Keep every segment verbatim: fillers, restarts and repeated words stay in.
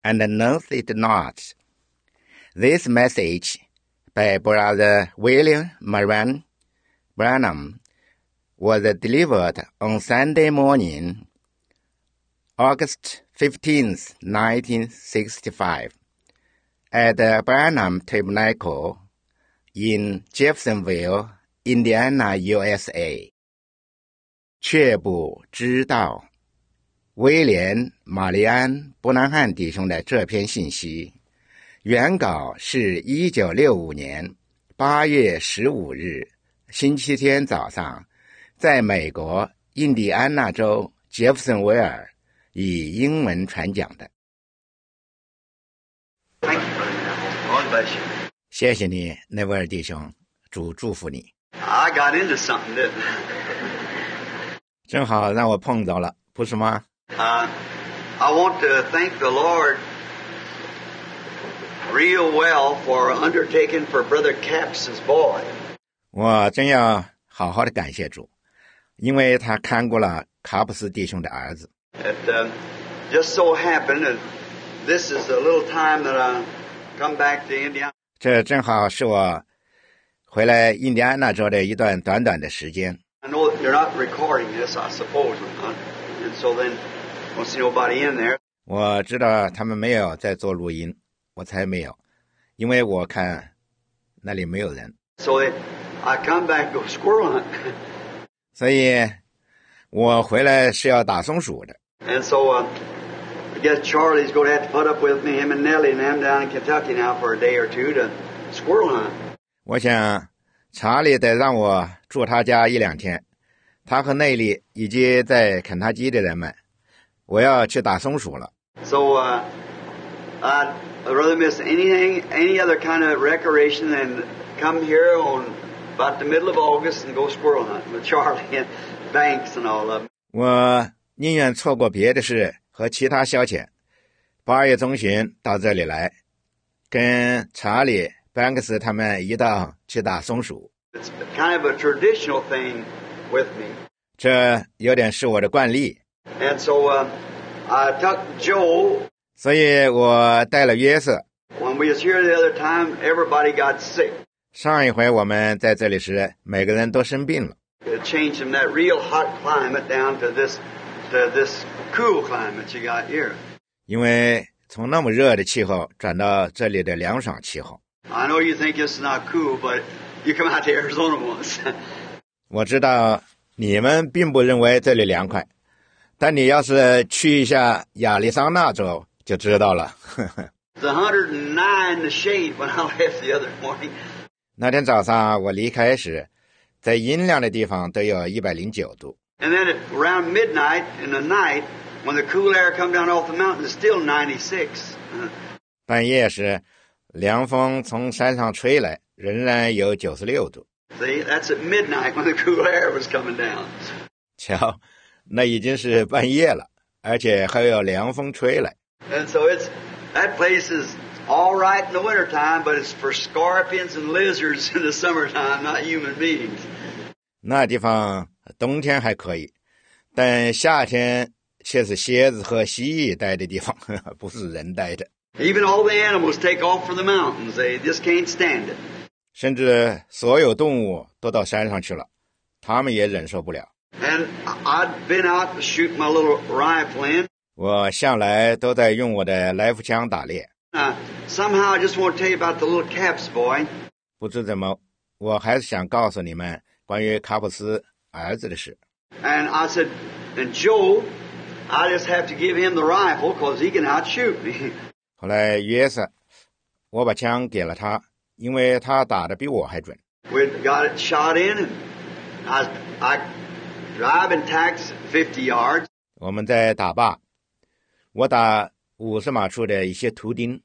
and knows it not. This message by Brother William Marion Branham was delivered on Sunday morning, August fifteenth, nineteen sixty-five, at the Branham Tabernacle in Jeffersonville, Indiana, U S A. 却不知道威廉·玛丽安·布南汉弟兄的这篇信息，原稿是一九六五年八月十五日星期天早上，在美国印第安纳州杰弗森维尔以英文传讲的。谢谢你，内维尔弟兄，主祝福你。 I got into something, didn't I? 正好让我碰着了，不是吗？ Uh, I want to thank the Lord real well for undertaking for Brother Capps' boy. 我真要好好的感谢主，因为他看过了卡普斯弟兄的儿子。 It uh, just so happened that this is the little time that I come back to Indiana. 这正好是我回来印第安纳州的一段短短的时间。 I know that you're not recording this, I suppose, huh? And so then I don't see nobody in there. 我知道他们没有在做录音，我才没有，因为我看那里没有人。 So they, I come back and go squirrel hunt. 所以我回来是要打松鼠的。 And so uh, I guess Charlie's going to have to put up with me, him and Nellie and them down in Kentucky now for a day or two to squirrel hunt. 我想查理得让我住他家一两天，他和内里以及在肯塔基的人们，我要去打松鼠了。 So uh, I'd rather miss anything, any other kind of recreation than come here on about the middle of August and go squirrel hunting with Charlie and Banks and all of them. 我宁愿错过别的事和其他消遣，八月中旬到这里来，跟查理、班克斯他们一道去打松鼠。 It's kind of a traditional thing with me. 这有点是我的惯例。 And so uh, I took Joe. 所以我带了约瑟。 When we was here the other time, everybody got sick. 上一回我们在这里时，每个人都生病了。 It changed from that real hot climate down to this to this cool climate you got here. 因为从那么热的气候转到这里的凉爽气候。 I know you think this is not cool, but you come out to Arizona once. 我知道你们并不认为这里凉快，但你要是去一下亚利桑那州就知道了。 It's one hundred nine in the shade when I left the other morning. 那天早上我离开时，在阴凉的地方都有一百零九度。 And then at around midnight in the night, when the cool air come down off the mountain, it's still ninety-six. 半夜时，凉风从山上吹来，仍然有九十六度。 See, that's at midnight when the cool air was coming down. 瞧，那已经是半夜了，而且还有凉风吹来。 And so it's that place is all right in the wintertime, but it's for scorpions and lizards in the summertime, not human beings. 那地方冬天还可以，但夏天却是蝎子和蜥蜴待的地方，不是人待的。 Even all the animals take off for the mountains. They just can't stand it. 甚至所有动物都到山上去了，他们也忍受不了。 And I'd been out to shoot my little rifle in. 我向来都在用我的来福枪打猎。 Uh, somehow I just want to tell you about the little Capps boy. 不知怎么，我还是想告诉你们关于卡普斯儿子的事。 And I said, and Joe, I just have to give him the rifle because he can outshoot me. 后来约瑟，我把枪给了他，因为他打得比我还准。 We got it shot in, and I, I drive and tax fifty yards. 我们在打靶，我打五十码处的一些图钉。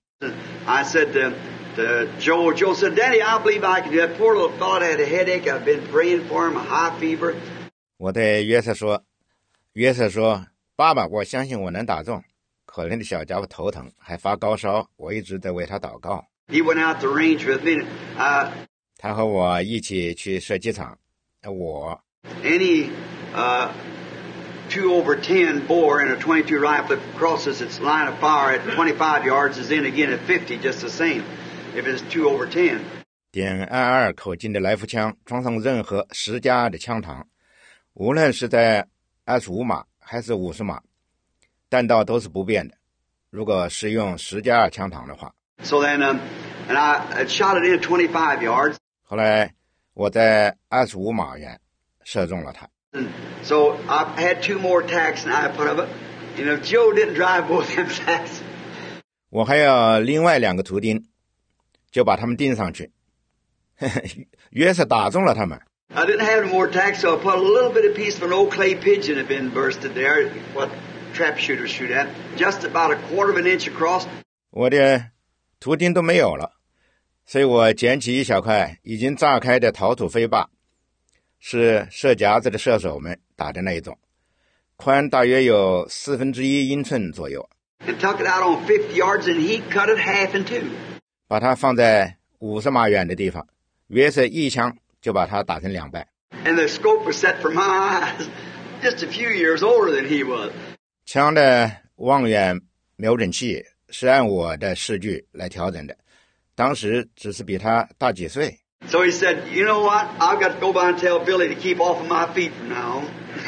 I said to, to Joe, Joe said, Daddy, I believe I can do that. Poor little fellow had a headache. I've been praying for him, a high fever. 我对约瑟说，约瑟说，爸爸，我相信我能打中。可怜的小家伙头疼，还发高烧，我一直在为他祷告。 He went out to range with me. Uh, 他和我一起去射击场，我 and he uh, two over ten bore in a twenty-two rifle that crosses its line of fire at twenty-five yards is in again at fifty, just the same, if it's two over ten. 点二二口径的来福枪装上任何十加二的枪膛，无论是在二十五码还是五十码，弹道都是不变的。如果是用十加二枪膛的话。 So then, um, and I shot it in at twenty-five yards. 后来我在二十五码远射中了它。 So I had two more tacks and I put up it. You know, Joe didn't drive both them tacks. 我还有另外两个图钉，就把它们钉上去。约瑟打中了他们。 I didn't have any more tacks, so I put a little bit of piece of an old clay pigeon had been bursted there, what trap shooters shoot at, just about a quarter of an inch across. 我的图钉都没有了，所以我捡起一小块已经炸开的陶土飞靶，是射夹子的射手们打的那一种，宽大约有四分之一英寸左右。 And tuck it out on fifty yards, and he cut it half in two. 把它放在五十码远的地方，约瑟一枪就把它打成两半。 And the scope was set for my eyes, just a few years older than he was. 枪的望远瞄准器是按我的视距来调整的，当时只是比他大几岁。 So he said, you know what, I've got to go by and tell Billy to keep off of my feet from now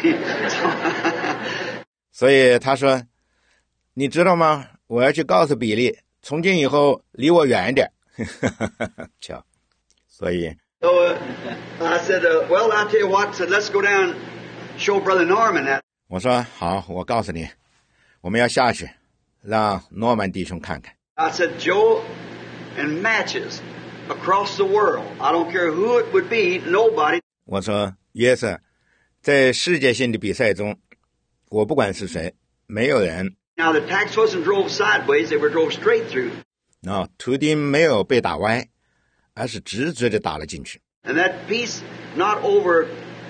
on. 所以他说，你知道吗，我要去告诉比利，从今以后离我远一点。瞧，所以 So uh, I said, uh, well, I'll tell you what, said, let's go down and show Brother Norman that. 我说好，我告诉你，我们要下去让诺曼弟兄看看。 I said, Joe, and matches across the world, I don't care who it would be, nobody. 我说约瑟，在世界性的比赛中，我不管是谁，没有人。 Now the tacks wasn't drove sideways, they were drove straight through. 那图钉没有被打歪，而是直直的打了进去。 And that piece, not over,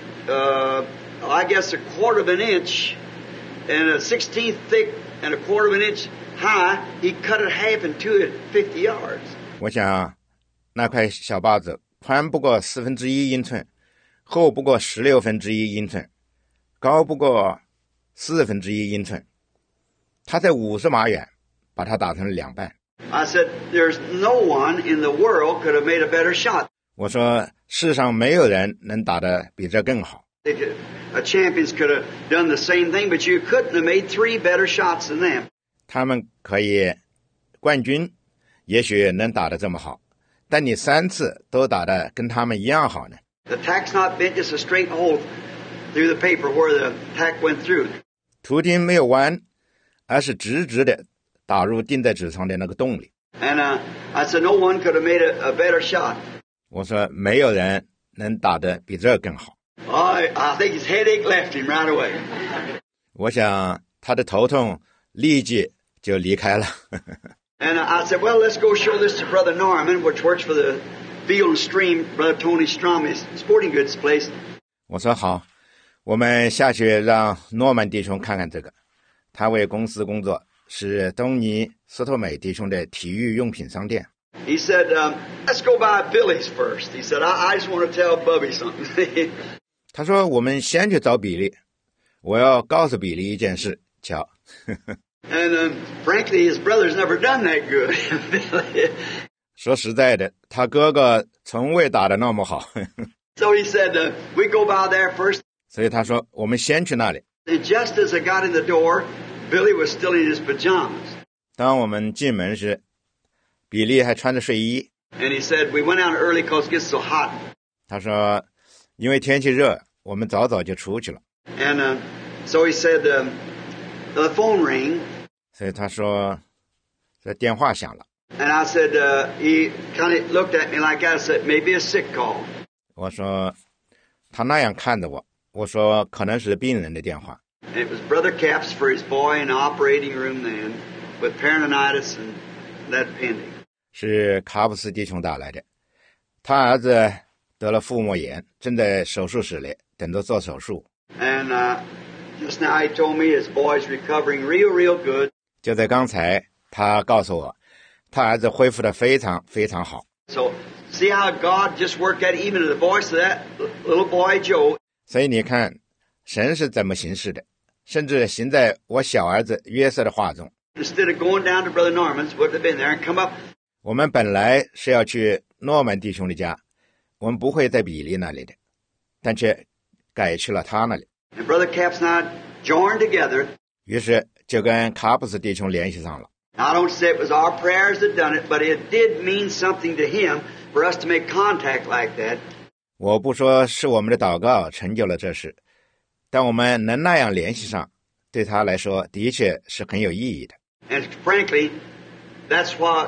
uh, I guess a quarter of an inch, and a sixteenth thick, and a quarter of an inch high, he cut it half in two at fifty yards. 我想那块小把子宽不过四分之一英寸，厚不过十六分之一英寸，高不过四分之一英寸。他在五十码远把它打成了两半。 I said, there's no one in the world could have made a better shot. 我说世上没有人能打得比这更好。 They could, a champions could have done the same thing, but you couldn't have made three better shots than them. 他们可以冠军也许能打得这么好，但你三次都打得跟他们一样好呢。 The tack's not bent, just a straight hole through the paper where the tack went through. 图钉没有弯，而是直直的打入钉在纸上的那个洞里。 And uh, I said, no one could have made a, a better shot. 我说没有人能打得比这更好。 I, I think his headache left him right away. 我想他的头痛立即就离开了。 And I said, well, let's go show this to Brother Norman, which works for the Field and Stream, Brother Tony Stromey's sporting goods place. 我说好，我们下去让诺曼弟兄看看这个。他为公司工作，是东尼斯托美弟兄的体育用品商店。 He said, um, let's go by Billy's first. He said, I, I just want to tell Bubby something. 他说我们先去找比利，我要告诉比利一件事。瞧。 And um, frankly, his brother's never done that good. 说实在的，他哥哥从未打得那么好。 So he said, uh, we go by there first. 所以他说我们先去那里。 And just as I got in the door, Billy was still in his pajamas. 当我们进门时，比利还穿着睡衣。 And he said, we went out early because it gets so hot. 他说因为天气热，我们早早就出去了。 And uh, so he said, um, the phone rang. 所以他说这电话响了。 And I said, uh, he kind of looked at me like that. I said, maybe a sick call. 我说他那样看着我，我说可能是病人的电话。 And it was Brother Capps for his boy in the operating room then with peritonitis and that pending. 是卡普斯弟兄打来的，他儿子得了腹膜炎，正在手术室里等着做手术。 And uh, just now he told me his boy's recovering real, real good. 就在刚才，他告诉我，他儿子恢复得非常非常好。 So see how God just worked that even in the voice of that little boy Joe. 所以你看，神是怎么行事的？ 甚至行在我小儿子约瑟的话中。 Instead of going down to Brother Norman's, would have been there and come up. 我们本来是要去诺曼弟兄的家，我们不会在比利那里的，但却改去了他那里。 And Brother Capps and I joined together. 于是就跟卡普斯弟兄联系上了。 Now, I don't say it was our prayers that done it, but it did mean something to him for us to make contact like that. 我不说是我们的祷告成就了这事，但我们能那样联系上，对他来说的确是很有意义的。 And frankly, that's what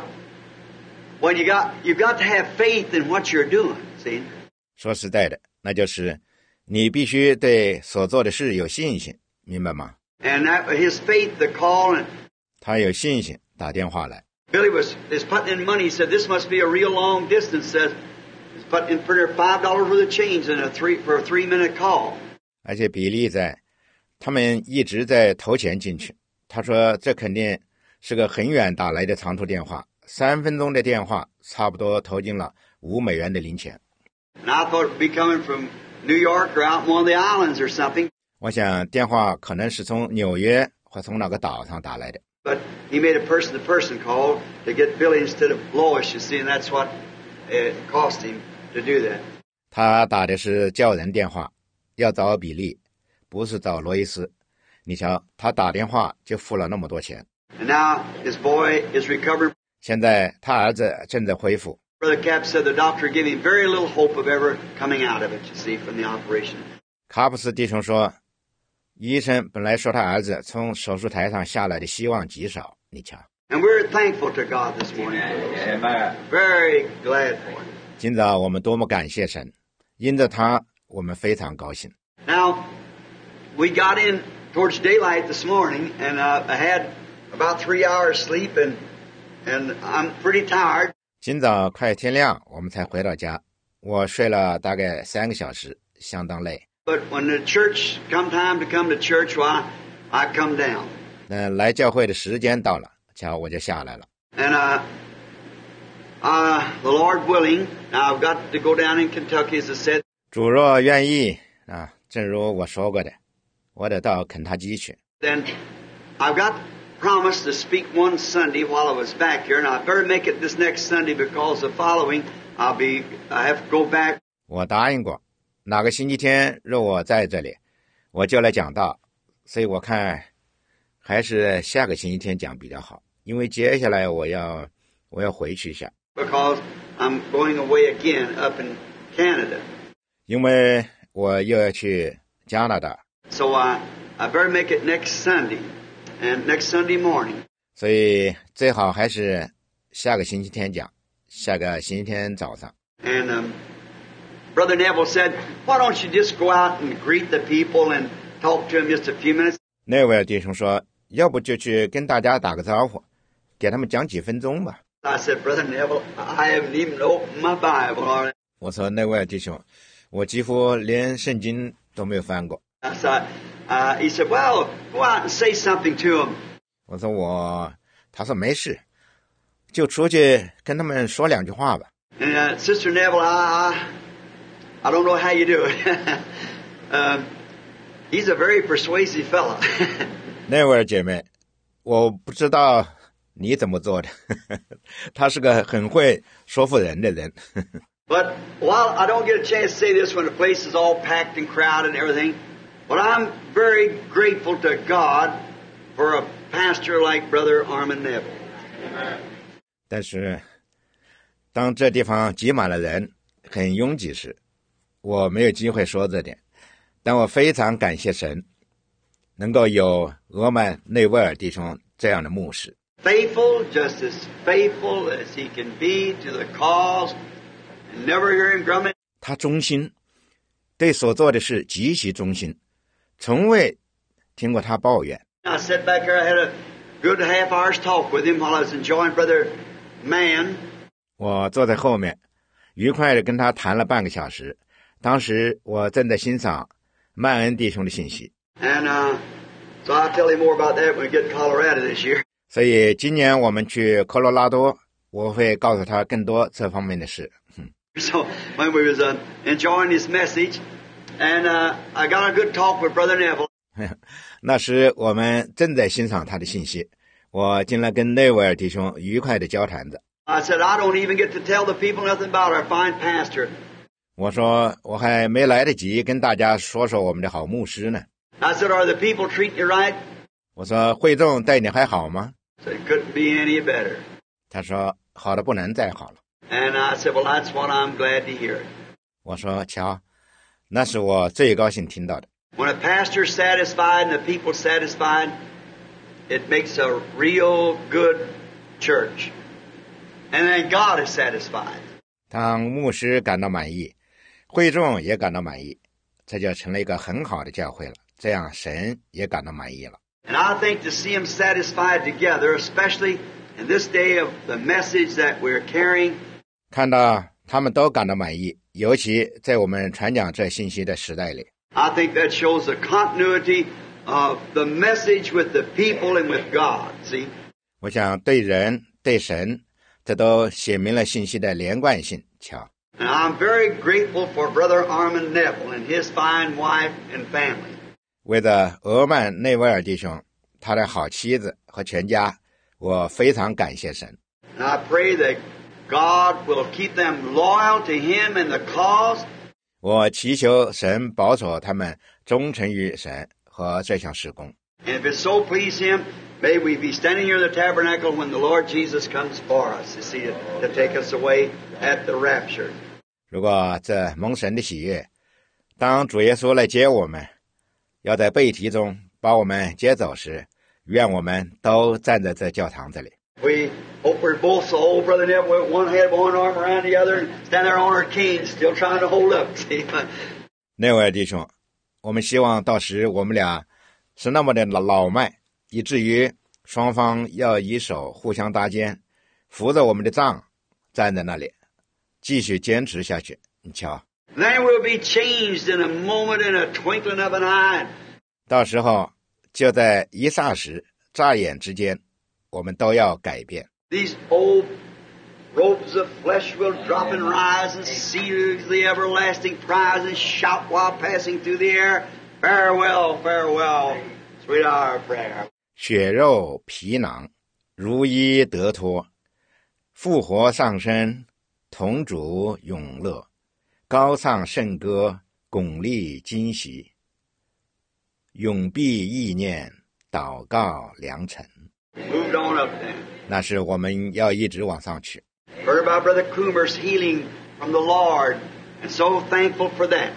when you got you got to have faith in what you're doing. See? 说实在的，那就是你必须对所做的事有信心，明白吗？ And that, his faith, the call, and 他有信心打电话来。 Billy was is putting in money. He said this must be a real long distance. Says he's putting in for five dollars worth of change in a three for a three minute call. 而且比利在，他们一直在投钱进去。他说这肯定是个很远打来的长途电话，三分钟的电话差不多投进了五美元的零钱。 And I thought it'd be coming from New York or out in one of the islands or something. 我想电话可能是从纽约或从哪个岛上打来的。 But he made a person-to-person call to get Billy instead of Lois, you see, and that's what it cost him to do that. 他打的是叫人电话，要找比利，不是找罗伊斯。你瞧，他打电话就付了那么多钱。 And now his boy is recovering. 现在他儿子正在恢复。 Brother Cap said the doctor gave him very little hope of ever coming out of it, you see, from the operation. 卡普斯弟兄说，医生本来说他儿子从手术台上下来的希望极少，你瞧。 And we're thankful to God this morning. Amen. Very glad for it. 今早我们多么感谢神，因着他，我们非常高兴。 Now, we got in towards daylight this morning, and uh, I had about three hours sleep, and and I'm pretty tired. 今早快天亮，我们才回到家，我睡了大概三个小时，相当累。 But when the church come time to come to church, well, I, I come down. 那来教会的时间到了，瞧我就下来了。 And uh, uh, the Lord willing, now I've got to go down in Kentucky, as I said. 主若愿意啊，正如我说过的，我得到肯塔基去。 Then I've got promised to speak one Sunday while I was back here, and I better make it this next Sunday because the following I'll be I have to go back. 我答应过，哪个星期天若我在这里，我就来讲道，所以我看还是下个星期天讲比较好，因为接下来我要我要回去一下， Because I'm going away again up in Canada. 因为我又要去加拿大， So I I better make it next Sunday, and next Sunday morning. 所以最好还是下个星期天讲，下个星期天早上。 And um, Brother Neville said, "Why don't you just go out and greet the people and talk to them just a few minutes?" 那位弟兄说，要不就去跟大家打个招呼，给他们讲几分钟吧。 I said, "Brother Neville, I haven't even opened my Bible." 我说那位弟兄，我几乎连圣经都没有翻过。 So uh, he said, "Well, go out and say something to them." 我说我，他说没事，就出去跟他们说两句话吧。 And uh, Sister Neville, I, I I don't know how you do it. um, he's a very persuasive fellow. 那位姐妹，我不知道你怎么做的，他是个很会说服人的人。 But while I don't get a chance to say this when the place is all packed and crowded and everything, but I'm very grateful to God for a pastor like Brother Armin Neville. 但是，当这地方挤满了人，很拥挤时，我没有机会说这点，但我非常感谢神，能够有俄曼内维尔弟兄这样的牧师。 Faithful, just as faithful as he can be to the cause, and never hear him grumbling. 他忠心，对所做的事极其忠心，从未听过他抱怨。 I sat back there, I had a good half hour's talk with him while I was enjoying Brother Mann. 我坐在后面，愉快地跟他谈了半个小时。当时我正在欣赏曼恩弟兄的信息， And uh, so I'll tell you more about that when we get to Colorado this year. 所以今年我们去科罗拉多，我会告诉他更多这方面的事。 So when we was uh, enjoying this message, and uh, I got a good talk with Brother Neville. 那时我们正在欣赏他的信息，我进来跟内维尔弟兄愉快的交谈着。 I said, I don't even get to tell the people nothing about our fine pastor. 我说我还没来得及跟大家说说我们的好牧师呢。 I said, are the people treating you right? 我说会众待你还好吗？ I said, couldn't be any better. 他说好的不能再好了。 And I said, well, that's what I'm glad to hear. 我说瞧，那是我最高兴听到的。 When a pastor's satisfied and the people satisfied, it makes a real good church. And then God is satisfied. 当牧师感到满意，会众也感到满意，这就成了一个很好的教会了，这样神也感到满意了。 And I think to see them satisfied together, especially in this day of the message that we're carrying, 看到他们都感到满意，尤其在我们传讲这信息的时代里， I think that shows the continuity of the message with the people and with God. See? 我想对人对神，这都写明了信息的连贯性。瞧， And I'm very grateful for Brother Armand Neville and his fine wife and family. 为了俄曼内维尔弟兄，他的好妻子和全家，我非常感谢神。 And I pray that God will keep them loyal to Him and the cause. 我祈求神保守他们忠诚于神和这项事工。 And if it so please Him, may we be standing here in the tabernacle when the Lord Jesus comes for us, you see, to take us away at the rapture. 如果这蒙神的喜悦，当主耶稣来接我们，要在背题中把我们接走时，愿我们都站在这教堂这里。 We hope we're both so old, Brother Neville, with one head, one arm around the other, and stand there on our canes, still trying to hold up. See? 内维尔弟兄，我们希望到时我们俩是那么的老老迈，以至于双方要以手互相搭肩，扶着我们的杖，站在那里，继续坚持下去。你瞧， Then we'll be changed in a moment, in a twinkling of an eye. 到时候就在一霎时、眨眼之间，我们都要改变。 These old robes of flesh will drop and rise and seize the everlasting prize and shout while passing through the air, farewell, farewell, sweet hour of prayer. 血肉皮囊，如一得脱，复活上升，同主永乐，高唱圣歌，巩俐惊喜，永闭意念，祷告良辰。 Moved on up then. 那是我们要一直往上去。 Heard about Brother Coomer's healing from the Lord, and so thankful for that.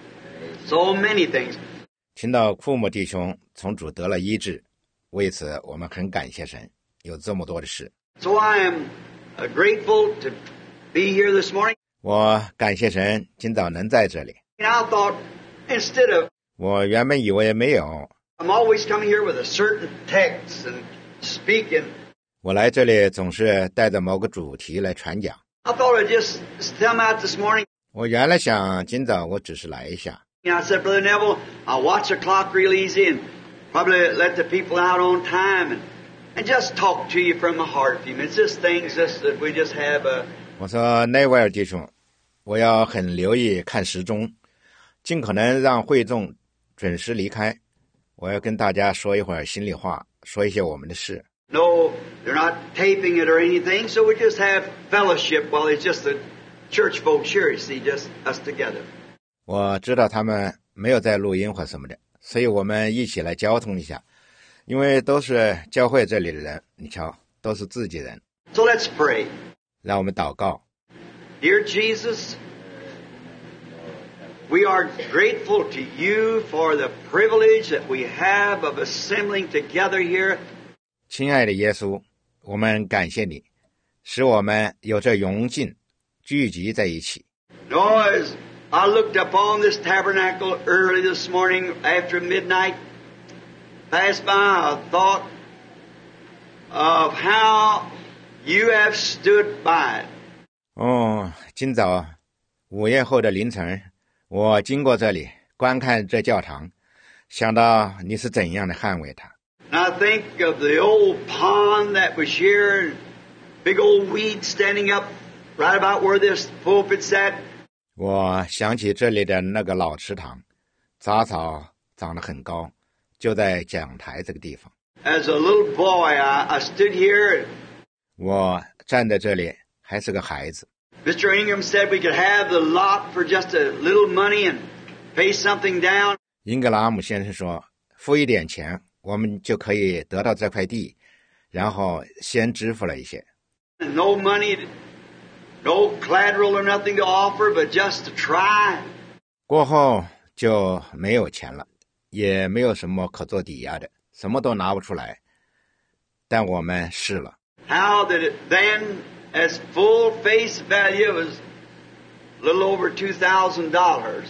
So many things. 听到库姆弟兄从主得了医治，为此我们很感谢神，有这么多的事。 So I am uh, grateful to be here this morning. 我感谢神今早能在这里。 And I thought, instead of, 我原本以为没有， I'm always coming here with a certain text and speaking. 我来这里总是带着某个主题来传讲。 I thought I'd just come out this morning. 我原来想今早我只是来一下， And I said, Brother Neville, I'll watch the clock real easy and probably let the people out on time and, and just talk to you from the heart a few minutes. Just things just that we just have a... 我说内维尔弟兄，我要很留意看时钟，尽可能让会众准时离开。我要跟大家说一会儿心里话，说一些我们的事。 No, they're not taping it or anything, so we just have fellowship while it's just the church folks here, you see, just us together. 我知道他们没有在录音或什么的，所以我们一起来交通一下，因为都是教会这里的人，你瞧，都是自己人。 So let's pray. 让我们祷告。 Dear Jesus, we are grateful to you for the privilege that we have of assembling together here. 亲爱的耶稣，我们感谢你，使我们有这荣幸聚集在一起。 No, as I looked upon this tabernacle early this morning after midnight, passed by, I thought of how you have stood by it. 哦，今早午夜后的凌晨，我经过这里观看这教堂，想到你是怎样的捍卫它。 And I think of the old pond that was here, big old weeds standing up right about where this pulpit's at. 我想起这里的那个老池塘，杂草长得很高， 就在讲台这个地方。 As a little boy, I, I stood here. 我站在这里还是个孩子。 Mister Ingram said we could have the lot for just a little money and pay something down. 英格拉姆先生说，付一点钱，我们就可以得到这块地，然后先支付了一些。 No money, no collateral or nothing to offer, but just to try. 过后就没有钱了，也没有什么可做抵押的，什么都拿不出来。但我们试了。 How that it then, as full face value, was a little over two thousand dollars,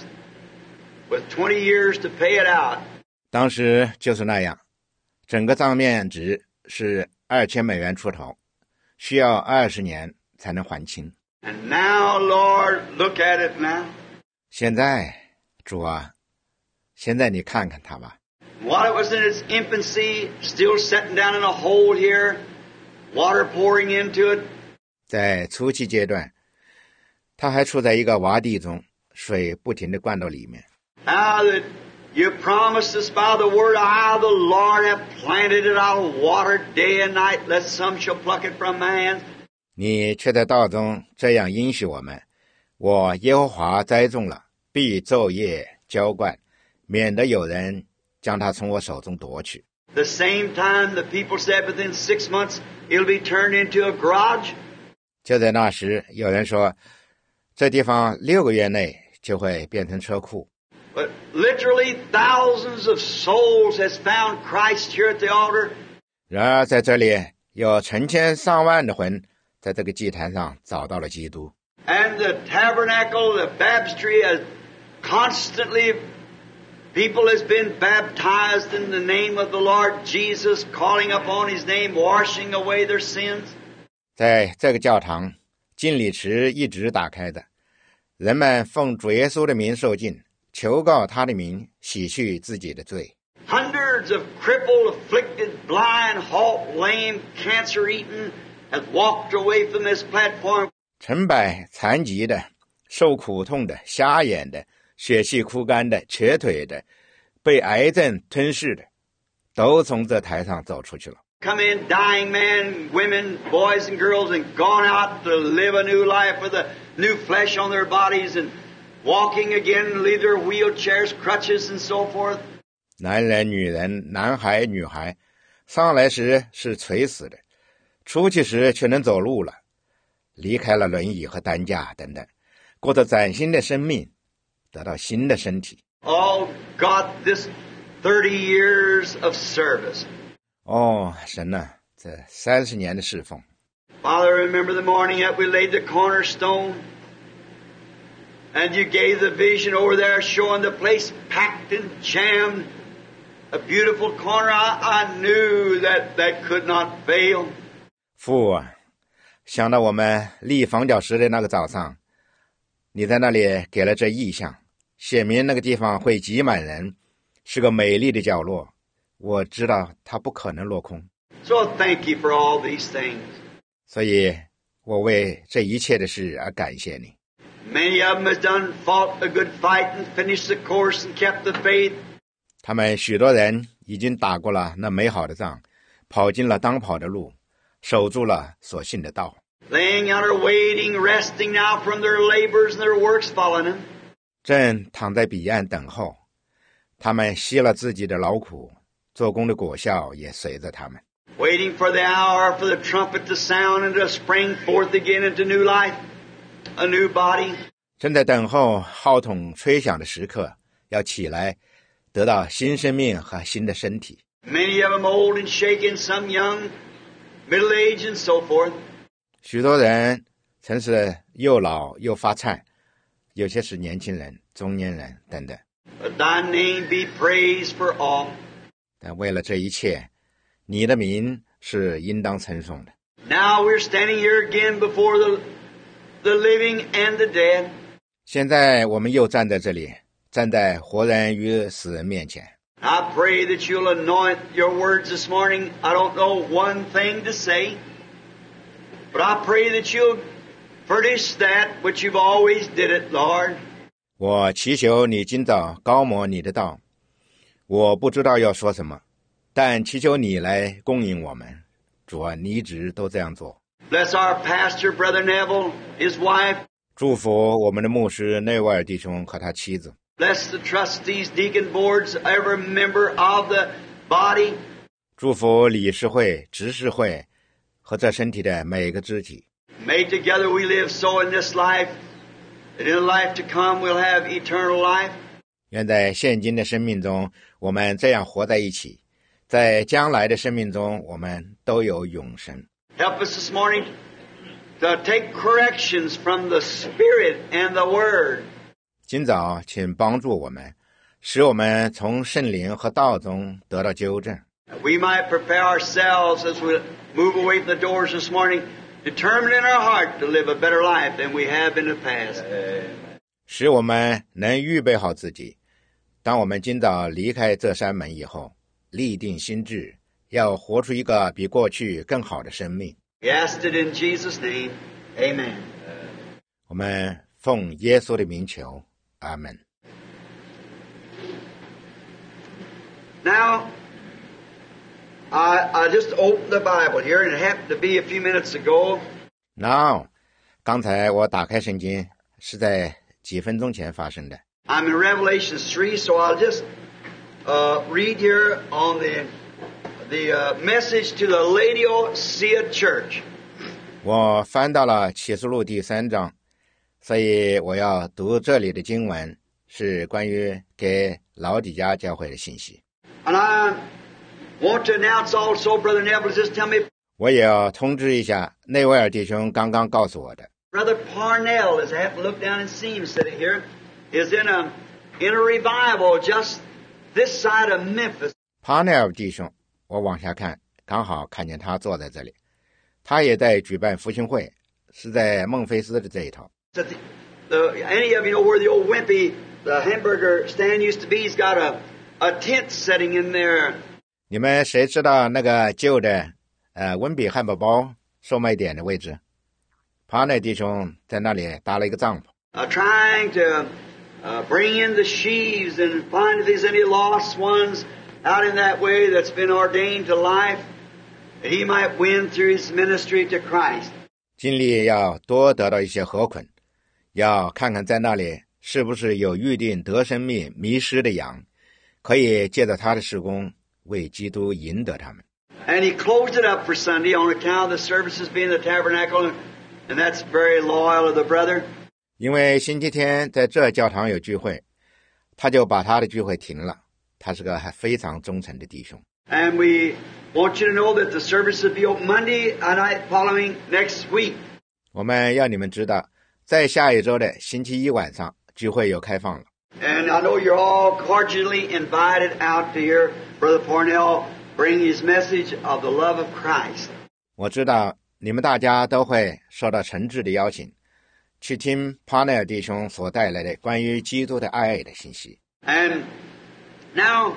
with twenty years to pay it out. 当时就是那样，整个账面值是二千美元出头，需要二十年才能还清。 And now, Lord, look at it now. 现在，主啊，现在你看看它吧。 While it was in its infancy, still sitting down in a hole here, water pouring into it. 在初期阶段，它还处在一个洼地中，水不停地灌到里面。 How that you promised us by the word, I, the Lord, have planted it, I'll water it day and night, lest some shall pluck it from my hands. 你却在道中这样应许我们，我耶和华栽种了，必昼夜浇灌，免得有人将它从我手中夺去。 The same time the people said within six months it'll be turned into a garage. 就在那时，有人说，这地方六个月内就会变成车库。 But literally thousands of souls has found Christ here at the altar. 然而在这里有成千上万的魂在这个祭坛上找到了基督。 And the tabernacle, the baptistry, has constantly, people has been baptized in the name of the Lord Jesus, calling upon His name, washing away their sins. 在这个教堂，浸礼池一直打开的，人们奉主耶稣的名受浸，求告他的名，洗去自己的罪。 Hundreds of crippled, afflicted, blind, halt, lame, cancer-eaten have walked away from this platform. 成百残疾的、受苦痛的、瞎眼的、血气枯干的、瘸腿的、被癌症吞噬的，都从这台上走出去了。 Come in, dying men, women, boys and girls, and gone out to live a new life with a new flesh on their bodies and walking again, leave their wheelchairs, crutches and so forth. 男人、女人、男孩、女孩，上来时是垂死的，出去时却能走路了，离开了轮椅和担架等等，过着崭新的生命，得到新的身体。 Oh God, this thirty years of service. 哦，神啊，这三十年的侍奉。 Father, remember the morning that we laid the cornerstone, and you gave the vision over there showing the place packed and jammed, a beautiful corner. I, I knew that that could not fail. 父啊，想到我们立房角石的那个早上，你在那里给了这意象，写明那个地方会挤满人，是个美丽的角落。我知道它不可能落空。 So thank you for all these things. 所以我为这一切的事而感谢你。 Many of them has done fought a good fight and finished the course and kept the faith. 他们许多人已经打过了那美好的仗，跑进了当跑的路，守住了所信的道。 Laying out or waiting, resting now from their labors and their works following them. 正躺在彼岸等候，他们息了自己的劳苦，做工的果效也随着他们。 Waiting for the hour for the trumpet to sound and to spring forth again into new life, a new body. 正在等候号筒吹响的时刻，要起来，得到新生命和新的身体。 Many of them old and shaken, some young, middle-aged and so forth. 许多人曾是又老又发颤，有些是年轻人、中年人等等。 But thy name be praised for all. 但为了这一切，你的名是应当称颂的。 Now we're standing here again before the, the living and the dead. 现在我们又站在这里，站在活人与死人面前。 I pray that you'll anoint your words this morning. I don't know one thing to say, but I pray that you'll furnish that which you've always did it, Lord. 我祈求你今早高摩你的道， 我不知道要说什么，但祈求你来供应我们。主啊，你一直都这样做。 Bless our pastor, Brother Neville, his wife. 祝福我们的牧师内维尔弟兄和他妻子。 Bless the trustees, deacon boards, every member of the body. 祝福理事会、执事会和这身体的每个肢体。 May together we live so in this life, that in the life to come we'll have eternal life. 愿在现今的生命中，我们这样活在一起，在将来的生命中，我们都有永生。 Help us this morning to take corrections from the Spirit and the Word. 今早请帮助我们，使我们从圣灵和道中得到纠正。 We might prepare ourselves as we move away from the doors this morning, determined in our heart to live a better life than we have in the past. 使我们能预备好自己，当我们今早离开这山门以后，立定心志，要活出一个比过去更好的生命。 We asked it in Jesus' name. Amen. 我们奉耶稣的名求，阿门。 Now, I, I just opened the Bible here, and it happened to be a few minutes ago. Now, 刚才我打开圣经，是在几分钟前发生的。 I'm in Revelation three, so I'll just uh, read here on the the uh, message to the Laodicea Church. 我翻到了启示录第三章，所以我要读这里的经文，是关于给老底嘉教会的信息。 And I want to announce also, Brother Neville, just tell me, 我也要通知一下内维尔弟兄刚刚告诉我的。 Brother Parnell, as I happened to look down and see him sitting here, is in a in a revival just this side of Memphis. Parnell 弟兄，我往下看，刚好看见他坐在这里。他也在举办复兴会，是在孟菲斯的这一头。 The, the, any of you know where the old Wimpy, the hamburger stand used to be? He's got a, a tent setting in there. 你们谁知道那个旧的呃温比汉堡包售卖点的位置？Parnell 弟兄在那里搭了一个帐篷。 Uh, trying to uh, bring in the sheaves and find if there's any lost ones out in that way that's been ordained to life, that he might win through his ministry to Christ. 尽力要多得到一些河捆，要看看在那里是不是有预定得生命迷失的羊，可以借着他的事工为基督赢得他们。 And he closed it up for Sunday on account of the services being the tabernacle, and that's very loyal of the brother. 因为星期天在这教堂有聚会，他就把他的聚会停了。他是个还非常忠诚的弟兄。 And we want you to know that the service will be open Monday night following next week. 我们要你们知道，在下一周的星期一晚上，聚会又开放了。 And I know you're all cordially invited out to hear Brother Parnell bring his message of the love of Christ. 我知道你们大家都会受到诚挚的邀请，去听 Parnell 弟兄所带来的关于基督的爱的信息。 And now,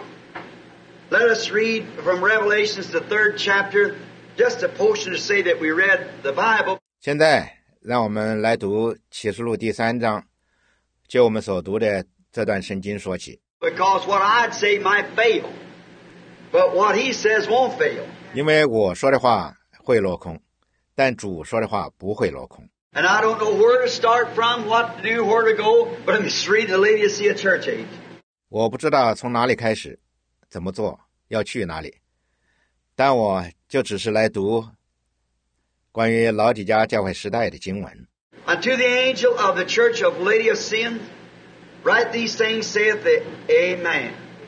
let us read from Revelations, the third chapter, just a portion to say that we read the Bible. 现在让我们来读启示录第三章，就我们所读的这段圣经说起。 Because what I'd say might fail, but what he says won't fail. 因为我说的话会落空，但主说的话不会落空。 And I don't know where to start from, what to do, where to go, but I'm just reading the Laodicea Church Age. 我不知道从哪里开始，怎么做，要去哪里，但我就只是来读关于老底嘉教会时代的经文。 Unto the angel of the church of Laodicea, write these things, saith the Amen.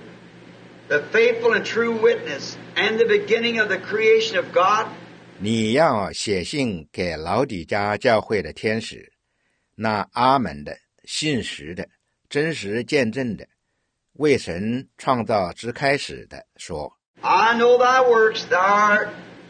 The faithful and true witness, and the beginning of the creation of God. 你要写信给老底嘉教会的天使，那阿门的、信实的、真实见证的，为神创造之开始的说。 I know thy works, thou art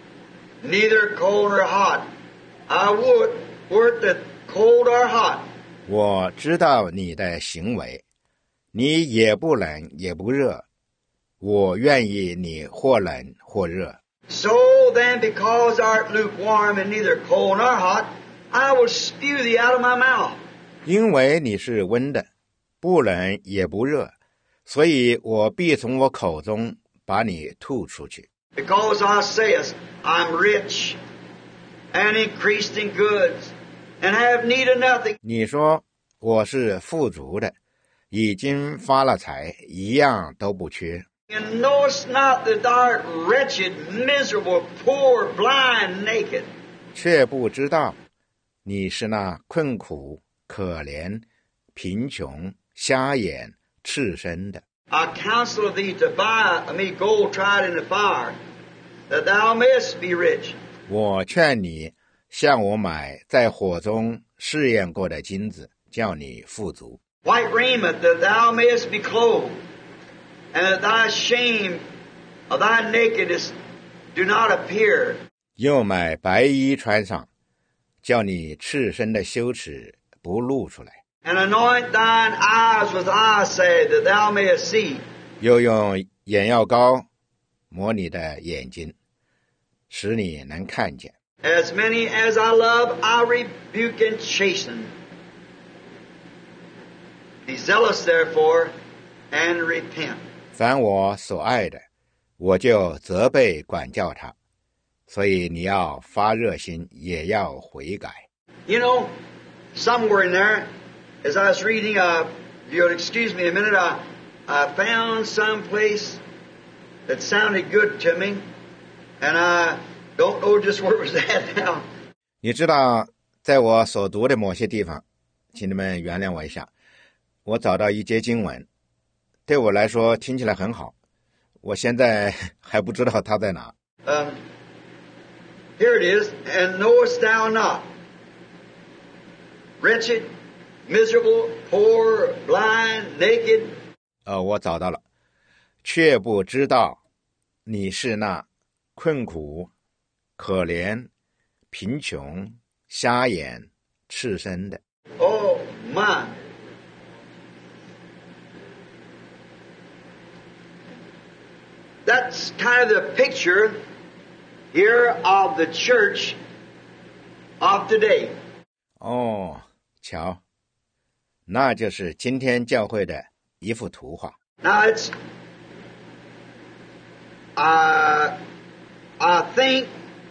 neither cold nor hot. I would wert thou cold or hot. 我知道你的行为，你也不冷也不热，我愿意你或冷或热。 So then, because thou art lukewarm and neither cold nor hot, I will spew thee out of my mouth. 因为你是温的，不冷也不热， 所以我必从我口中把你吐出去。 Because thou sayest, I'm rich, and increased in goods, and have need of nothing. 你说我是富足的，已经发了财，一样都不缺。 And knowest not that thou art wretched, miserable, poor, blind, naked. 却不知道你是那困苦、可怜、贫穷、瞎眼、赤身的。 I counsel thee to buy of me gold tried in the fire, that thou mayest be rich. 我劝你向我买在火中试验过的金子，叫你富足。 White raiment, that thou mayest be clothed, and that thy shame of thy nakedness do not appear. 又买白衣穿上，叫你赤身的羞耻不露出来。 And anoint thine eyes with eye salve, that thou mayest see. 又用眼药膏抹你的眼睛，使你能看见。 As many as I love, I rebuke and chasten. Be zealous, therefore, and repent. 凡我所爱的，我就责备管教他。所以你要发热心，也要悔改。 You know, somewhere in there, as I was reading, uh, if you'll excuse me a minute, I, I found some place that sounded good to me, and I don't know just where it was at now. 你知道，在我所读的某些地方，请你们原谅我一下，我找到一节经文，对我来说听起来很好，我现在还不知道它在哪。 Um, here it is, and knowest thou not, wretched, miserable, poor, blind, naked. 呃，我找到了，却不知道你是那困苦、可怜、贫穷、瞎眼、赤身的。 Oh, my. That's kind of the picture here of the church of today. 哦，瞧，那就是今天教会的一幅图画。 Now it's, uh, I think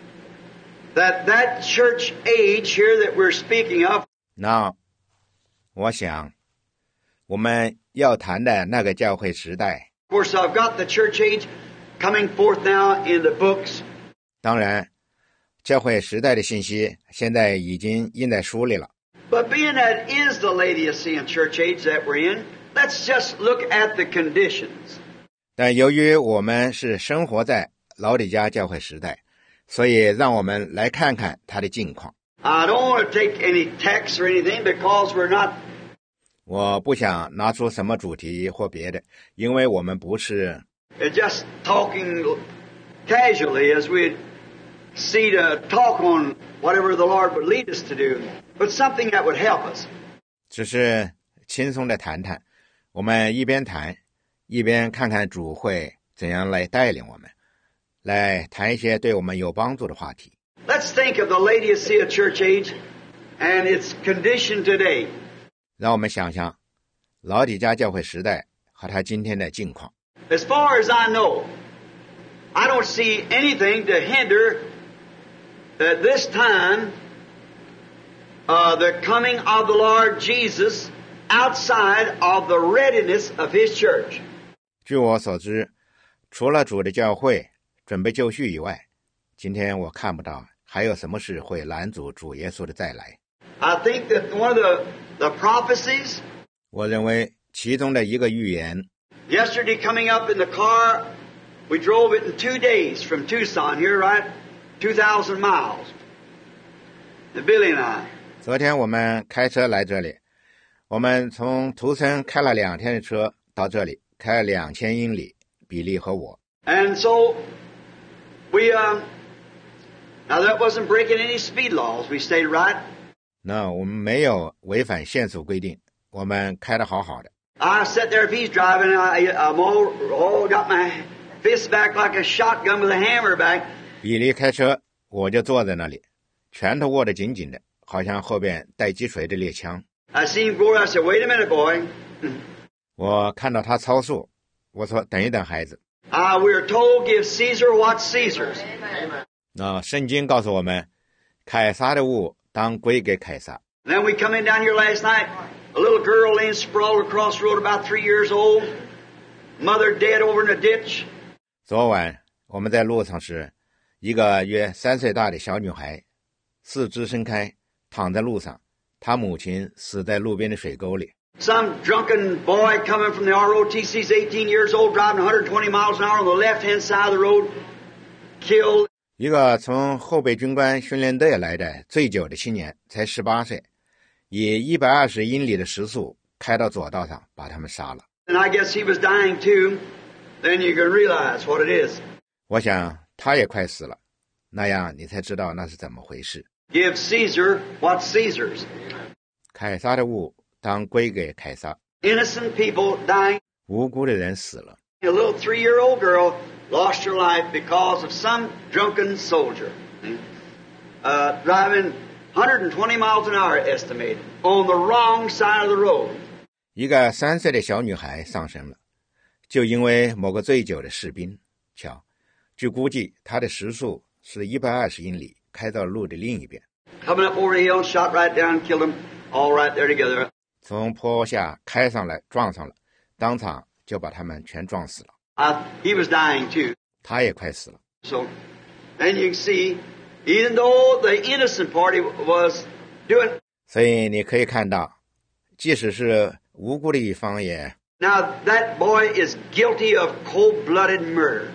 that that church age here that we're speaking of, 那我想，我们要谈的那个教会时代， of course I've got the church age coming forth now in the books. 当然，教会时代的信息现在已经印在书里了。 But being that is the Laodicean church age that we're in, let's just look at the conditions. 但由于我们是生活在老底嘉教会时代，所以让我们来看看它的境况。 I don't want to take any text or anything because we're not. 我不想拿出什么主题或别的，因为我们不是 Just talking casually as we see to talk on whatever the Lord would lead us to do, but something that would help us. 只是轻松的谈谈，我们一边谈，一边看看主会怎样来带领我们，来谈一些对我们有帮助的话题。 Let's think of the Laodicea church age and its condition today. 让我们想想老底嘉教会时代和他今天的境况。 As far as I know, I don't see anything to hinder at this time uh, the coming of the Lord Jesus outside of the readiness of His church. 据我所知，除了主的教会准备就绪以外，今天我看不到还有什么事会拦阻主耶稣的再来。 I think that one of the, the prophecies, 我认为其中的一个预言， yesterday coming up in the car, we drove it in two days from Tucson here, right? two thousand miles. Billy and I. 昨天我们开车来这里，我们从图森开了两天的车到这里，开了两千英里，比利和我。 And so we, um, now that wasn't breaking any speed laws. We stayed right. 那我们没有违反限速规定，我们开得好好的。 I sat there if he's driving, I, I'm all, all got my fist back like a shotgun with a hammer back. 比利开车，我就坐在那里，拳头握得紧紧的，好像后边带击锤的猎枪。 I seen him go. I said, "Wait a minute, boy." 我看到他操速，我说等一等孩子。 Uh, we are told give Caesar what's Caesar's. 那圣经告诉我们，凯撒的物当归给凯撒。 And then we come in down here last night, a little girl laying sprawled across the road about three years old, mother dead over in a ditch. 昨晚我们在路上时，一个约三岁大的小女孩，四肢伸开，躺在路上，她母亲死在路边的水沟里。 Some drunken boy coming from the R O T C is eighteen years old, driving one hundred twenty miles an hour on the left-hand side of the road, killed. 一个从后备军官训练队来的醉酒的青年，才十八岁，以一百二十英里的时速开到左道上，把他们杀了。 And I guess he was dying too. Then you can realize what it is. 我想他也快死了，那样你才知道那是怎么回事。 Give Caesar what's Caesar's. 凯撒的物当归给凯撒。 Innocent people dying. 无辜的人死了。 A little three-year-old girl lost her life because of some drunken soldier. Uh, driving one hundred twenty miles an hour estimated on the wrong side of the road. 一个三岁的小女孩丧生了，就因为某个醉酒的士兵。瞧，据估计他的时速是一百二十英里，开到路的另一边。 Coming up over the hill, shot right down, killed them all right there together. 从坡下开上来撞上了，当场就把他们全撞死了。 Uh, he was dying too. 他也快死了。 So, and you can see, even though the innocent party was doing. 所以你可以看到，即使是无辜的一方也。 Now that boy is guilty of cold-blooded murder.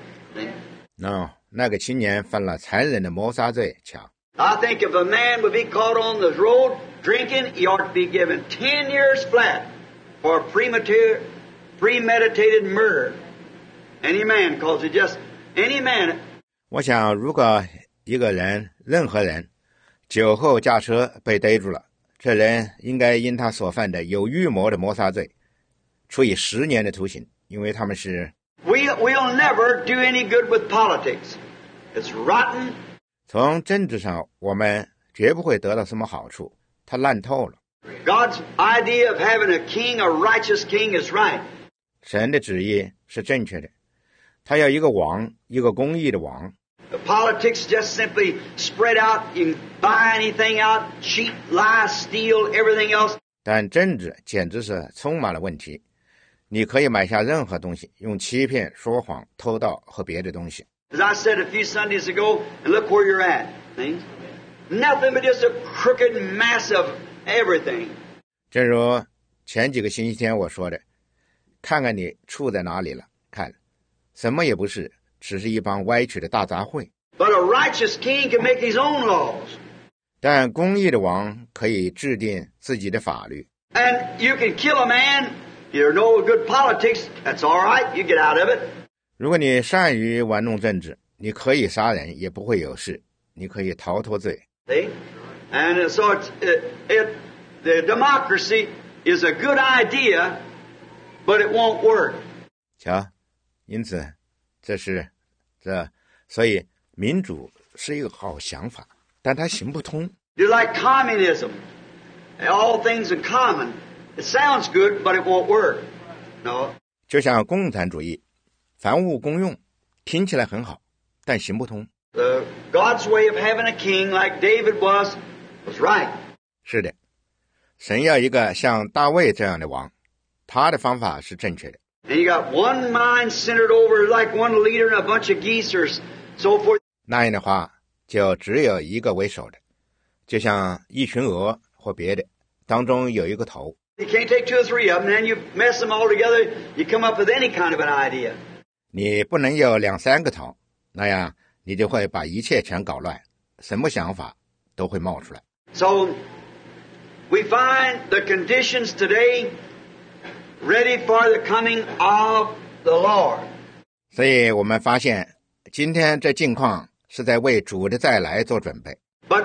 No, 那个青年犯了残忍的谋杀罪。瞧。 I think if a man would be caught on the road drinking, he ought to be given ten years flat for premature, premeditated murder. Any man, because it just, any man. 我想，如果一个人，任何人，酒后驾车被逮住了，这人应该因他所犯的有预谋的谋杀罪，处以十年的徒刑，因为他们是。 We, we'll never do any good with politics. It's rotten. 从政治上，我们绝不会得到什么好处，它烂透了。 God's idea of having a king, a righteous king, is right. 神的旨意是正确的，他要一个王，一个公义的王。 The politics just simply spread out. You can buy anything out, cheat, lie, steal, everything else. 但政治简直是充满了问题，你可以买下任何东西，用欺骗、说谎、偷盗和别的东西。 As I said a few Sundays ago, and look where you're at. See? Nothing but just a crooked mass of everything. 正如前几个星期天我说的，看看你处在哪里了，看，什么也不是，只是一帮歪曲的大杂烩。 But a righteous king can make his own laws. 但公义的王可以制定自己的法律。 And you can kill a man. You're no good politics. That's all right. You get out of it. 如果你善于玩弄政治，你可以杀人，也不会有事，你可以逃脱罪。 See? And so it's, it, it, the democracy is a good idea, but it won't work. 瞧，因此，这是这，所以民主是一个好想法，但它行不通。 You're like communism. All things in common. It sounds good, but it won't work. No. 就像共产主义，凡物公用，听起来很好，但行不通。 The God's way of having a king like David was, was right. 是的，神要一个像大卫这样的王，他的方法是正确的。 And you got one mind centered over like one leader and a bunch of geese or so forth. 那样的话，就只有一个为首的，就像一群鹅或别的，当中有一个头。 You can't take two or three of them, and then you mess them all together, you come up with any kind of an idea. 你不能有两三个头，那样你就会把一切全搞乱，什么想法都会冒出来。 So, we find the conditions today ready for the coming of the Lord. 所以我们发现，今天这境况是在为主的再来做准备。 But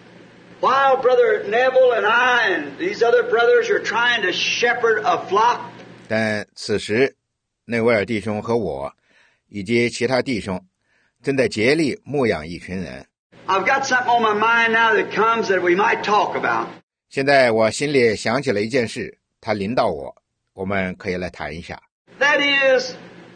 while Brother Neville and I and these other brothers are trying to shepherd a flock, 但此时，内维尔弟兄和我，以及其他弟兄，正在竭力牧养一群人。 I've got something on my mind now that comes that we might talk about. 现在我心里想起了一件事，它临到我， 我们可以来谈一下。 That is,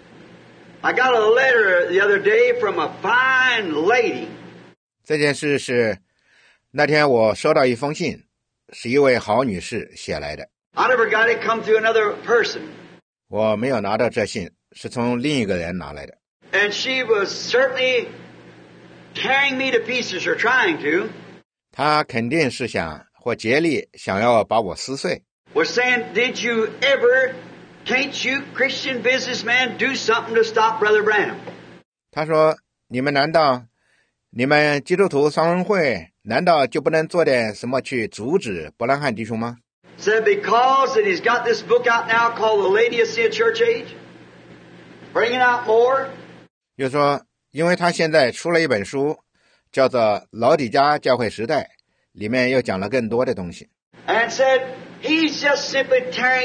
I got a letter the other day from a fine lady. 这件事是那天我收到一封信，是一位好女士写来的。 I never got it come through another person. 我没有拿到这信，是从另一个人拿来的。 And she was certainly tearing me to pieces, or trying to. 她肯定是想或竭力想要把我撕碎。 Was saying, did you ever, can't you Christian businessmen do something to stop Brother Branham? 她说，你们难道你们基督徒商人会难道就不能做点什么去阻止伯兰汉弟兄吗？ Said because that he's got this book out now called The Laodicea Church Age, bringing out more. 又说，因为他现在出了一本书，叫做《老底嘉教会时代》，里面又讲了更多的东西。 And said he's just simply tearing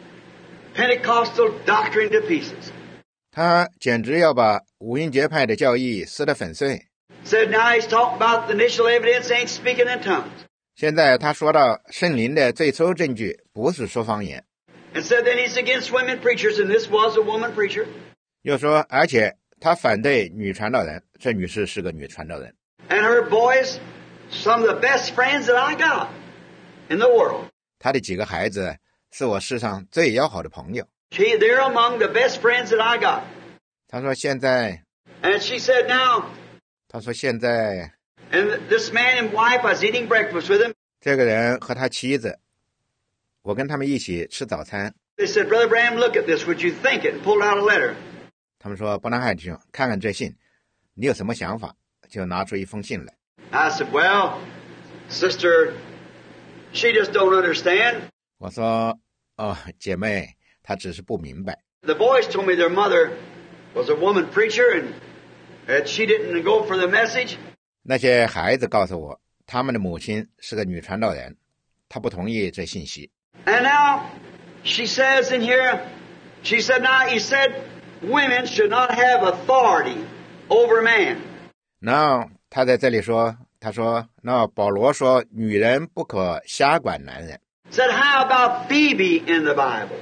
Pentecostal doctrine to pieces. 他简直要把五音节派的教义撕得粉碎。 Said now he's talking about the initial evidence ain't speaking in tongues. 现在他说到圣灵的最初证据不是说方言。 And said then he's against women preachers, and this was a woman preacher. 又说，而且他反对女传道人，这女士是个女传道人。 And her boys, some of the best friends that I got in the world. 他的几个孩子是我世上最要好的朋友。 She, they're among the best friends that I got. 他说现在 And she said now, 他说现在 and this man and wife, I was eating breakfast with him. 这个人和他妻子，我跟他们一起吃早餐。 They said, Brother Branham, look at this. Would you think it? And pulled out a letter. 他们说，伯南汉弟兄，看看这信，你有什么想法？就拿出一封信来。 I said, well, sister, she just don't understand. 我说，哦，姐妹，她只是不明白。 The boys told me their mother was a woman preacher and that she didn't go for the message. 那些孩子告诉我，他们的母亲是个女传道人，她不同意这信息。 And now she says in here, she said, now he said women should not have authority over man. 那她在这里说，她说，那保罗说，女人不可瞎管男人。 Said, how about Phoebe in the Bible?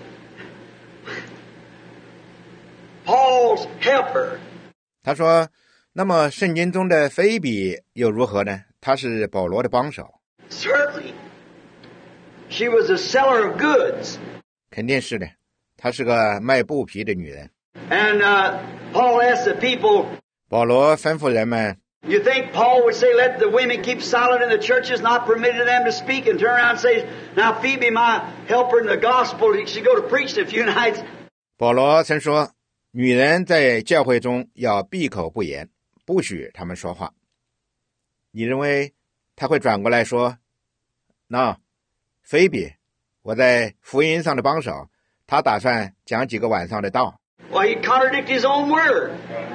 Paul's helper. 她说，那么圣经中的菲比又如何呢？她是保罗的帮手。 Certainly. She was a seller of goods. 肯定是的，她是个卖布匹的女人。 And uh, Paul asked the people, 保罗吩咐人们， you think Paul would say, let the women keep silent in the churches, not permitting them to speak, and turn around and say, now Phoebe, my helper in the gospel, she go to preach a few nights. 保罗曾说，女人在教会中要闭口不言，不许他们说话。你认为他会转过来说，那菲比，我在福音上的帮手，他打算讲几个晚上的道。 Well, he'd contradict his own word.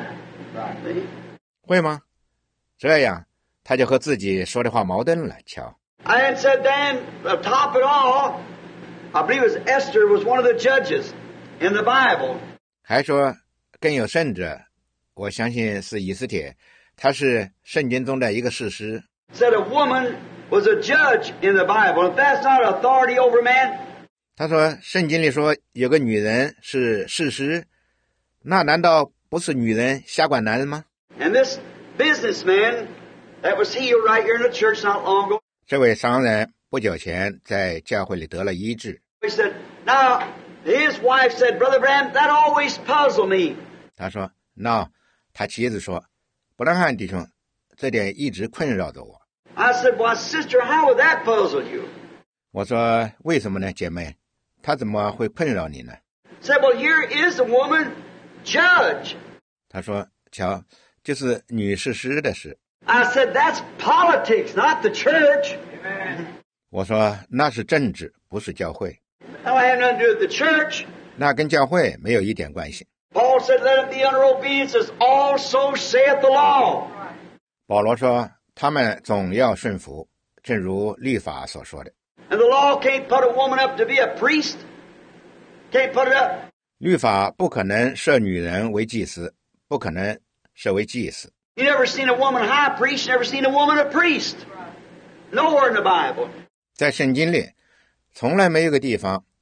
会吗？这样他就和自己说的话矛盾了。瞧， And said then, uh, top it all, I believe it was Esther was one of the judges in the Bible. 还说更有甚者，我相信是以斯帖，他是圣经中的一个士师。 Said a woman was a judge in the Bible. If that's not authority over man, 他说圣经里说有个女人是士师，那难道不是女人瞎管男人吗？ and this businessman that was healed right here in the church not long ago, 这位商人不久前在教会里得了医治。 he said, now, his wife said, Brother Branham, that always puzzled me. 他说，那他妻子说，伯兰汉弟兄，这点一直困扰着我。 I said, well, sister, how would that puzzle you? 我说为什么呢，姐妹？他怎么会困扰你呢？ Said, well, here is a woman judge. 他说，瞧，就是女士师的事。 I said, that's politics, not the church. 我说那是政治，不是教会， That don't have nothing to do with the church. 那跟教会没有一点关系。 Paul said, let it be under obedience as also saith the law. 保罗说，他们总要顺服，正如律法所说的。 And the law can't put a woman up to be a priest. Can't put it up. 律法不可能设女人为祭司，不可能设为祭司。 You never seen a woman high priest, you never seen a woman a priest. Nowhere in the Bible. 在圣经里，从来没有个地方，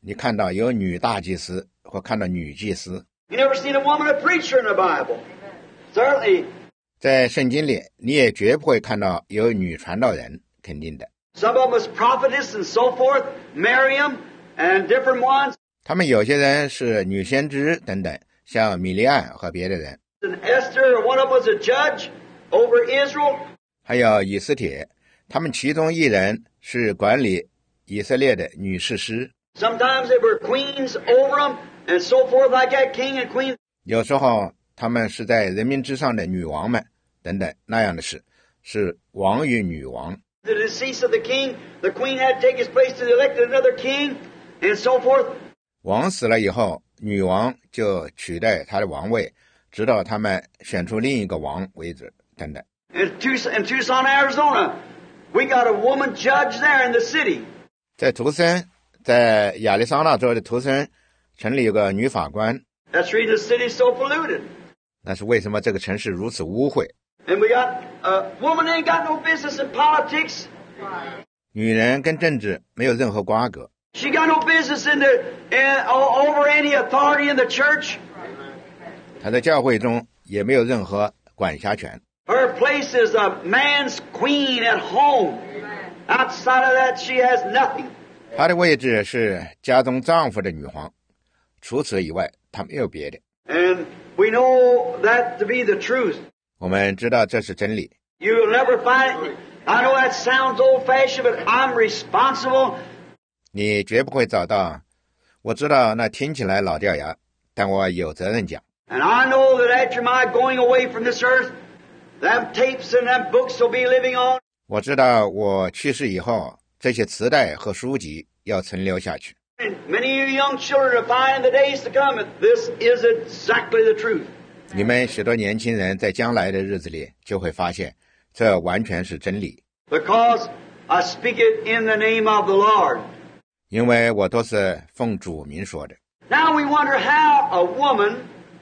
你看到有女大祭司或看到女祭司。 You never seen a woman a preacher in the Bible. Certainly. 在圣经里，你也绝不会看到有女传道人，肯定的。 Some of them was prophetess and so forth, Miriam and different ones. 他们有些人是女先知等等，像米利暗和别的人。 And Esther, one of them was a judge over Israel. 还有以斯帖，他们其中一人是管理以色列的女士师。 Sometimes they were queens over them and so forth like that, king and queen. 有时候他们是在人民之上的女王们等等那样的事，是王与女王。 The decease of the king, the queen had to take his place to elect another king and so forth. 王死了以后，女王就取代他的王位，直到他们选出另一个王为止等等。 In Tucson, in Tucson, Arizona, we got a woman judge there in the city. 在图森，在亚利桑那州的图森城里有个女法官。 That's the reason the city's so polluted. 那是为什么这个城市如此污秽？ And we got a woman ain't got no business in politics. 女人跟政治没有任何瓜葛， She got no business in the in, over any authority in the church. 她在教会中也没有任何管辖权。 Her place is a man's queen at home. Outside of that, she has nothing. 她的位置是家中丈夫的女皇，除此以外，她没有别的。 And we know that to be the truth. 我们知道这是真理。 You'll never find it. I know that sounds old-fashioned, but I'm responsible. 你绝不会找到。我知道那听起来老掉牙，但我有责任讲。 And I know that after my going away from this earth, them tapes and them books will be living on. 我知道我去世以后，这些磁带和书籍要存留下去。 And many of you young children will find in the days to come that this is exactly the truth. 你们许多年轻人在将来的日子里就会发现，这完全是真理。 Because I speak it in the name of the Lord. 因为我都是奉主名说的。 Now we wonder how a woman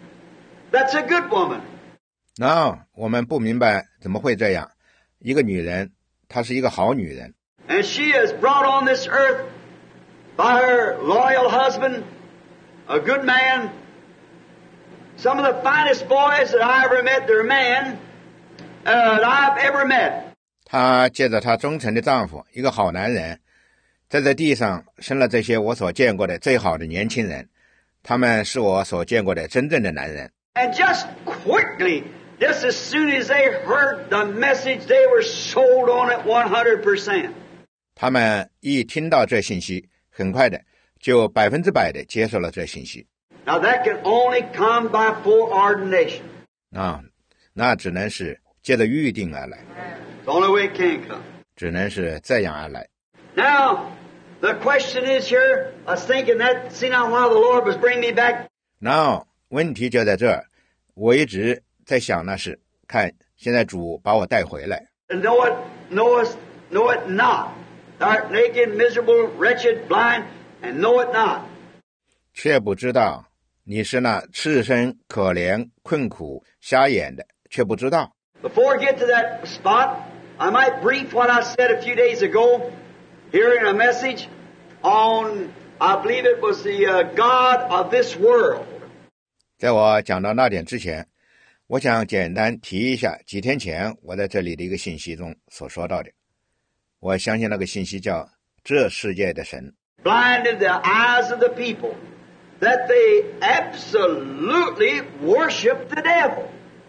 that's a good woman. 那我们不明白怎么会这样，一个女人，她是一个好女人， And she is brought on this earth by her loyal husband, a good man. Some of the finest boys that I ever met, they're men, uh, that I've ever met. 她借着她忠诚的丈夫，一个好男人，在这地上生了这些我所见过的最好的年轻人，他们是我所见过的真正的男人。 And just quickly, just as soon as they heard the message, they were sold on it one hundred percent. 他们一听到这信息，很快的就百分之百的接受了这信息。 Now that can only come by foreordination. 啊，那只能是借着预定而来， It's the only way it can come. 只能是这样而来。 Now, the question is here, I was thinking that, see now while the Lord was bringing me back, Now 问题就在这儿，我一直在想那是，看现在主把我带回来， know it, know it, know it not. Thou art naked, miserable, wretched, blind, and know it not. 却不知道你是那赤身、可怜、困苦、瞎眼的，却不知道。 Before I get to that spot, I might brief what I said a few days ago here in a message on, I believe it was the uh, God of this world. 在我讲到那点之前，我想简单提一下几天前我在这里的一个信息中所说到的。我相信那个信息叫这世界的神 Blinded the eyes of the people that they absolutely worship the devil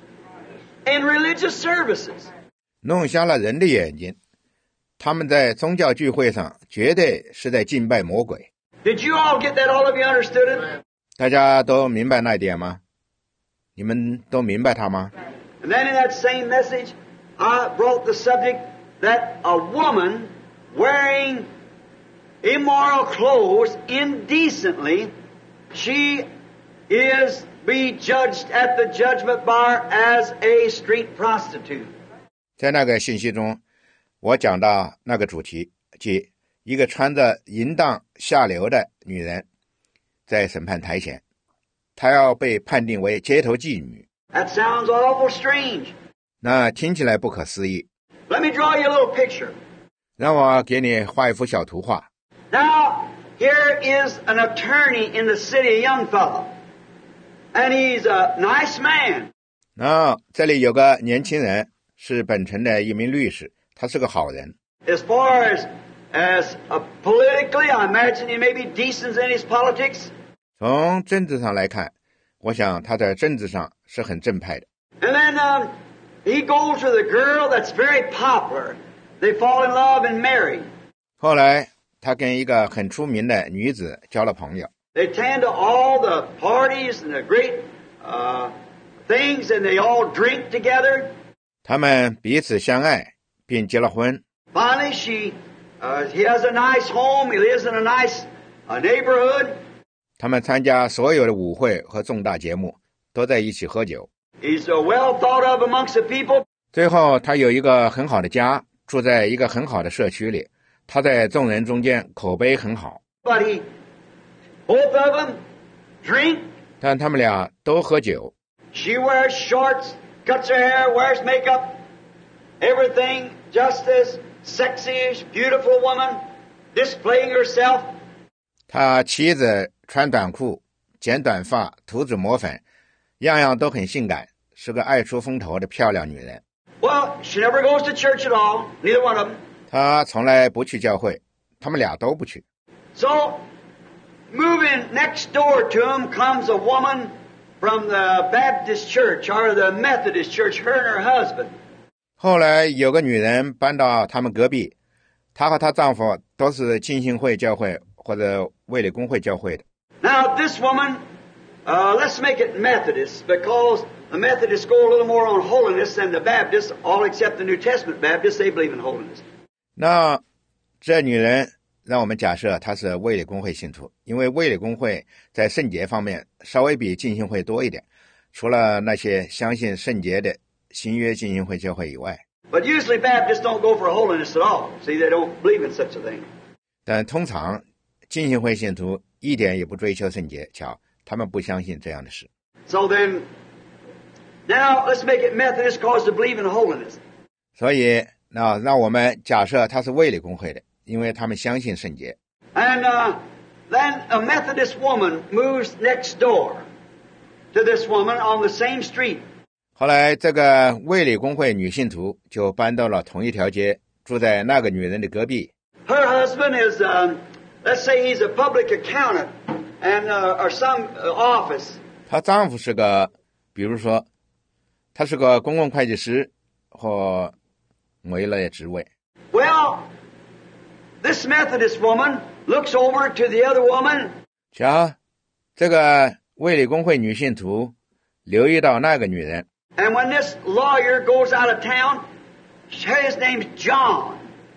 in religious services. 弄瞎了人的眼睛，他们在宗教聚会上绝对是在敬拜魔鬼。 Did you all get that? All of you understood it? 大家都明白那一点吗？你们都明白它吗？ And then in that same message, I brought the subject that a woman wearing immoral clothes indecently, she is be judged at the judgment bar as a street prostitute. 在那个信息中，我讲到那个主题，即一个穿着淫荡下流的女人在审判台前，她要被判定为街头妓女。 That sounds awful strange. 那听起来不可思议。 Let me draw you a little picture. 让我给你画一幅小图画。 Now, here is an attorney in the city, a young fellow, and he's a nice man. 那这里有个年轻人，是本城的一名律师，他是个好人。 As far as as uh, politically, I imagine he may be decent in his politics. 从政治上来看，我想他在政治上是很正派的。 And then um, he goes with a girl that's very popular. They fall in love and marry. 后来他跟一个很出名的女子交了朋友。 They attend to all the parties and the great uh, things, and they all drink together. 他们彼此相爱，并结了婚。 Finally, she, uh, he has a nice home. He lives in a nice uh, neighborhood. 他们参加所有的舞会和重大节目，都在一起喝酒。 He's uh, well thought of amongst the people. 最后，他有一个很好的家，住在一个很好的社区里。他在众人中间口碑很好。 But he, both of them drink. 但他们俩都喝酒。 She wears shorts, cuts her hair, wears makeup, everything just as sexy, beautiful woman, displaying herself. 他妻子穿短裤，剪短发，涂脂抹粉，样样都很性感，是个爱出风头的漂亮女人。 Well, she never goes to church at all, neither one of them. 她从来不去教会，他们俩都不去。 So, moving next door to him comes a woman from the Baptist church or the Methodist church, her and her husband. 后来有个女人搬到他们隔壁，她和她丈夫都是浸信会教会或者卫理公会教会的。 Now, this woman, uh, let's make it Methodist, because the Methodists go a little more on holiness than the Baptists, all except the New Testament Baptists, they believe in holiness. 那这女人让我们假设她是卫理公会信徒，因为卫理公会在圣洁方面稍微比浸信会多一点，除了那些相信圣洁的新约浸信会教会以外。 But usually Baptists don't go for holiness at all. See, they don't believe in such a thing. 但通常浸信会信徒一点也不追求圣洁，瞧，他们不相信这样的事。 So then, now let's make it Methodist cause they believe in holiness. 所以那让我们假设他是卫理公会的，因为他们相信圣洁。 And uh, then a Methodist woman moves next door to this woman on the same street. 后来这个卫理公会女信徒就搬到了同一条街，住在那个女人的隔壁。 Her husband is, um, let's say he's a public accountant and uh, or some uh, office. 她丈夫是个，比如说，他是个公共会计师或某一类职位。 Well, this Methodist woman looks over to the other woman. 瞧，这个卫理公会女信徒留意到那个女人。 And when this lawyer goes out of town, his name's John.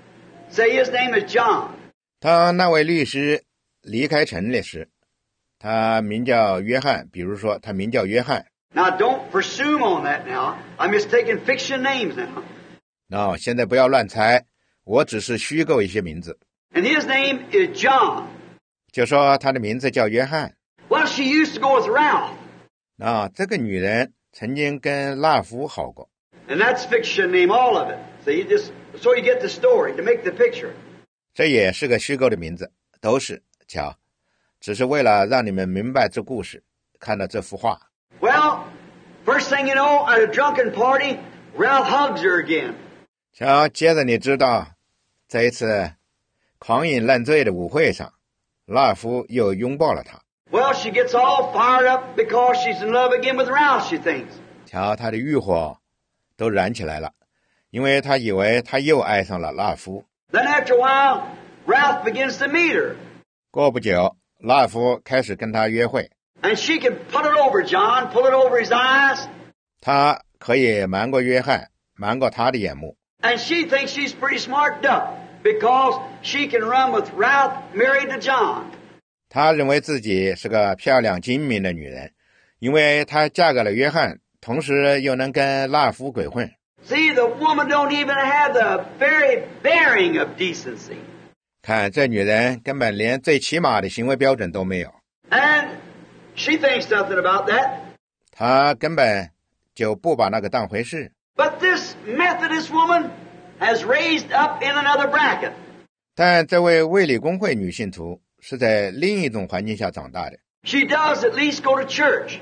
Say his name is John. 当那位律师离开城里时，他名叫约翰，比如说他名叫约翰。 Now don't presume on that now. I'm just taking fiction names now. 那现在不要乱猜，我只是虚构一些名字。 And his name is John. 就说他的名字叫约翰。 Well, she used to go with Ralph. 那这个女人曾经跟拉夫好过。 And that's fiction name, all of it. So you just, so you get the story, to make the picture. 这也是个虚构的名字，都是，瞧，只是为了让你们明白这故事，看到这幅画。 Well, first thing you know, at a drunken party, Ralph hugs her again. 瞧，接着你知道，这一次狂饮烂醉的舞会上，拉夫又拥抱了她。 Well, she gets all fired up because she's in love again with Ralph, she thinks. 瞧，她的欲火都燃起来了，因为她以为她又爱上了拉夫。 Then after a while, Ralph begins to meet her. 过不久，拉夫开始跟她约会。 And she can put it over John, pull it over his eyes. 她可以瞒过约翰，瞒过他的眼目。 And she thinks she's pretty smart duck because she can run with Ralph married to John. 她认为自己是个漂亮精明的女人，因为她嫁给了约翰，同时又能跟拉夫鬼混。 See, the woman don't even have the very bearing of decency. 看这女人根本连最起码的行为标准都没有。 And she thinks nothing about that. 她根本就不把那个当回事。 But this Methodist woman has raised up in another bracket. 但这位卫理公会女信徒是在另一种环境下长大的。 She does at least go to church.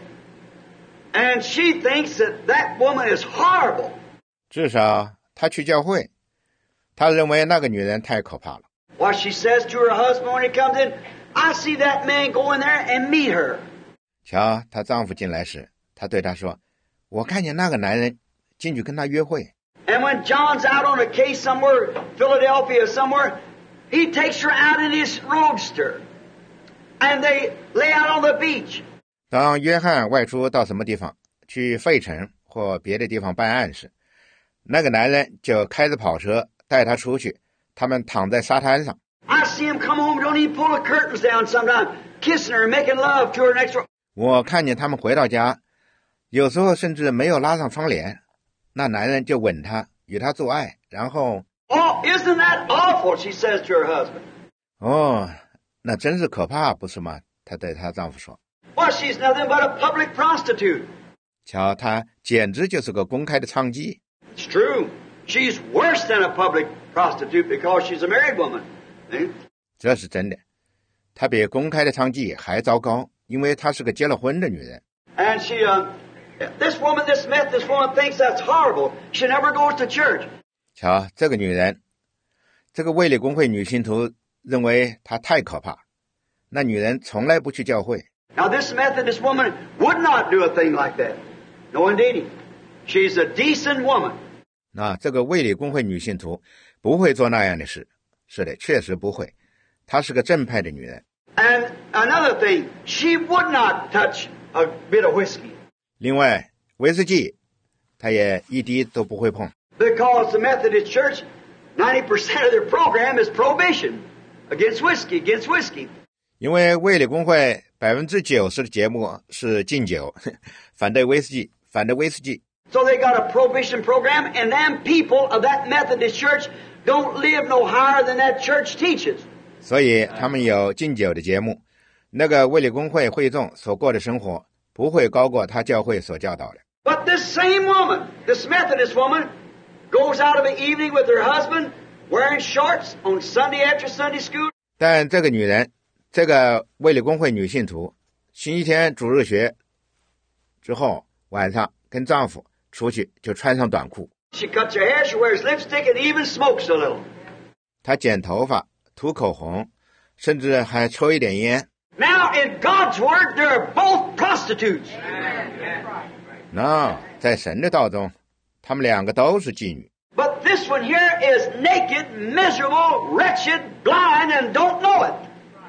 And she thinks that that woman is horrible. 至少她去教会，她认为那个女人太可怕了。 Why, she says to her husband when he comes in, I see that man go in there and meet her. 瞧，她丈夫进来时，她对他说，我看见那个男人进去跟他约会。 And when John's out on a case somewhere, Philadelphia somewhere, he takes her out in his roadster. And they lay out on the beach. 当约翰外出到什么地方，去费城或别的地方办案时，那个男人就开着跑车带他出去，他们躺在沙滩上。 I see him come home, don't even pull the curtains down sometimes, kissing her and making love to her next door. 我看见他们回到家，有时候甚至没有拉上窗帘，那男人就吻她，与她做爱，然后 Oh, isn't that awful, she says to her husband. 哦，那真是可怕，不是吗？她对她丈夫说。 Well, she's nothing but a public prostitute. 瞧，她简直就是个公开的娼妓。 It's true. She's worse than a public prostitute because she's a married woman. Eh? 这是真的，她比公开的娼妓还糟糕，因为她是个结了婚的女人。 And she, uh, this woman, this Methodist woman thinks that's horrible. She never goes to church. 瞧，这个女人，这个卫理公会女信徒认为她太可怕，那女人从来不去教会。 Now, this Methodist woman would not do a thing like that. No, indeed. She's a decent woman. 那这个卫理公会女信徒不会做那样的事。是的，确实不会。她是个正派的女人。 And another thing, she would not touch a bit of whiskey. 另外，威士忌，她也一滴都不会碰。 Because the Methodist Church, ninety percent of their program is prohibition against whiskey, against whiskey. 因为卫理公会百分之九十的节目是禁酒，反对威士忌，反对威士忌。 So they got a prohibition program, and them people of that Methodist Church don't live no higher than that church teaches. 所以他们有禁酒的节目，那个卫理公会会众所过的生活不会高过他教会所教导的。 But this same woman, this Methodist woman, goes out of the evening with her husband wearing shorts on Sunday after Sunday school. 但这个女人，这个卫理公会女信徒，星期天主日学之后晚上跟丈夫出去就穿上短裤。 She cuts her hair, she wears lipstick, and even smokes a little. 她剪头发，涂口红，甚至还抽一点烟。 Now, in God's word, they're both prostitutes. No, 在神的道中，他们两个都是妓女。 But this one here is naked, miserable, wretched, blind, and don't know it.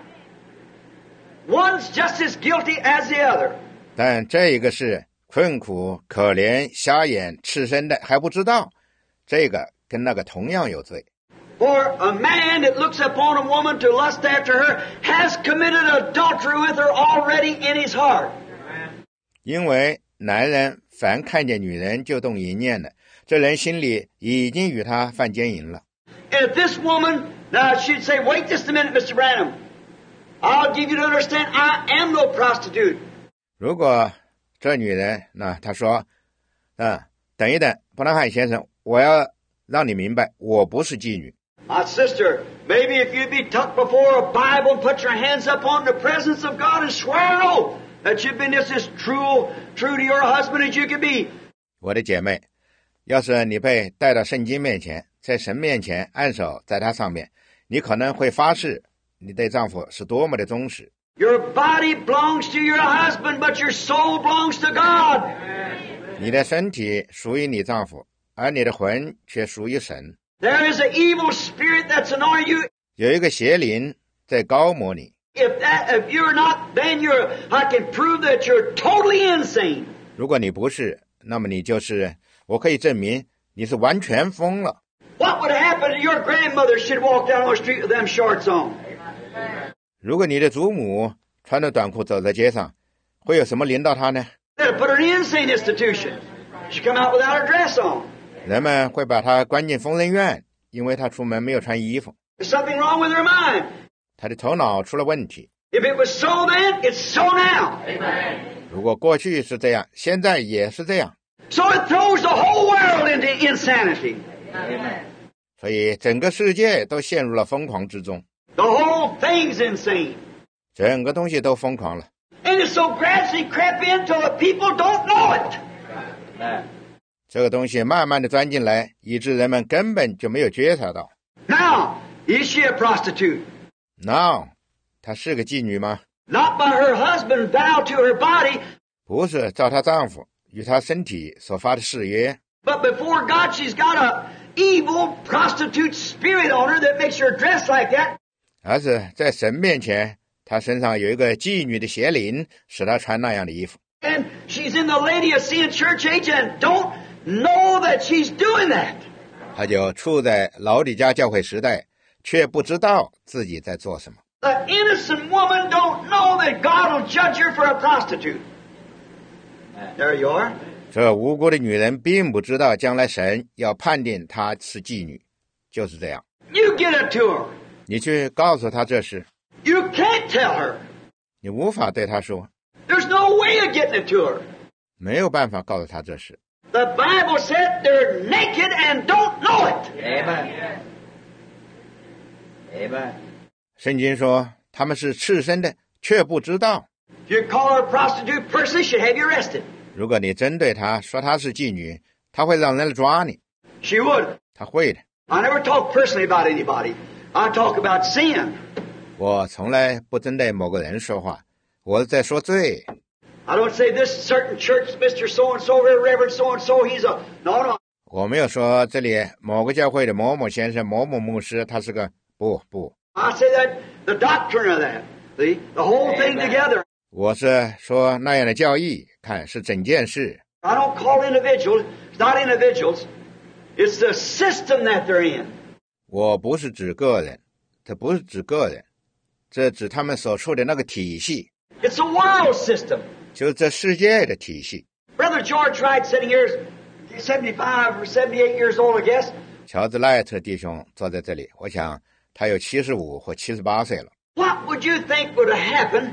One's just as guilty as the other. 但这一个是困苦、可怜、瞎眼、赤身的，还不知道，这个跟那个同样有罪。 For a man that looks upon a woman to lust after her has committed adultery with her already in his heart. 因为男人凡看见女人就动淫念的，这人心里已经与她犯奸淫了。 And if this woman, now she'd say, wait just a minute, Mister Branham. I'll give you to understand I am no prostitute. 如果这女人，那她说，嗯，等一等，伯纳汉先生，我要让你明白，我不是妓女。 My sister, maybe if you'd be tucked before a Bible and put your hands up on the presence of God and swear an oath that you've been just as true, true to your husband as you can be. 我的姐妹，要是你被带到圣经面前，在神面前按手在他上面，你可能会发誓，你对丈夫是多么的忠实。 Your body belongs to your husband, but your soul belongs to God. 你的身体属于你丈夫，而你的魂却属于神。 There is an evil spirit that's anointing you. 有一个邪灵在高摩你。 If that, if you're not, then you're, I can prove that you're totally insane. 如果你不是，那么你就是，我可以证明你是完全疯了。 What would happen if your grandmother should walk down the street with them shorts on? 如果你的祖母穿着短裤走在街上，会有什么临到她呢？ They'd put her in an insane institution. She'd come out without her dress on. 人们会把她关进疯人院，因为她出门没有穿衣服。 There's something wrong with her mind. 她的头脑出了问题。 If it was so then, it's so now. 如果过去是这样，现在也是这样。 So it throws the whole world into insanity. 所以整个世界都陷入了疯狂之中。 The whole thing's insane. 整个东西都疯狂了。 And it's so gradually crept in till the people don't know it. 这个东西慢慢的钻进来，以致人们根本就没有觉察到。 Now, is she a prostitute? Now, 她是个妓女吗？ Not by her husband vowed to her body, 不是照她丈夫与她身体所发的誓约， but before God she's got a evil prostitute spirit on her that makes her dress like that. 而是在神面前，她身上有一个妓女的邪灵，使她穿那样的衣服。 And she's in the Laodicean church age and don't know that she's doing that. 她就处在老底嘉教会时代，却不知道自己在做什么。 The innocent woman don't know that God will judge her for a prostitute. There you are. 这无辜的女人并不知道将来神要判定她是妓女，就是这样。 You get it to her. 你去告诉她这事， You can't tell her. 你无法对她说， There's no way of getting it to her. 没有办法告诉她这事。 The Bible said they're naked and don't know it. Amen. Amen. 圣经说他们是赤身的，却不知道。 If you call her a prostitute person, she'd have you arrested. 如果你针对她说她是妓女，她会让人来抓你。 She would. 她会的。 I never talk personally about anybody. I talk about sin. 我从来不针对某个人说话，我是在说罪。 I don't say this certain church, Mister So-and-so, Reverend So-and-so, he's a... No, no. 我没有说这里某个教会的某某先生、某某牧师，他是个不不。 I say that, the doctrine of that. See? The whole thing together. 我是说那样的教义，看是整件事。 I don't call individuals. It's not individuals. It's the system that they're in. 我不是指个人，这不是指个人，这指他们所处的那个体系， It's a world system. 就是这世界的体系。 Brother George Wright sitting here is seventy-five or seventy-eight years old, I guess. 乔治赖特弟兄坐在这里，我想他有七十五或七十八岁了。 What would you think would have happened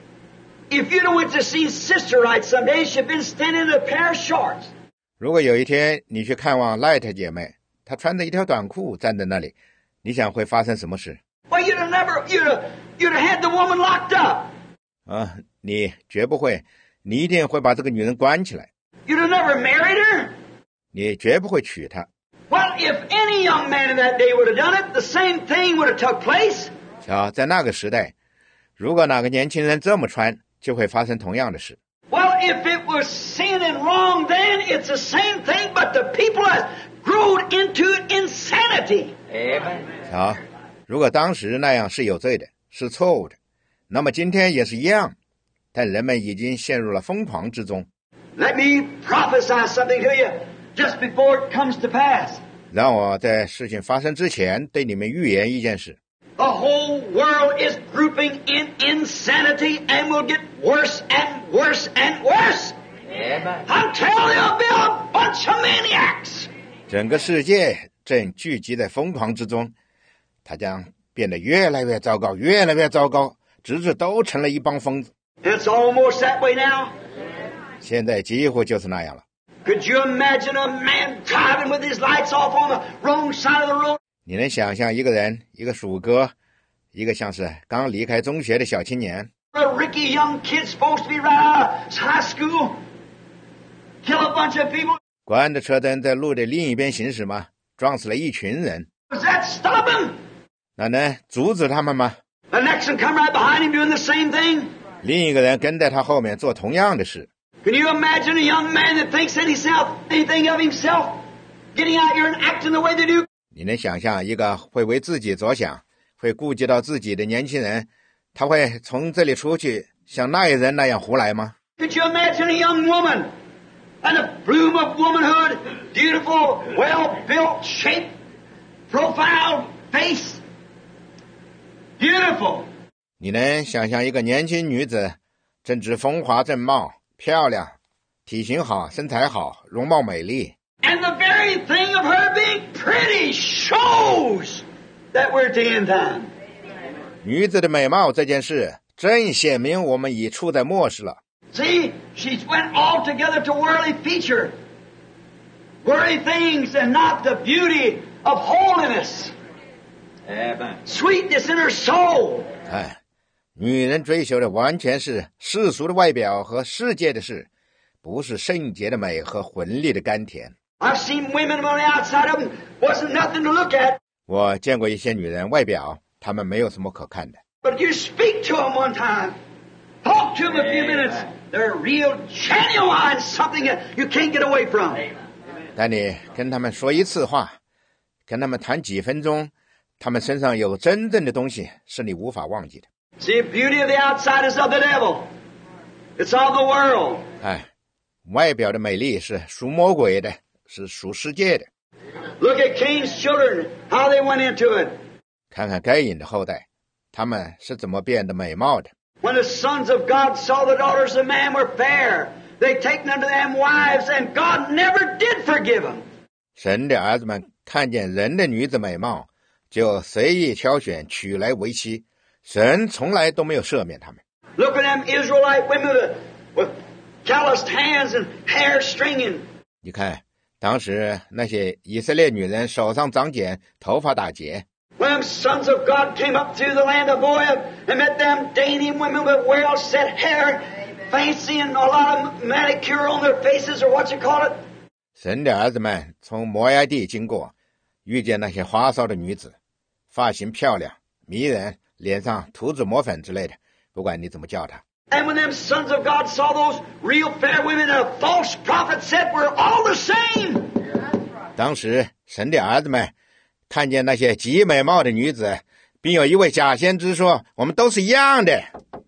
if you'd have went to see Sister Wright someday? She'd been standing in a pair of shorts. 如果有一天你去看望赖特姐妹，她穿着一条短裤站在那里，你想会发生什么事？ Well, you'd have never, you'd have, you'd have had the woman locked up. 啊，你绝不会，你一定会把这个女人关起来， You'd have never married her. 你绝不会娶她。 Well, if any young man in that day would have done it, the same thing would have took place. 瞧，在那个时代，如果哪个年轻人这么穿，就会发生同样的事。 Well, if it was sin and wrong then, it's the same thing, but the people have grown into insanity. Amen. 瞧，如果当时那样是有罪的，是错误的，那么今天也是一样，但人们已经陷入了疯狂之中。 Let me prophesy something to you just before it comes to pass. 让我在事情发生之前对你们预言一件事。 The whole world is grouping in insanity and will get worse and worse and worse. Amen. I'm telling you, there'll be a bunch of maniacs. 整个世界正聚集在疯狂之中，它将变得越来越糟糕，越来越糟糕，直至都成了一帮疯子。 It's almost that way now. 现在几乎就是那样了。 Could you imagine a man driving with his lights off on the wrong side of the road? 你能想象一个人，一个鼠哥，一个像是刚离开中学的小青年， A Ricky young kid supposed to be right out of high school. Kill a bunch of people. 关着车灯在路的另一边行驶吗？撞死了一群人， Does that stop him? 那能阻止他们吗？ The next one come right behind him doing the same thing. 另一个人跟在他后面做同样的事。 Can you imagine a young man that thinks himself, anything of himself, getting out here and acting the way they do? 你能想象一个会为自己着想，会顾及到自己的年轻人，他会从这里出去像那一人那样胡来吗？ Could you imagine a young woman and the bloom of womanhood, beautiful, well-built, shaped, profile, face, beautiful. 你能想象一个年轻女子，正值风华正茂，漂亮，体型好，身材好，容貌美丽。 And the very thing of her being pretty shows that we're at the end time. 女子的美貌这件事，正显明我们已处在末世了。 See, she's went altogether to worldly feature, worldly things, and not the beauty of holiness. Sweetness in her soul. 看，女人追求的完全是世俗的外表和世界的事，不是圣洁的美和魂力的甘甜。 I've seen women on the outside of them wasn't nothing to look at. 我见过一些女人外表，她们没有什么可看的。 But you speak to them one time, talk to them a few minutes. They're real, genuine, something that you can't get away from. 但你跟他们说一次话，跟他们谈几分钟，他们身上有真正的东西是你无法忘记的。 See, beauty of the outside is of the devil. It's of the world. 哎，外表的美丽是属魔鬼的，是属世界的。 Look at Cain's children, how they went into it. 看看该隐的后代，他们是怎么变得美貌的。 When the sons of God saw the daughters of man were fair, they taken unto them wives, and God never did forgive them. 神的儿子们看见人的女子美貌，就随意挑选娶来为妻，神从来都没有赦免他们。 Look at them Israelite women with, with calloused hands and hair stringing. 你看，当时那些以色列女人手上长茧，头发打结。 When sons of God came up through the land of Moab and met them dainty women with well-set hair, fancy and a lot of manicure on their faces, or what you call it. 神的儿子们从摩崖地经过，遇见那些花哨的女子，发型漂亮、迷人，脸上涂脂抹粉之类的，不管你怎么叫她。 And when them sons of God saw those real fair women, a false prophet said, we're all the same. 当时神的儿子们看见那些极美貌的女子，并有一位假先知说，我们都是一样的。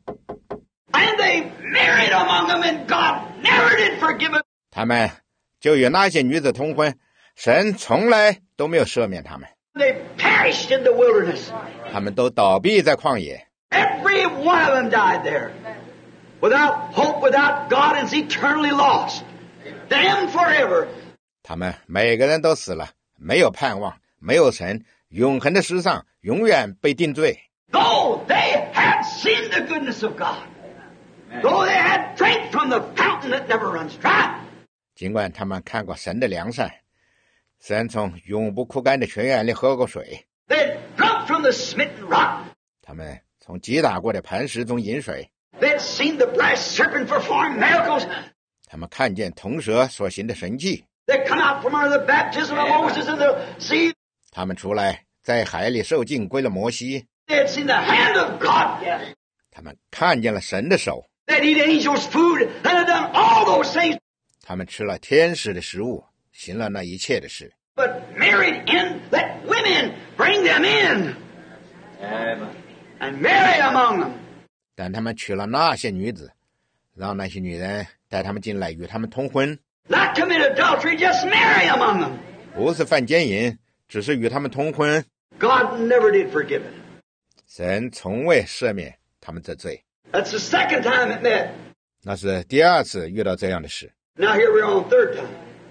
And they married among them, and God never did forgive them. 他们就与那些女子通婚，神从来都没有赦免他们。 They perished in the wilderness. 他们都倒闭在旷野。 Every one of them died there. Without hope, without God, and is eternally lost. Damned forever. 他们每个人都死了，没有盼望，没有神，永恒的世上永远被定罪。 Though they had seen the goodness of God, though they had drank from the fountain that never runs dry, 尽管他们看过神的良善，神从永不枯干的泉源里喝过水， they had drunk from the smitten rock, 他们从击打过的磐石中饮水， they had seen the brass serpent perform miracles, 他们看见铜蛇所行的神迹， they had come out from under the baptism of Moses in the sea, 他们出来在海里受浸归了摩西， they had seen the hand of God, 他们看见了神的手， they had eaten angels' food, and had done all those things, 他们吃了天使的食物，行了那一切的事。 but married in, let women bring them in, and marry among them. 但他们娶了那些女子，让那些女人带他们进来与他们通婚， Not commit adultery, just marry among them. 不是犯奸淫，只是与他们通婚。 God never did forgive it. 神从未赦免他们这罪。 That's the second time it met. 那是第二次遇到这样的事。 Now here we're on third time.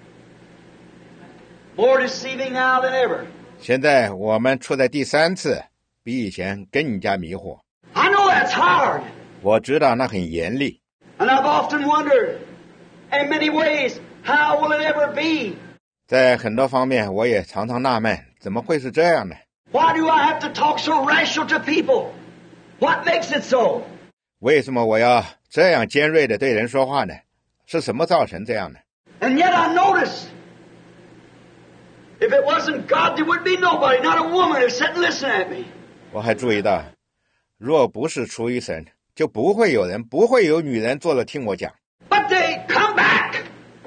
More deceiving now than ever. 现在我们处在第三次，比以前更加迷惑。 I know that's hard. 我知道那很严厉， And I've often wondered, in many ways, how will it ever be? 在很多方面我也常常纳闷，怎么会是这样呢？ Why do I have to talk so rational to people? What makes it so? 为什么我要这样尖锐地对人说话呢？是什么造成这样的？ And yet I notice, if it wasn't God, there would be nobody, not a woman who'd sit and listen at me. 我还注意到，若不是出于神，就不会有人，不会有女人坐着听我讲。 But they come back.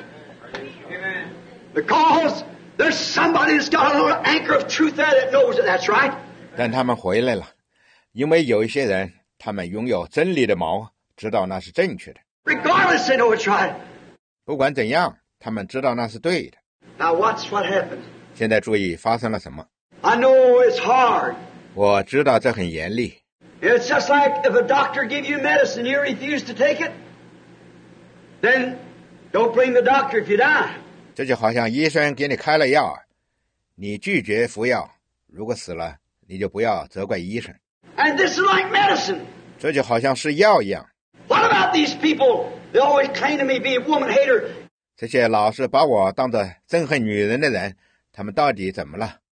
Because there's somebody that's got a little anchor of truth there that knows that that's right. 但他们回来了，因为有一些人，他们拥有真理的锚，知道那是正确的。 Regardless, they know it's right. 不管怎样，他们知道那是对的。 Now watch what happened. 现在注意发生了什么？ I know it's hard. 我知道这很严厉。 It's just like if a doctor give you medicine, you refuse to take it, then don't blame the doctor if you die. 这就好像医生给你开了药，你拒绝服药，如果死了，你就不要责怪医生。 And this is like medicine. 这就好像是药一样。 What about these people? They always claim to me be a woman hater. 这些老是把我当作憎恨女人的人，他们到底怎么了？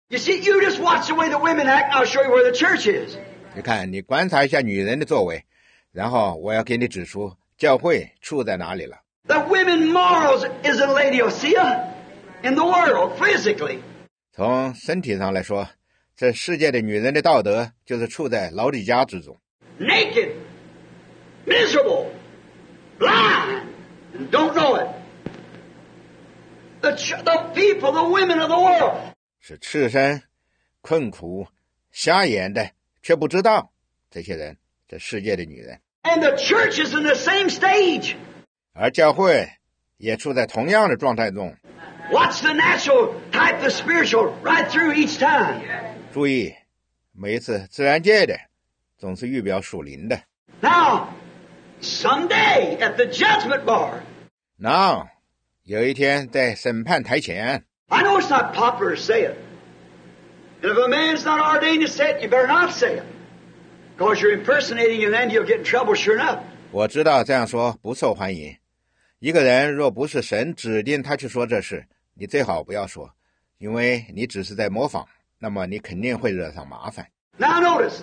You see, you just watch the way the women act, and I'll show you where the church is. 你看，你观察一下女人的作为，然后我要给你指出教会处在哪里了。 The women morals is in Laodicea, in the world, physically. 从身体上来说，这世界的女人的道德就是处在老底家之中。 Naked, miserable, blind, and don't know it. The, the people, the women of the world. 是赤身、困苦、瞎眼的，却不知道这些人，这世界的女人。 And the church is in the same stage. 而教会也处在同样的状态中。 Watch the natural type of spiritual right through each time. 注意，每一次自然界的总是预表属灵的。 Now, someday at the judgment bar. Now, 有一天在审判台前。 I know it's not popular to say it. And if a man's not ordained to say it, you better not say it. Because you're impersonating and then you'll get in trouble sure enough. 我知道这样说不受欢迎。一个人若不是神指定他去说这事，你最好不要说，因为你只是在模仿，那么你肯定会惹上麻烦。 Now notice,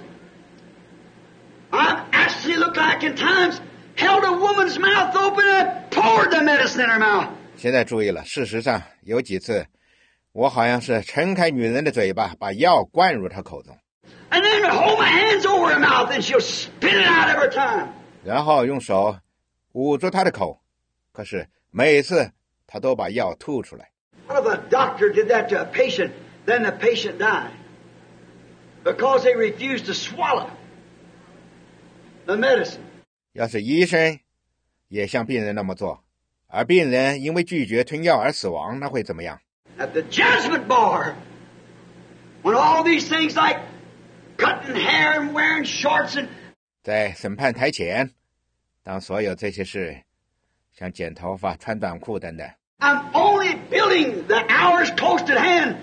I've actually looked like in times held a woman's mouth open and poured the medicine in her mouth. 现在注意了，事实上有几次我好像是撑开女人的嘴巴，把药灌入她口中。 And then hold my hands over her mouth and she'll spit it out every time. 然后用手捂住她的口，可是每次她都把药吐出来。 What if a doctor did that to a patient, then the patient died? Because they refused to swallow the medicine. 要是医生也像病人那么做，而病人因为拒绝吞药而死亡，那会怎么样？ At the judgment bar, when all these things like cutting hair and wearing shorts and 在审判台前，当所有这些事，像剪头发、穿短裤等等， I'm only building the hours close at hand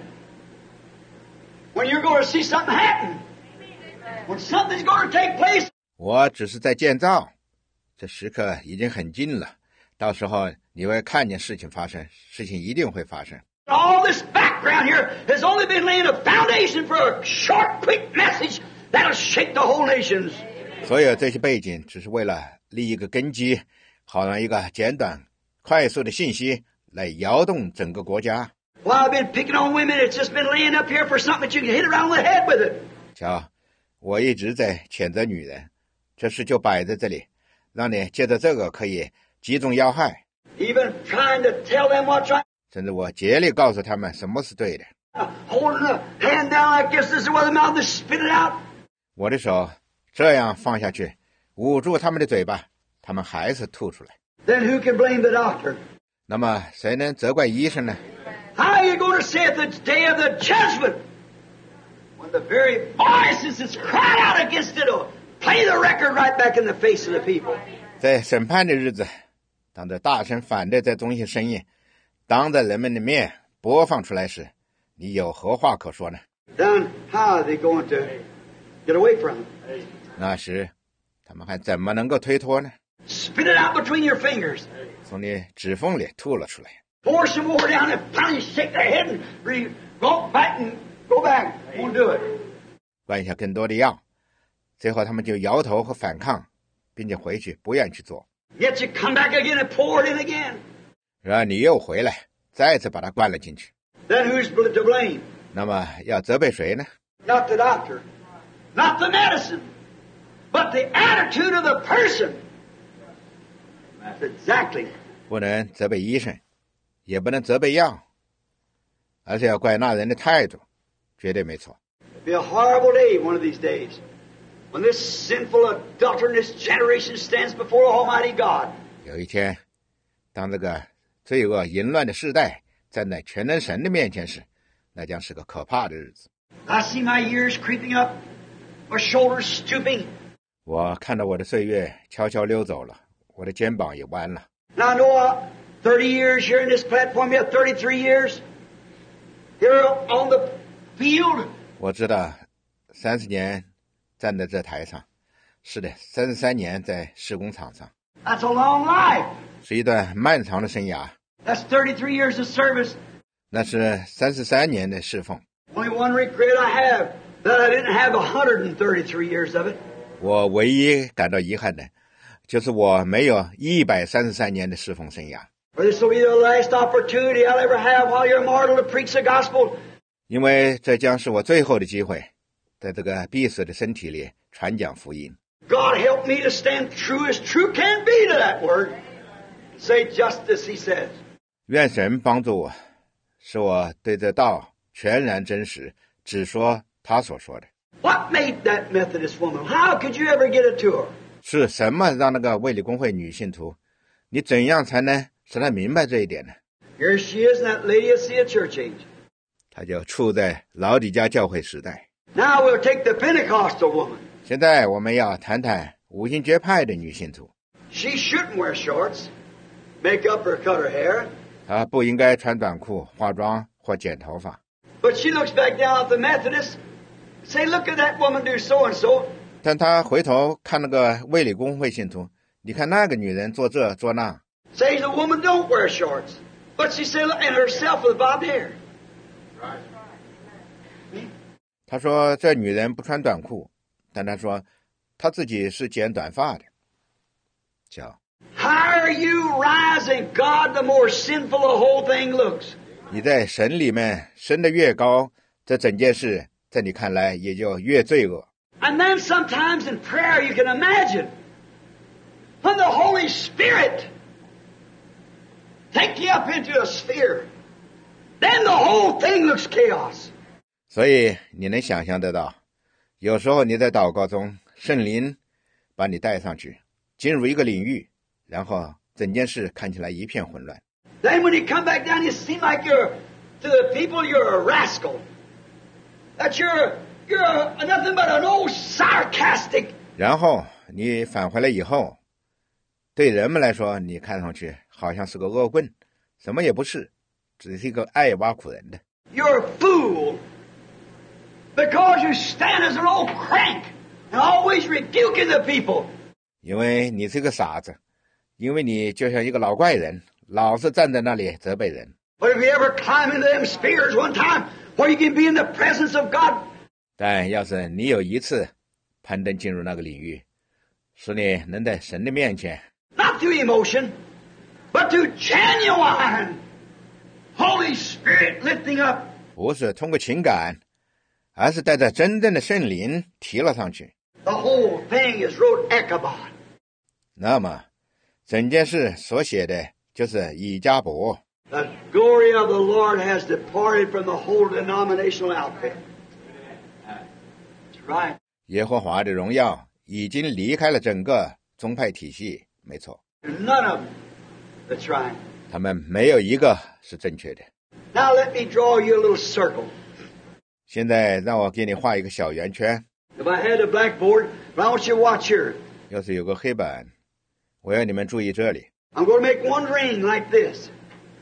when you're going to see something happen. When something's going to take place. 我只是在建造，这时刻已经很近了，到时候你会看见事情发生，事情一定会发生。 All this background here has only been laying a foundation for a short, quick message that'll shake the whole nations. 所有这些背景只是为了立一个根基，好让一个简短、快速的信息来摇动整个国家。 Well, I've been picking on women. It's just been laying up here for something that you can hit around the head with it. 瞧，我一直在谴责女人，这事就摆在这里，让你借着这个可以击中要害。 Even trying to tell them what's right. 甚至我竭力告诉他们什么是对的。 Uh, holding the hand down like this, this is where the mouth is spit it out. 我的手这样放下去，捂住他们的嘴巴，他们还是吐出来。 Then who can blame the doctor? 那么谁能责怪医生呢？ How are you going to say at the day of the judgment, when the very voices that's cried out against it will play the record right back in the face of the people? 在审判的日子，当着大声反对在中心声音，当着人们的面播放出来时，你有何话可说呢？ Then how are they going to get away from it? 那时他们还怎么能够推脱呢？ Spit it out between your fingers. 从你指缝里吐了出来。 Pour some more down and finally shake their head and re- go back and go back. Won't do it. 灌下更多的药，最后他们就摇头和反抗，并且回去不愿去做。 Yet you come back again and pour it in again. 然而你又回来，再次把它灌了进去。 Then who's to blame? 那么要责备谁呢？ Not the doctor, not the medicine, but the attitude of the person. That's exactly. 不能责备医生，也不能责备药，而是要怪那人的态度，绝对没错。 It'll be a horrible day one of these days when this sinful, adulterous generation stands before Almighty God. 有一天，当这个罪恶淫乱的世代站在全能神的面前时，那将是个可怕的日子。 I see my years creeping up, my shoulders stooping. 我看到我的岁月悄悄溜走了，我的肩膀也弯了。 Now I know uh, thirty years here in this platform, you have thirty-three years here on the field. 我知道三十年站在这台上，是的，三十三年在施工场上， That's a long life. 是一段漫长的生涯。 That's thirty-three years of service. 那是三十三年的侍奉。 When Only one regret I have, that I didn't have one hundred thirty-three years of it. 我唯一感到遗憾的，就是我没有一百三十三年的侍奉生涯。 For this will be the last opportunity I'll ever have while you're mortal to preach the gospel. 因为这将是我最后的机会，在这个必死的身体里传讲福音。 God help me to stand true as true can be to that word. Say just as he says. 愿神帮助我，使我对这道全然真实，只说他所说的。 What made that Methodist woman? How could you ever get it to her? 是什么让那个卫理公会女信徒，你怎样才能使她明白这一点呢？ Here she is in that Laodicea church age. 她就处在老底嘉教会时代。 Now we'll take the Pentecostal woman. 现在我们要谈谈五旬节派的女信徒。 She shouldn't wear shorts, make up or cut her hair. 她不应该穿短裤、化妆或剪头发。 But she looks back down at the Methodists, say, look at that woman do so and so. 但她回头看那个卫理公会信徒，你看那个女人做这做那。 Says the woman don't wear shorts, but she said, and herself with bobbed hair. 她说这女人不穿短裤，但她说她自己是剪短发的。瞧。 Higher you rise in God, the more sinful the whole thing looks. 你在神里面升得越高，这整件事在你看来也就越罪恶。 And then sometimes in prayer you can imagine when the Holy Spirit take you up into a sphere, then the whole thing looks chaos. 所以你能想象得到，有时候你在祷告中，圣灵把你带上去，进入一个领域，然后整件事看起来一片混乱。 Then when you come back down, you seem like you're, to the people, you're a rascal. That you're, you're a, nothing but an old sarcastic. 然后你返回来以后，对人们来说，你看上去好像是个恶棍，什么也不是，只是一个爱挖苦人的。 You're a fool because you stand as an old crank and always rebuking the people. 因为你是个傻子，因为你就像一个老怪人，老是站在那里责备人。 But if you ever climb into them spheres one time where you can be in the presence of God. 但要是你有一次攀登进入那个领域，使你能在神的面前 Not through emotion, but through genuine Holy Spirit lifting up. 不是通过情感，而是带着真正的圣灵提了上去。 The whole thing is wrote Ichabod. 那么整件事所写的就是以迦伯。 The glory of the Lord has departed from the whole denominational outfit. That's right. 耶和华的荣耀已经离开了整个宗派体系，没错， None of them. That's right. 他们没有一个是正确的。 Now let me draw you a little circle. 现在让我给你画一个小圆圈。 If I had a blackboard, but I want you to watch here. 要是有个黑板，我要你们注意这里。 I'm going to make one ring like this.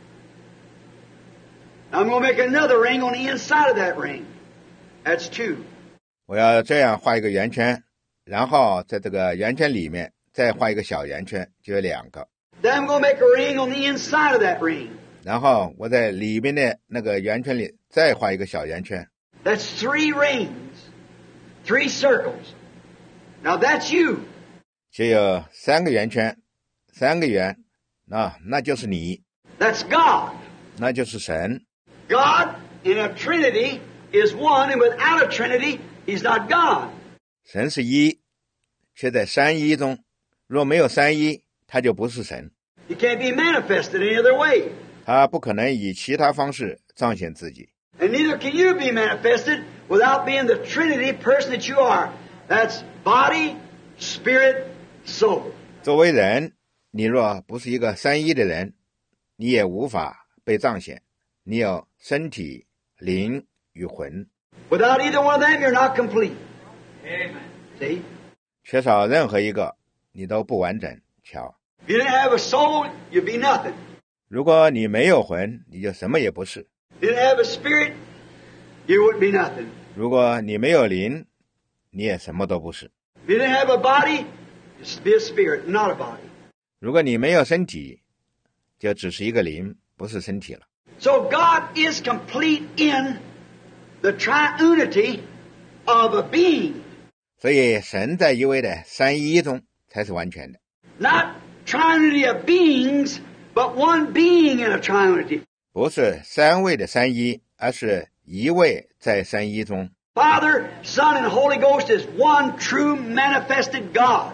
I'm going to make another ring on the inside of that ring. That's two. 我要这样画一个圆圈，然后在这个圆圈里面再画一个小圆圈，就有两个。 Then I'm going to make a ring on the inside of that ring. 然后我在里面的那个圆圈里再画一个小圆圈。 That's three rings. Three circles. Now that's you. 就有三个圆圈，三个圆，那那就是你， That's God. 那就是神。 God in a Trinity is one, and without a Trinity, He's not God. 神是一，却在三一中，若没有三一，他就不是神。 He can't be manifested any other way. 他不可能以其他方式彰显自己。 And neither can you be manifested without being the Trinity person that you are. That's body, spirit, soul. 作为人，你若不是一个三一的人，你也无法被彰显。你有身体、灵与魂。 Without either one of them, you're not complete. Amen. See? 缺少任何一个，你都不完整。瞧， If you didn't have a soul, you'd be nothing. 如果你没有魂，你就什么也不是。 If you didn't have a spirit, you wouldn't be nothing. 如果你没有灵，你也什么都不是。 If you didn't have a body, you'd be a spirit, not a body. 如果你没有身体，就只是一个灵，不是身体了。 So God is complete in the triunity of a being. 所以神在一位的三一中才是完全的。 Not triunity of beings, but one being in a triunity. 不是三位的三一，而是一位在三一中。 Father, Son, and Holy Ghost is one true manifested God.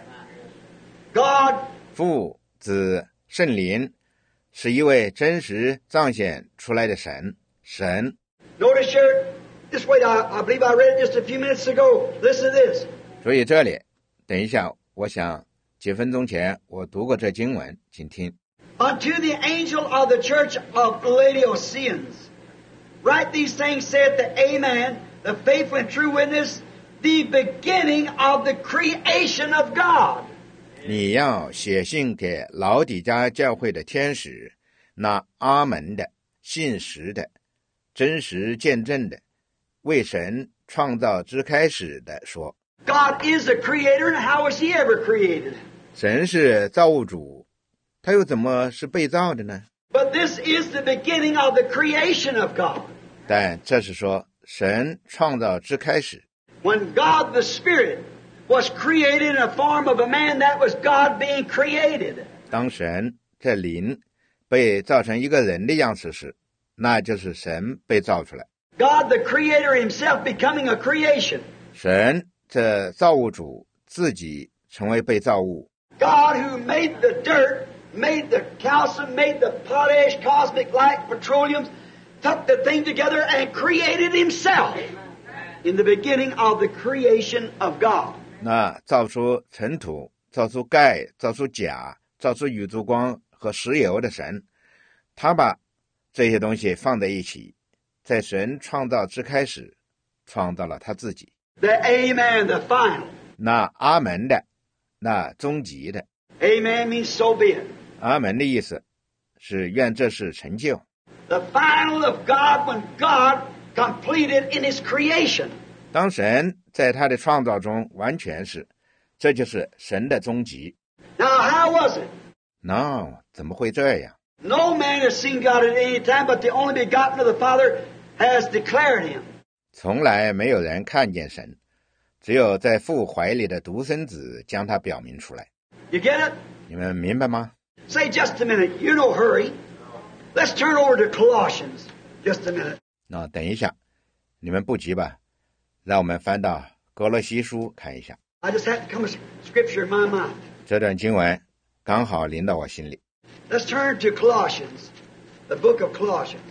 God, 父、子、圣灵是一位真实彰显出来的神。神。 Notice here, this way, I, I believe I read it just a few minutes ago. Listen to this. 所以这里，等一下，我想几分钟前我读过这经文，请听。 Unto the angel of the church of Laodiceans, write these things, saith the Amen, the faithful and true witness, the beginning of the creation of God. 你要写信给老底嘉教会的天使，那阿门的、信实的、真实见证的，为神创造之开始的说。 God is the creator, and how was he ever created? 神是造物主，他又怎么是被造的呢？ But this is the beginning of the creation of God. 但这是说神创造之开始。 When God the Spirit was created in a form of a man, that was God being created. 当神这灵被造成一个人的样式时，那就是神被造出来。 God the Creator himself becoming a creation. 神这造物主自己成为被造物。 God who made the dirt, made the calcium, made the potash, cosmic light, petroleum, took the thing together and created himself in the beginning of the creation of God. 那造出尘土，造出钙，造出钾，造出宇宙光和石油的神，他把这些东西放在一起，在神创造之开始创造了他自己。 The Amen, the final. 那阿门的，那终极的。 Amen means so be it. 阿门的意思是愿这事成就。 The final of God when God completed in his creation. 当神在他的创造中完全是，这就是神的终极。 Now how was it? No, 怎么会这样？ No man has seen God at any time, but the only begotten of the Father has declared him. 从来没有人看见神，只有在父怀里的独生子将他表明出来。 You get it? 你们明白吗？ Say just a minute. You no hurry. Let's turn over to Colossians. Just a minute. 那等一下，你们不急吧？让我们翻到哥罗西书看一下。 I just had to come a scripture in my mind. 这段经文刚好临到我心里。 Let's turn to Colossians, the book of Colossians,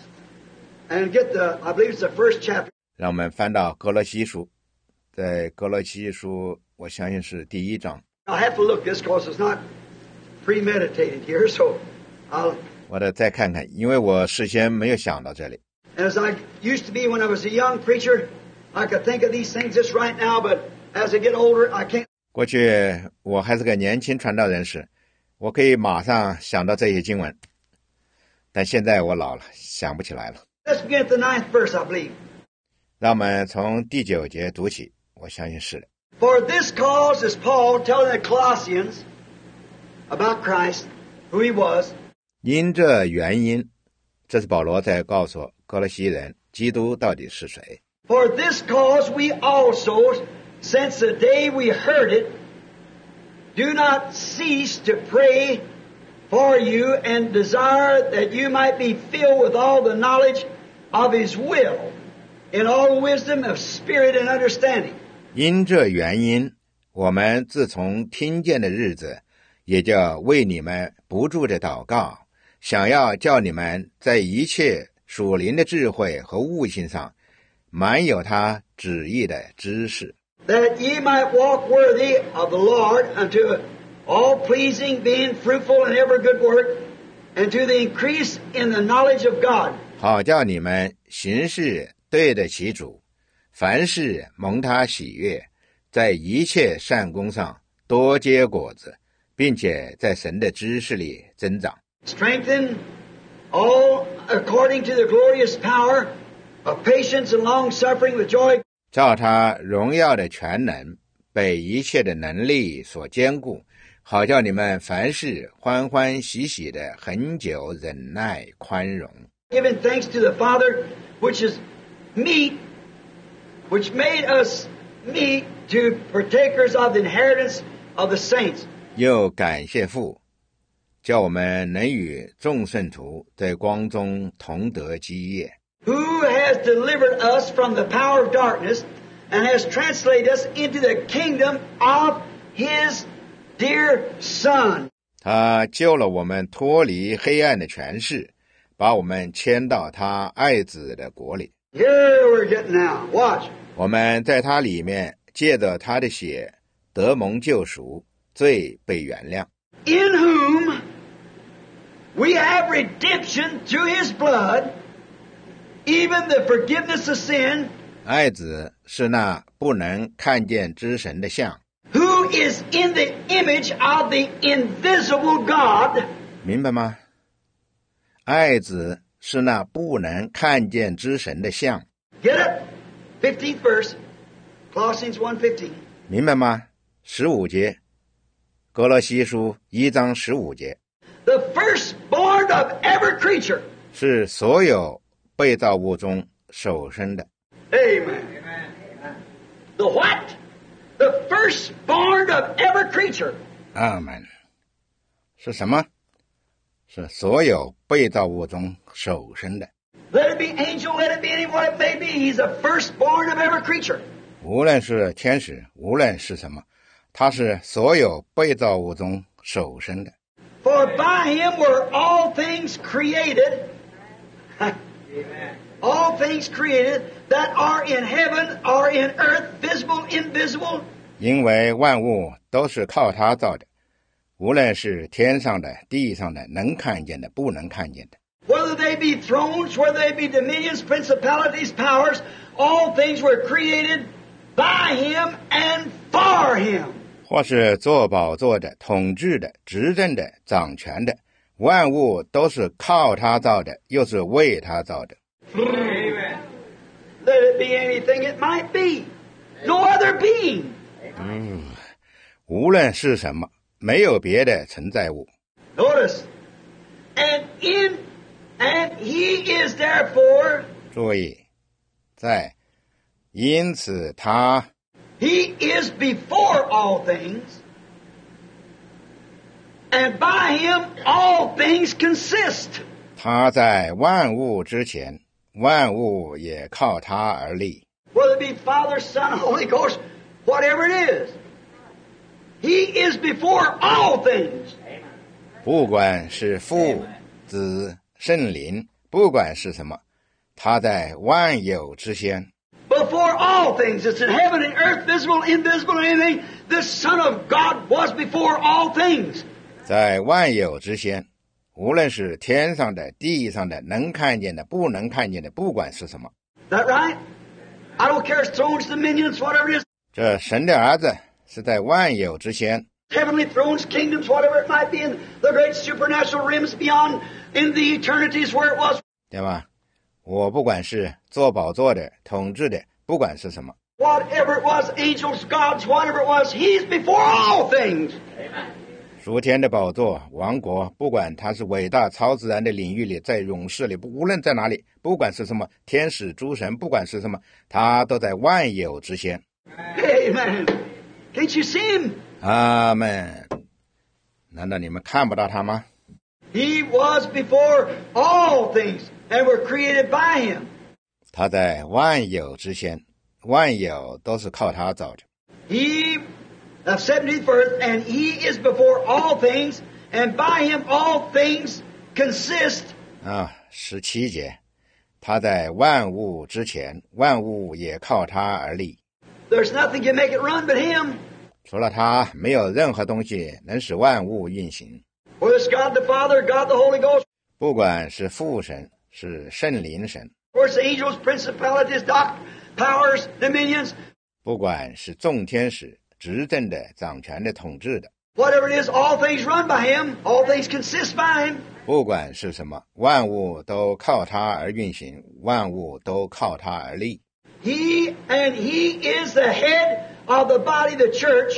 and get the, I believe it's the first chapter. 让我们翻到哥罗西书，在哥罗西书，我相信是第一章。 I have to look this because it's not premeditated here, so I'll... 我得再看看，因为我事先没有想到这里。 As I used to be when I was a young preacher, I could think of these things just right now, but as I get older, I can't. 过去我还是个年轻传道人时，我可以马上想到这些经文，但现在我老了，想不起来了。 Let's begin at the ninth verse, I believe. 让我们从第九节读起，我相信是的。 For this cause is Paul telling the Colossians about Christ, who he was. 因这原因，这是保罗在告诉哥罗西人，基督到底是谁。 For this cause we also, since the day we heard it, do not cease to pray for you and desire that you might be filled with all the knowledge of his will, in all wisdom of spirit and understanding. 因这原因，我们自从听见的日子，也就为你们不住的祷告，想要叫你们在一切属灵的智慧和悟性上，满有他旨意的知识， That ye might walk worthy of the Lord unto all pleasing, being fruitful in every good work, and to the increase in the knowledge of God. 好叫你们行事对得起主，凡事蒙他喜悦，在一切善功上多结果子，并且在神的知识里增长。 Strengthen all according to the glorious power of patience and long suffering with joy. 照他荣耀的全能，被一切的能力所坚固，好叫你们凡事欢欢喜喜的恒久忍耐宽容。 Giving thanks to the Father, which is meet which made us meet to partakers of the inheritance of the saints. 又感谢父，叫我们能与众圣徒在光中同得基业。 Who has delivered us from the power of darkness and has translated us into the kingdom of His dear Son. 他救了我们脱离黑暗的权势，把我们迁到他爱子的国里。 Here we're getting now. Watch. 我们在他里面借着他的血得蒙救赎，罪被原谅。 In whom we have redemption through His blood, even the forgiveness of sin. 爱子是那不能看见之神的像。 Who is in the image of the invisible God? 明白吗？爱子是那不能看见之神的像。 Get it? fifteenth verse. Colossians one fifteen. 明白吗？十五节，哥罗西书一章十五节。 The firstborn of every creature. 是所有被造物中首生的。 Amen. The what? The firstborn of every creature. 阿们。是什么？是所有被造物中首生的。 Let it be angel, let it be anyone it may be. He's the firstborn of every creature. 无论是天使，无论是什么，他是所有被造物中首生的。 For by Him were all things created. All things created that are in heaven, are in earth, visible, invisible. 因为万物都是靠他造的，无论是天上的、地上的，能看见的、不能看见的。 Whether they be thrones, whether they be dominions, principalities, powers, all things were created by Him and for Him. 或是做宝座的、统治的、执政的、掌权的，万物都是靠他造的，又是为他造的。 Amen. Let it be anything it might be. No other being. 嗯，无论是什么，没有别的存在物。 Notice. And in and He is therefore. 注意，在因此他 He is before all things. And by Him all things consist. 他在万物之前，万物也靠他而立。 Whether it be Father, Son, Holy Ghost, whatever it is. He is before all things. 不管是父、子、圣灵，不管是什么，他在万有之先。 Before all things. It's in heaven and earth, visible, invisible, anything. The Son of God was before all things. 在万有之先，无论是天上的、地上的，能看见的、不能看见的，不管是什么。 That right? I don't care if it's thrones, dominions, whatever it is. 这神的儿子是在万有之先。 Heavenly thrones, kingdoms, whatever it might be in the great supernatural realms beyond, in the eternities where it was. 对吧？我不管是做宝座的、统治的，不管是什么。 Whatever it was, angels, gods, whatever it was, He's before all things. 属天的宝座、王国，不管他是伟大超自然的领域里，在勇士里，无论在哪里，不管是什么天使、诸神，不管是什么，他都在万有之先。 Amen. Can't you see Him? 阿们。难道你们看不到他吗？ He was before all things and were created by Him. 他在万有之先，万有都是靠他造的。 He, the seventeenth verse, and He is before all things, and by Him all things consist. 啊，十七节，他在万物之前，万物也靠他而立。 There's nothing can make it run but Him. 除了他，没有任何东西能使万物运行。 Whether it's God the Father, God the Holy Ghost, 不管是父神，是圣灵神， or it's angels, principalities, doc, powers, dominions, 不管是众天使、执政的、掌权的、统治的， whatever it is, all things run by Him, all things consist by Him. 不管是什么，万物都靠他而运行，万物都靠他而立。 He and He is the head of the body, the church,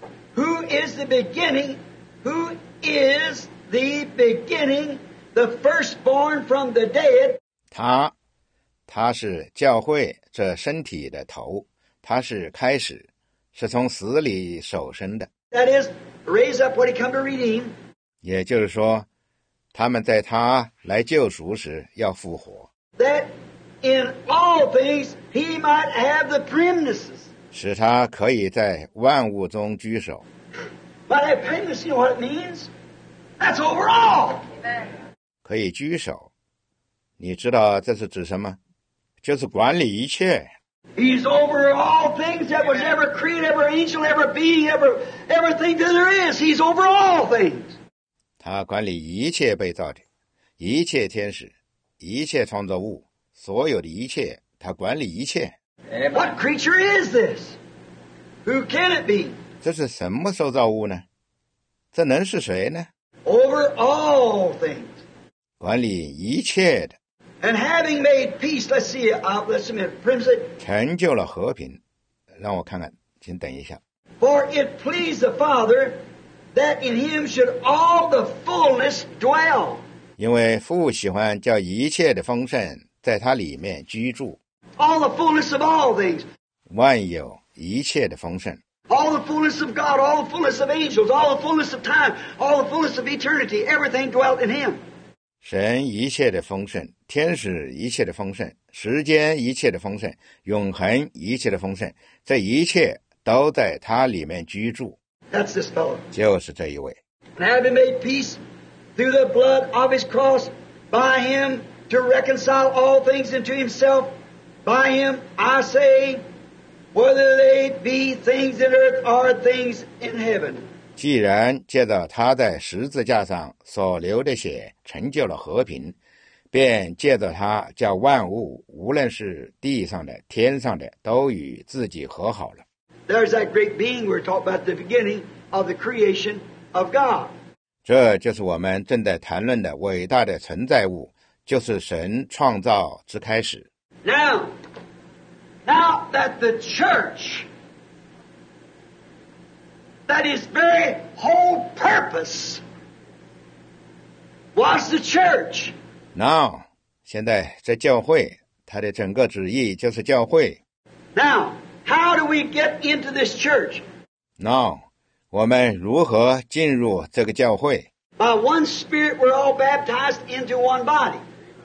who is the beginning, who is the beginning, the firstborn from the dead. 他，他是教会这身体的头，他是开始，是从死里首生的。 That is, raise up what he come to redeem. 也就是说，他们在他来救赎时要复活。 That in all things he might have the preeminences. 使他可以在万物中居首。 Might have preeminence, you know what it means? That's over all. 可以居首，你知道这是指什么？就是管理一切。 He's over all things that was ever created, ever angel, ever being, ever everything that there is. He's over all things. 他管理一切被造的，一切天使，一切创造物，所有的一切，他管理一切。 What creature is this? Who can it be? 这是什么受造物呢？这能是谁呢？ Over all things. 管理一切的。 And having made peace, let's see, uh, let's see, Primset. 成就了和平。让我看看，请等一下。 For it pleased the Father that in him should all the fullness dwell. 因为父喜欢叫一切的丰盛在他里面居住。 All the fullness of all things. 万有一切的丰盛。 All the fullness of God, all the fullness of angels, all the fullness of time, all the fullness of eternity, everything dwelt in him. 神一切的丰盛，天使一切的丰盛，时间一切的丰盛，永恒一切的丰盛，这一切都在他里面居住。 That's this fellow. 就是这一位。 And having made peace through the blood of his cross, by him to reconcile all things unto himself, by him, I say, whether they be things in earth or things in heaven. 既然借着他在十字架上所流的血成就了和平，便借着他叫万物，无论是地上的天上的，都与自己和好了。 There's that great being we were talking about at the beginning of the creation of God. 这就是我们正在谈论的伟大的存在物，就是神创造之开始。 Now, now that the church, that his very whole purpose was the church. Now, 现在这教会，它的整个旨意就是教会。 Now, how do we get into this church? Now, 我们如何进入这个教会？ By one Spirit we're all baptized into one body.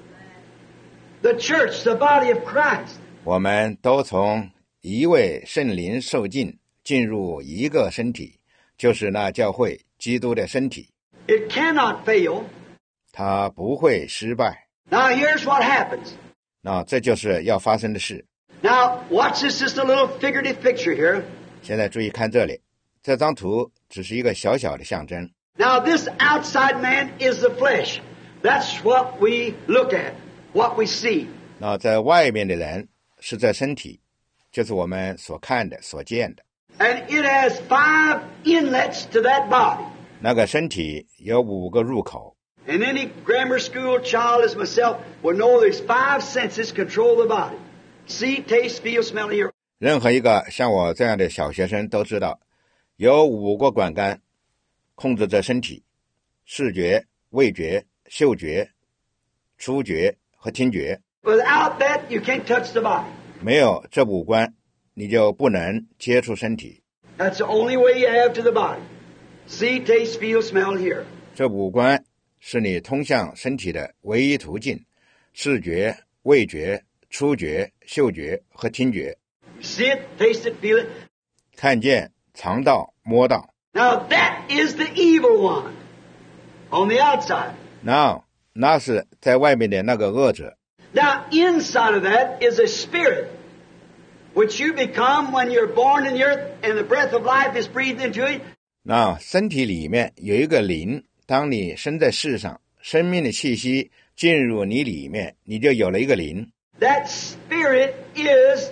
The church, the body of Christ. 我们都从一位圣灵受浸，进入一个身体，就是那教会，基督的身体。 It cannot fail. 它不会失败。 Now here's what happens. 那这就是要发生的事。 Now watch this, just a little figurative picture here. 现在注意看这里，这张图只是一个小小的象征。 Now this outside man is the flesh. That's what we look at, what we see. 那在外面的人是这身体，就是我们所看的、所见的。 And it has five inlets to that body. 那个身体有五个入口。 And any grammar school child as myself will know there's five senses control the body. See, taste, feel, smell, hear. 任何一个像我这样的小学生都知道，有五个管干控制着身体：视觉、味觉、嗅觉、触觉和听觉。 Without that, you can't touch the body. 没有这五官，你就不能接触身体。 That's the only way you have to the body. See, taste, feel, smell, hear. 这五官是你通向身体的唯一途径：视觉、味觉、触觉、嗅觉和听觉。 See it, taste it, feel it. 看见、尝到、摸到。 Now that is the evil one on the outside. Now, 那是在外面的那个恶者。 Now inside of that is a spirit, which you become when you're born in the earth and the breath of life is breathed into it. 那身体里面有一个灵，当你生在世上，生命的气息进入你里面，你就有了一个灵。 That spirit is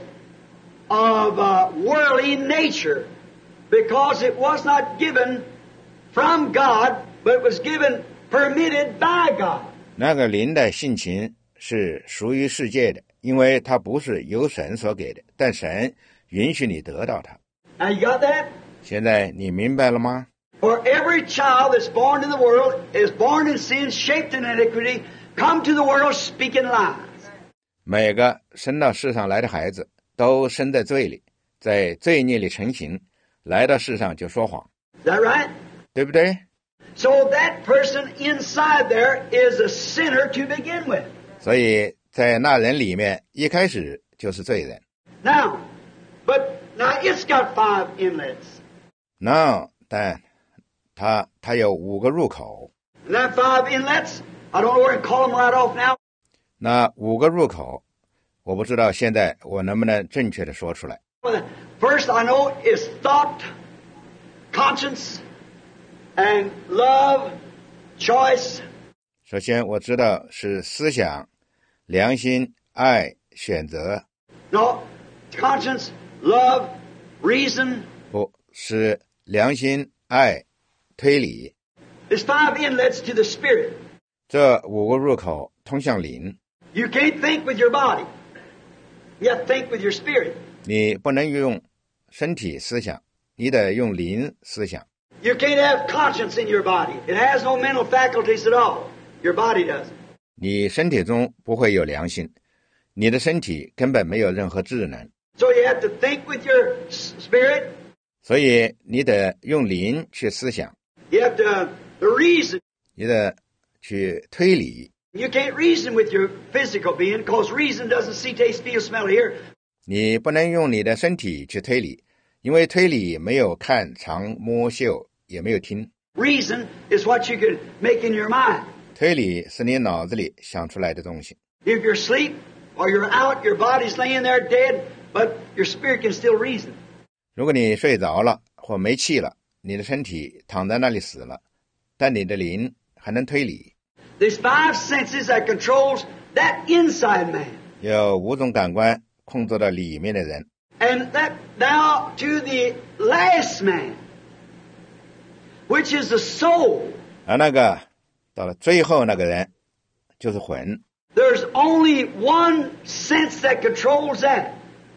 of uh, worldly nature because it was not given from God, but it was given, permitted by God. 那个灵的性情是属于世界的，因为它不是由神所给的，但神允许你得到它。 Now you got that? 现在你明白了吗？ For every child that's born in the world is born in sin, shaped in iniquity, come to the world speaking lies. 每个生到世上来的孩子都生在罪里，在罪孽里成形，来到世上就说谎。 Is that right? 对不对？ So that person inside there is a sinner to begin with. 所以在那人里面一开始就是罪人。 Now, but now it's got five inlets. No, 但它它有五个入口。 And that five inlets, I don't know where to call them right off now. 那五个入口，我不知道现在我能不能正确的说出来。 First I know is thought, conscience, and love, choice. 首先我知道是思想、良心、爱、选择。 No, conscience, love, reason. 不是良心、爱、推理。 There's five inlets to the spirit. 这五个入口通向灵。 You can't think with your body. You have to think with your spirit. 你不能用身体思想，你得用灵思想。 You can't have conscience in your body. It has no mental faculties at all. Your body does. 你身体中不会有良心，你的身体根本没有任何智能。 So you have to think with your spirit. 所以你得用灵去思想， You have to uh, reason. 你得去推理。 You can't reason with your physical being because reason doesn't see, taste, feel, smell, hear. 你不能用你的身体去推理，因为推理没有看、尝、摸、嗅，也没有听。 Reason is what you can make in your mind. 推理是你脑子里想出来的东西。 If you're asleep or you're out, your body's laying there dead, but your spirit can still reason. 如果你睡着了或没气了，你的身体躺在那里死了，但你的灵还能推理。 There's five senses that controls that inside man. 有五种感官控制了里面的人。 And that now to the last man, which is the soul. 而那个到了最后那个人就是魂。 There's only one sense that controls that.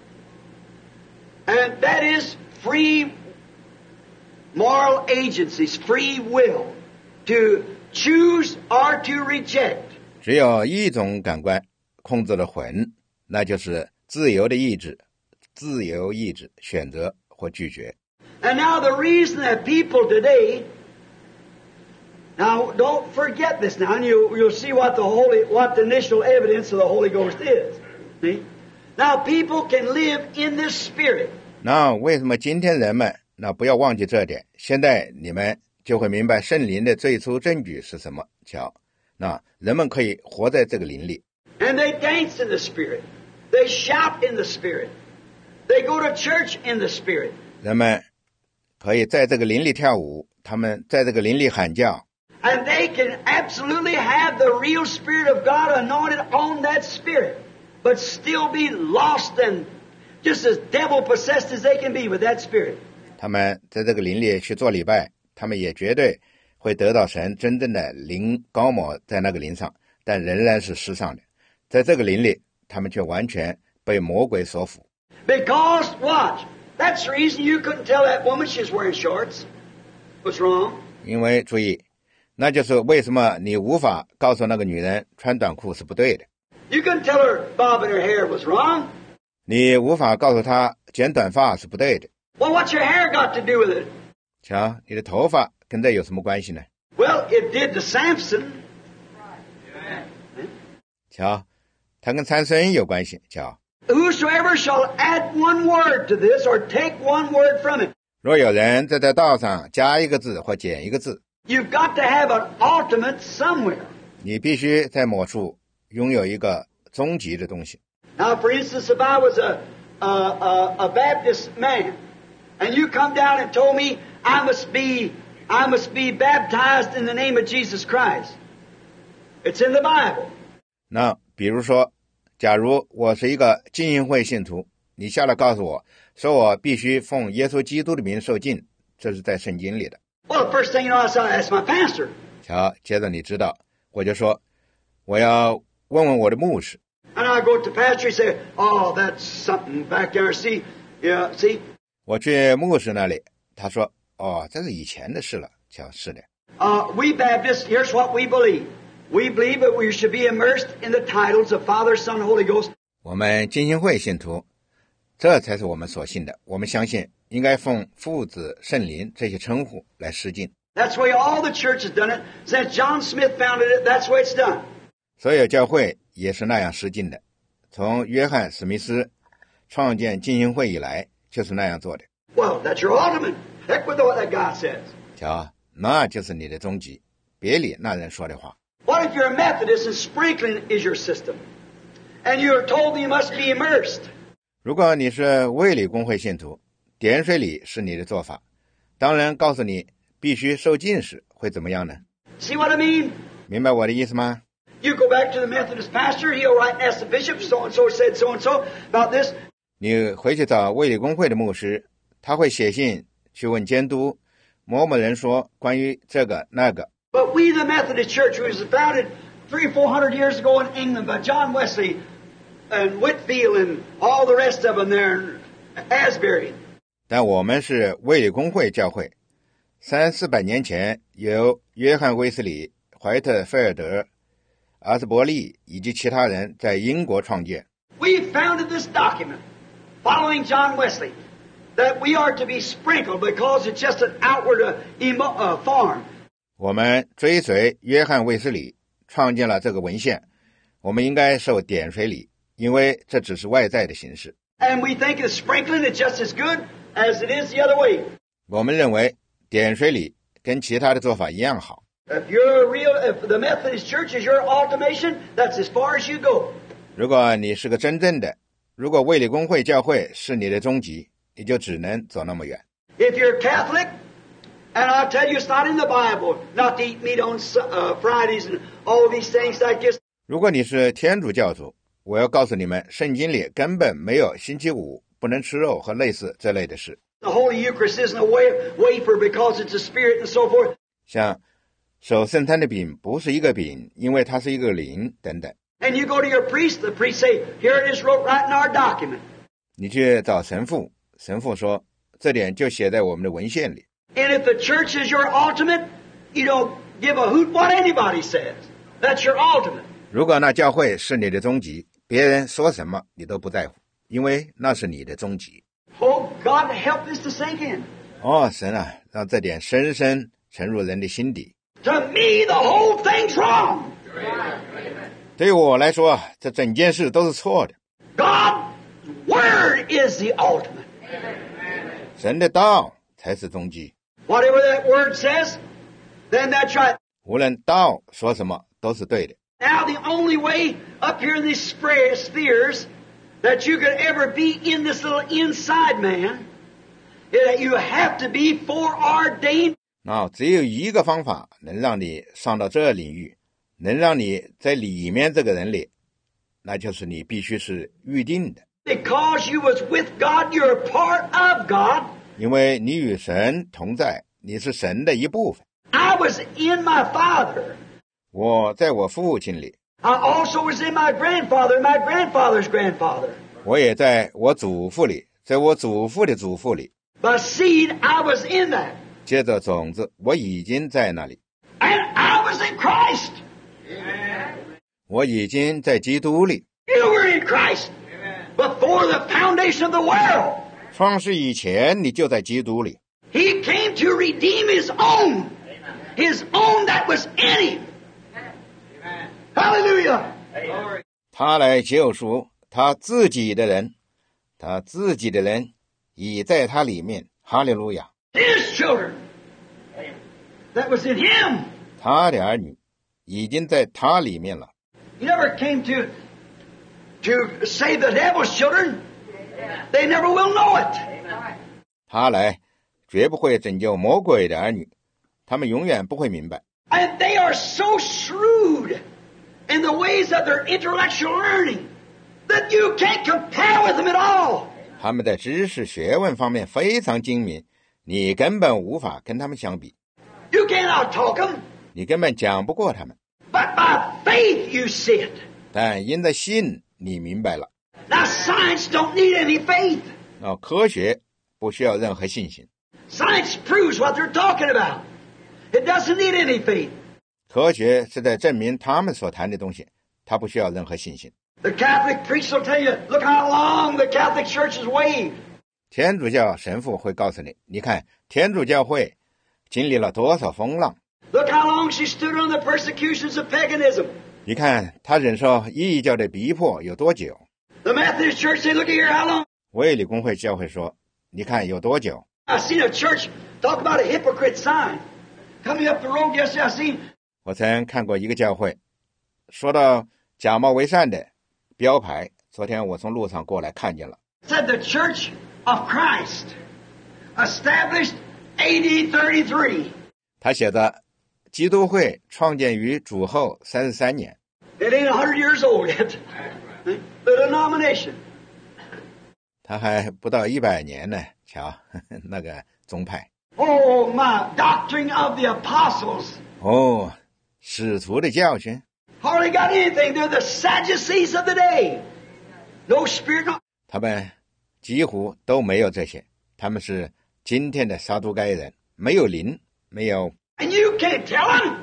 And that is free moral agencies, free will, to choose or to reject. 只有一种感官控制了魂，那就是自由的意志，自由意志选择或拒绝。 And now the reason that people today, now don't forget this now, and you, you'll see what the Holy, what the initial evidence of the Holy Ghost is. See? Now people can live in this spirit. 那为什么今天人们，那不要忘记这点，现在你们就会明白圣灵的最初证据是什么。瞧，那人们可以活在这个灵里。 And they dance in the spirit. They shout in the spirit. They go to church in the spirit. 人们可以在这个灵里跳舞，他们在这个灵里喊叫。 And they can absolutely have the real Spirit of God anointed on that spirit, but still be lost and just as devil-possessed as they can be with that spirit. 他们在这个灵里去做礼拜，他们也绝对会得到神真正的灵高抹在那个灵上，但仍然是世上的。在这个灵里，他们却完全被魔鬼所缚。 Because what? That's the reason you couldn't tell that woman she's wearing shorts. What's wrong? 因为注意，那就是为什么你无法告诉那个女人穿短裤是不对的。 You couldn't tell her bobbing her hair was wrong. 你无法告诉她剪短发是不对的。 Well, what's your hair got to do with it? 瞧，你的头发跟这有什么关系呢？ Well, it did to Samson. 瞧，它跟参孙有关系。瞧， Whosoever shall add one word to this or take one word from it, 若有人在这道上加一个字或减一个字， you've got to have an ultimate somewhere. 你必须在某处拥有一个终极的东西。 Now, for instance, if I was a, a, a, a Baptist man, and you come down and told me I must be, I must be baptized in the name of Jesus Christ. It's in the Bible. 那比如说，假如我是一个浸信会信徒，你下来告诉我，说我必须奉耶稣基督的名受浸，这是在圣经里的。 Well, the first thing you know, I said, I asked my pastor. 瞧，接着你知道，我就说，我要问问我的牧师。 And I go to the pastor, he said, oh, that's something back there. See, yeah, see. 我去牧师那里，他说，哦，这是以前的事了。瞧，是的。 Uh, we Baptists, here's what we believe. We believe that we should be immersed in the titles of Father, Son, Holy Ghost 我们浸信会信徒，这才是我们所信的。我们相信应该奉父子圣灵这些称呼来施浸。 That's the way all the church has done it. Since John Smith founded it, that's the way it's done. 所有教会也是那样施浸的，从约翰史密斯创建浸信会以来就是那样做的。 Well, that's your ultimate. Heck with what that guy says. 瞧，那就是你的终极，别理那人说的话。 What if you're a Methodist and sprinkling is your system? And you're told you must be immersed? 如果你是卫理公会信徒，点水礼是你的做法，当然告诉你必须受浸时会怎么样呢？ See what I mean? 明白我的意思吗？ You go back to the Methodist pastor, he'll write and ask the bishop, so-and-so said so-and-so about this. 你回去找卫理公会的牧师，他会写信去问监督，某某人说关于这个那个。 But we, the Methodist Church, was founded three or four hundred years ago in England by John Wesley and Whitfield and all the rest of them there in Asbury. 但我们是卫理公会教会，三四百年前由约翰卫斯理、怀特菲尔德、阿斯伯利以及其他人在英国创建。 We founded this document following John Wesley that we are to be sprinkled because it's just an outward uh, emo, uh, form. 我们追随约翰卫斯理创建了这个文献，我们应该受点水礼，因为这只是外在的形式。 And we think the sprinkling is just as good as it is the other way. 我们认为点水礼跟其他的做法一样好。 If you're a real, if the Methodist Church is your ultimation, that's as far as you go. 如果你是个真正的，如果卫理公会教会是你的终极，你就只能走那么远。 If you're Catholic, and I'll tell you it's not in the Bible not to eat meat on uh, Fridays and all these things like this. 如果你是天主教徒，我要告诉你们，圣经里根本没有星期五不能吃肉和类似这类的事。 The Holy Eucharist isn't a wafer because it's a spirit and so forth. 像守圣餐的饼不是一个饼，因为它是一个灵等等。 And you go to your priest, the priest say, here it is wrote right in our document. 你去找神父，神父说这点就写在我们的文献里。 And if the church is your ultimate, you don't give a hoot what anybody says. That's your ultimate. 如果那教会是你的终极，别人说什么你都不在乎，因为那是你的终极。 Oh, God, help this to sink in. 哦，神啊，让这点深深沉入人的心底。 To me, the whole thing's wrong. 对我来说，这整件事都是错的。 God's Word is the ultimate. 神的道才是终极。 Whatever that Word says, then that's right. 无论道说什么都是对的。 Now, the only way up here in these spheres that you could ever be in this little inside man is that you have to be foreordained. 那只有一个方法能让你上到这领域，能让你在里面这个人里，那就是你必须是预定的。 Because you was with God, you're a part of God. 因为你与神同在，你是神的一部分。 I was in my father. 我在我父亲里， I also was in my grandfather and my grandfather's grandfather. 我也在我祖父里，在我祖父的祖父里。 By seed, I was in that. 接着种子，我已经在那里， And I was in Christ. 我已经在基督里。 You were in Christ before the foundation of the world. 创世以前，你就在基督里。 He came to redeem His own. His own that was in Him. Hallelujah. 他来救赎他自己的人，他自己的人已在他里面。哈利路亚！ His children that was in Him. 他的儿女已经在他里面了。 He never came to to save the devil's children. They never will know it. 他来绝不会拯救魔鬼的儿女，他们永远不会明白。 And they are so shrewd in the ways of their intellectual learning that you can't compare with them at all. 他们在知识学问方面非常精明，你根本无法跟他们相比。 You cannot talk them, 你根本讲不过他们。 but by faith you see it. 但因着信，你明白了。 Now science don't need any faith. 哦，科学不需要任何信心。 Science proves what they're talking about. It doesn't need any faith. 科学是在证明他们所谈的东西，它不需要任何信心。 The Catholic priest will tell you, look how long the Catholic Church has waved. 天主教神父会告诉你，你看天主教会经历了多少风浪。 Look how long she stood on the persecutions of paganism. 你看他忍受异教的逼迫有多久。 The Methodist Church say, look here, how long? 卫理公会教会说，你看有多久。 I've seen a church talk about a hypocrite sign. Coming up the road yesterday, I seen. 我曾看过一个教会，说到假冒为善的标牌，昨天我从路上过来看见了。 Said the Church of Christ, established A D thirty-three. 他写的基督会创建于主后三十三年。 It ain't a hundred years old yet. The denomination. 他还不到一百年呢，瞧，呵呵那个宗派。 Oh, my doctrine of the apostles. 哦，使徒的教训。 Hardly got anything. They're the Sadducees of the day. No spirit, no. 他们几乎都没有这些，他们是今天的撒都该人，没有灵，没有。 And you can't tell them.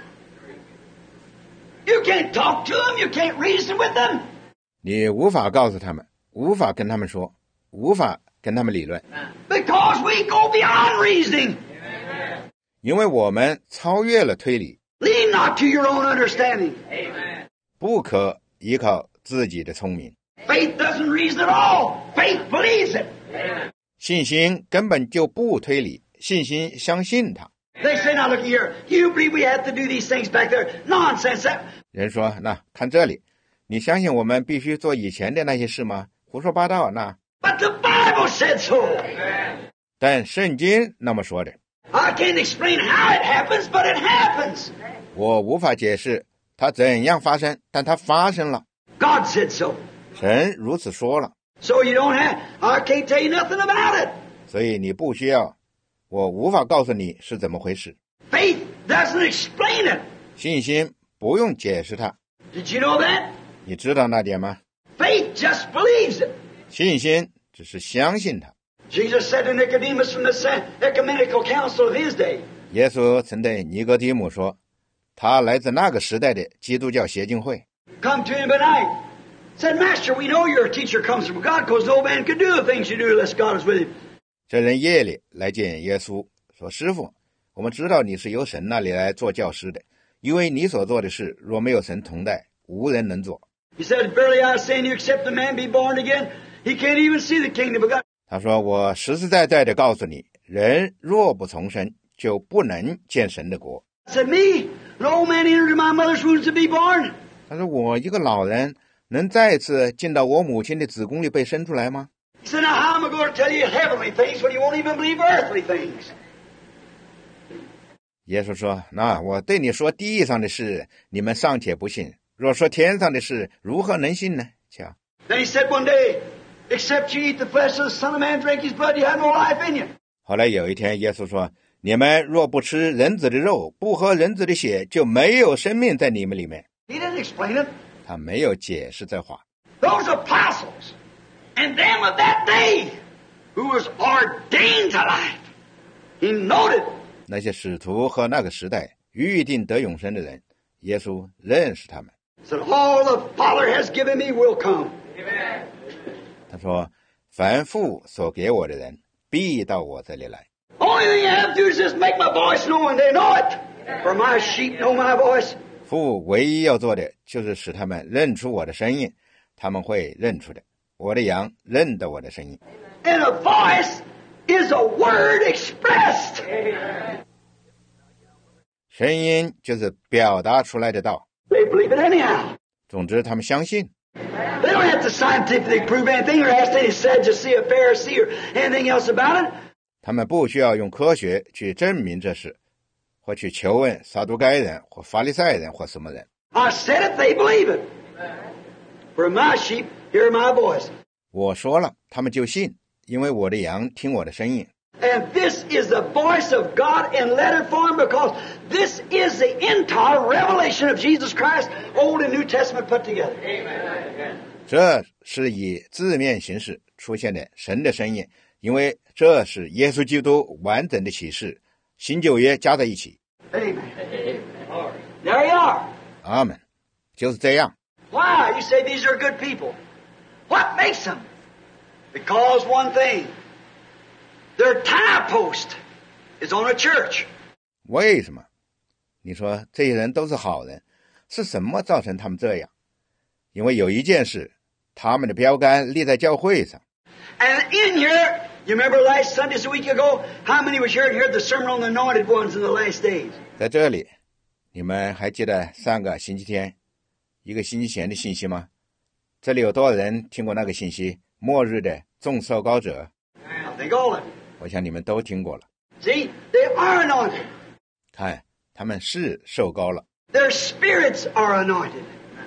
You can't talk to them. You can't reason with them. 你无法告诉他们，无法跟他们说，无法跟他们理论， Because we go beyond reasoning. 因为我们超越了推理， Lean not to your own understanding. 不可依靠自己的聪明。 Faith doesn't reason at all. Faith believes it. 信心根本就不推理，信心相信它。 They say, now look here, you believe we have to do these things back there. Nonsense. That... 人说，那看这里，你相信我们必须做以前的那些事吗？胡说八道，那。 But the Bible said so. 但圣经那么说的。 I can't explain how it happens, but it happens. 我无法解释它怎样发生，但它发生了。 God said so. 神如此说了， So you don't have, I can't tell you nothing about it. 所以你不需要，我无法告诉你是怎么回事。 Faith doesn't explain it. 信心不用解释它， Did you know that? 你知道那点吗？ Faith just believes it. 信心只是相信它。 Jesus said to Nicodemus from the ecumenical council of his day. 耶稣曾对尼哥底母说，他来自那个时代的基督教协进会。 Come to him at night. Said, Master, we know your teacher comes from God because no man can do the things you do unless God is with him. 这人夜里来见耶稣，说：“师傅，我们知道你是由神那里来做教师的，因为你所做的事，若没有神同在，无人能做。” He said, Verily I say unto you, except a man be born again, he can't even see the kingdom of God. 他说：“我实实在在的告诉你，人若不重生，就不能见神的国。” Said, Me, an old man entered my mother's womb to be born. 他说：“我一个老人能再次进到我母亲的子宫里被生出来吗？” He said, Now how am I going to tell you heavenly things when you won't even believe earthly things? 耶稣说：“那我对你说地上的事，你们尚且不信，若说天上的事，如何能信呢？”瞧。 Then he said one day, Except you eat the flesh of the Son of Man, drink his blood, you have no life in you. 后来有一天，耶稣说：“你们若不吃人子的肉，不喝人子的血，就没有生命在你们里面。” He didn't explain it. 他没有解释这话。 Those apostles and them of that day who was ordained to life. He noted. 那些使徒和那个时代预定得永生的人，耶稣认识他们。 Said, All the Father has given me will come. 他说：“凡父所给我的人，必到我这里来。 Only thing you have to do is just make my voice known, and they know it. For my sheep know my voice. 父唯一要做的，就是使他们认出我的声音，他们会认出的。我的羊认得我的声音。 And a voice is a word expressed. 声音就是表达出来的道。 They believe it anyhow. 总之，他们相信。 They don't have to scientifically prove anything or ask any Sadducee or Pharisee or anything else about it. 他们不需要用科学去证明这事，或去求问撒都该人或法利赛人或什么人。 I said it, they believe it. For my sheep hear my voice. 我说了，他们就信，因为我的羊听我的声音。 And this is the voice of God in letter form because this is the entire revelation of Jesus Christ, Old and New Testament put together. 这是以字面形式出现的神的声音，因为这是耶稣基督完整的启示，新旧约加在一起。 Amen. There you are. 阿们，就是这样。 Why? You say these are good people. What makes them? Because one thing, their tie post is on a church. 为什么？你说这些人都是好人，是什么造成他们这样？因为有一件事，他们的标杆立在教会上。 And in here, you remember last Sunday, a week ago, how many was here and heard the sermon on the anointed ones in the last days? 在这里，你们还记得上个星期天，一个星期前的信息吗？这里有多少人听过那个信息？末日的众受膏者。 I think all of you. 我想你们都听过了。 See, they are anointed. 看，他们是受膏了。 Their spirits are anointed.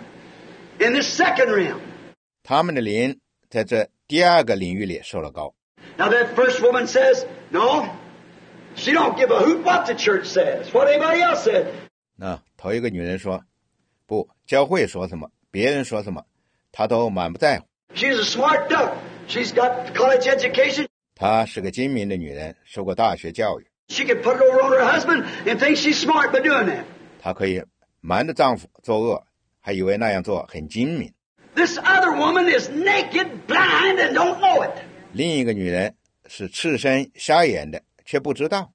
In the second realm. 他们的灵在这第二个领域里受了膏。 Now that first woman says, no, she don't give a hoot what the church says, what anybody else said. 那头一个女人说，不，教会说什么，别人说什么，她都满不在乎。 She's a smart duck. She's got college education. 她是个精明的女人，受过大学教育。 She can put it over on her husband and think she's smart by doing that. 她可以瞒着丈夫作恶，还以为那样做很精明。 This other woman is naked, blind, and don't know it. 另一个女人是赤身瞎眼的，却不知道。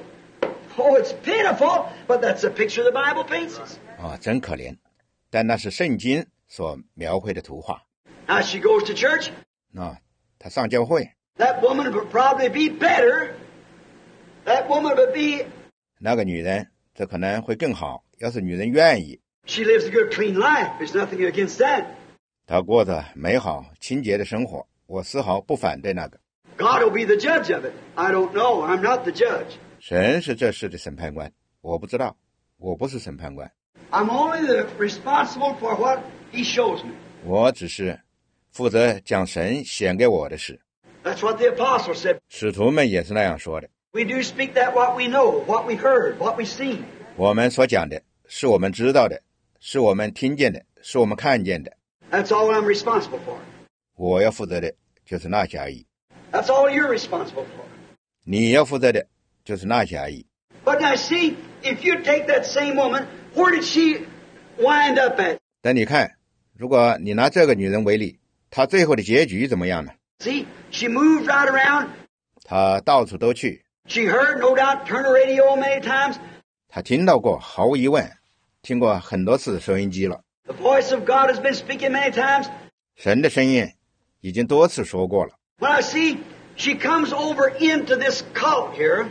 Oh, it's pitiful, but that's a picture the Bible paints us. 啊，真可怜。但那是圣经所描绘的图画。 Now she goes to church. 啊，她上教会。 That woman would probably be better. That woman would be. 那个女人，这可能会更好，要是女人愿意。 She lives a good, clean life. There's nothing against that. 她过着美好、清洁的生活，我丝毫不反对那个。 God will be the judge of it. I don't know. I'm not the judge. 神是这事的审判官，我不知道，我不是审判官。 I'm only the responsible for what He shows me. 我只是负责将神显给我的事。 That's what the apostle said. 使徒们也是那样说的。 We do speak that what we know, what we heard, what we seen. 我们所讲的是我们知道的，是我们听见的，是我们看见的。 That's all I'm responsible for. 我要负责的就是那些而已。 That's all you're responsible for. 你要负责的就是那些而已。 But now see, if you take that same woman, where did she wind up at? 但你看，如果你拿这个女人为例，她最后的结局怎么样呢？ See, she moved right around. 她到处都去。 She heard, no doubt, turn the radio many times. 她听到过，毫无疑问，听过很多次收音机了。 The voice of God has been speaking many times. 神的声音已经多次说过了。 When I see, she comes over into this cult here,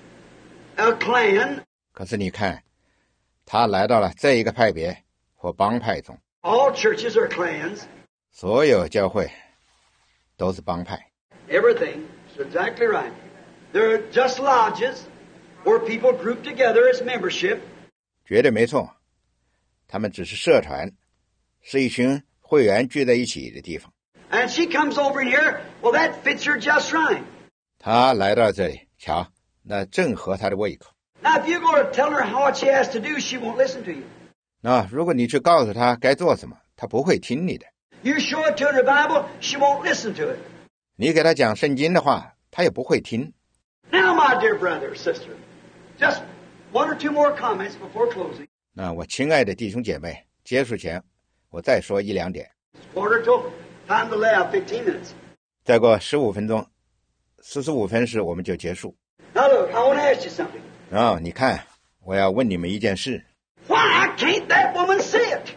a clan. 可是你看，她来到了这一个派别或帮派中。 All churches are clans. 所有教会都是帮派。 Everything is exactly right. They're just lodges where people group together as membership. 绝对没错，他们只是社团，是一群会员聚在一起的地方。 And she comes over in here, well, that fits her just right. 她来到这里，瞧，那正合她的胃口。 Now, if you go to tell her what she has to do, she won't listen to you. 那如果你去告诉她该做什么，她不会听你的。 You show it to her in the Bible, she won't listen to it. 你给她讲圣经的话，她也不会听。 Now, my dear brother or sister, just one or two more comments before closing. 那我亲爱的弟兄姐妹，结束前我再说一两点。 Quarter till time to lay out fifteen minutes. 再过十五分钟，四十五分时我们就结束。 Now look, I want to ask you something. 啊，你看，我要问你们一件事。 Why can't that woman see it?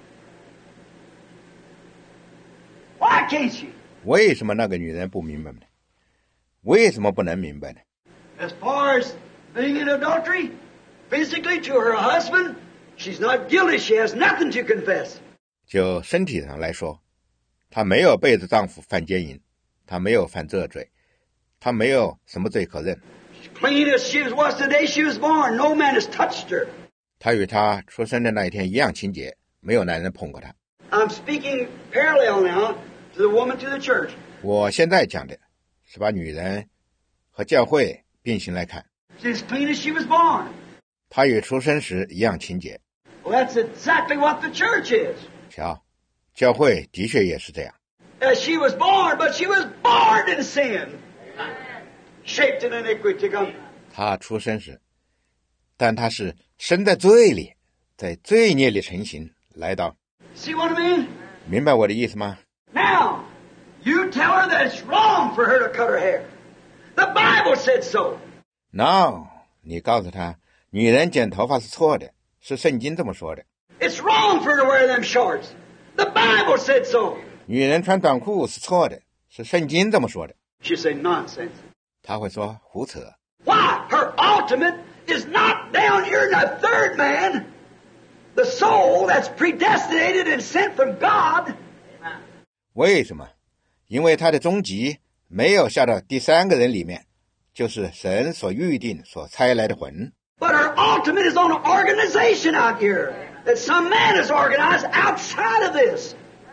Why can't she? 为什么那个女人不明白呢？为什么不能明白呢？ As far as being in adultery, physically to her husband, she's not guilty. She has nothing to confess. 就身体上来说，她没有背着丈夫犯奸淫，她没有犯这罪，她没有什么罪可认。 She's clean as she was the day she was born. No man has touched her. 她与她出生的那一天一样清洁，没有男人碰过她。 I'm speaking parallel now to the woman to the church. 我现在讲的是把女人和教会并行来看， She's clean as she was born. 她与出生时一样清洁。 Well, that's exactly what the church is. 瞧，教会的确也是这样。 As she was born, but she was born in sin. Shaped in iniquity. Come. 她出生时，但她是生在罪里，在罪孽里成形，来到。 See what I mean? 明白我的意思吗？ Now, you tell her that it's wrong for her to cut her hair. The Bible said so. No, 你告诉他，女人剪头发是错的，是圣经这么说的。 It's wrong for her to wear them shorts. The Bible said so. 女人穿短裤是错的，是圣经这么说的。 She said nonsense. 他会说胡扯。 Why? Her ultimate is not down here in the third man, the soul that's predestinated and sent from God. 为什么？因为他的终极没有下到第三个人里面，就是神所预定、所差来的魂。 But her ultimate is on an organization out here that some man has organized outside of this.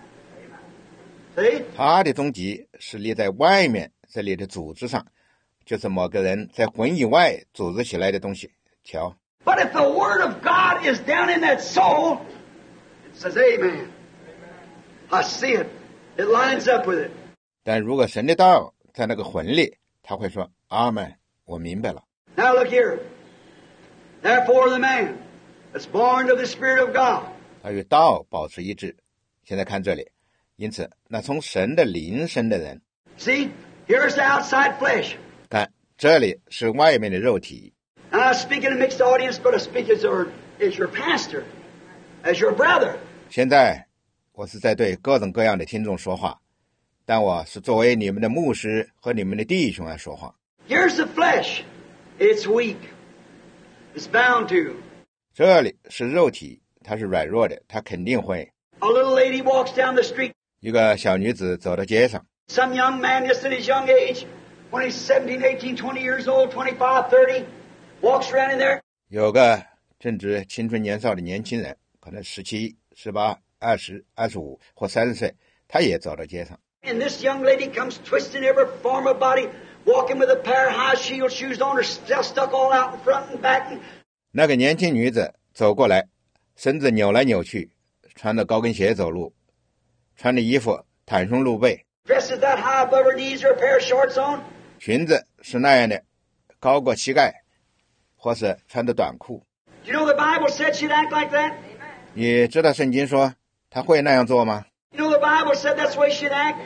See? 他的终极是立在外面这里的组织上，就是某个人在魂以外组织起来的东西。瞧。 But if the Word of God is down in that soul, it says, Amen. I see it. It lines up with it. 但如果神的道在那个魂里，他会说阿们，我明白了。 Now look here. Therefore the man that's born of the Spirit of God. 他与道保持一致。现在看这里，因此那从神的灵生的人， See, here's the outside flesh. 看这里是外面的肉体。 And I speak in a mixed audience, but I speak as your, as your pastor, as your brother. 现在我是在对各种各样的听众说话，但我是作为你们的牧师和你们的弟兄来说话。 Here's the flesh. It's weak. It's bound to. 这里是肉体，它是软弱的，它肯定会。 A little lady walks down the street. 一个小女子走到街上， Some young man just at his young age, when he's seventeen, eighteen, twenty years old, twenty-five, thirty, walks around in there. 有个正值青春年少的年轻人，可能十七、十八、二十、二十五或三十岁，他也走到街上。 And this young lady comes twisting every form of body, walking with a pair of high heel shoes on, her stuff stuck all out in front and back. And 那个年轻女子走过来，身子扭来扭去，穿着高跟鞋走路，穿的衣服袒胸露背， dresses that high above her knees, or a pair of shorts on. 裙子是那样的，高过膝盖，或是穿着短裤。 Do you know the Bible said she'd act like that? 你知道圣经说她会那样做吗？ You know the Bible said that's the way she'd act?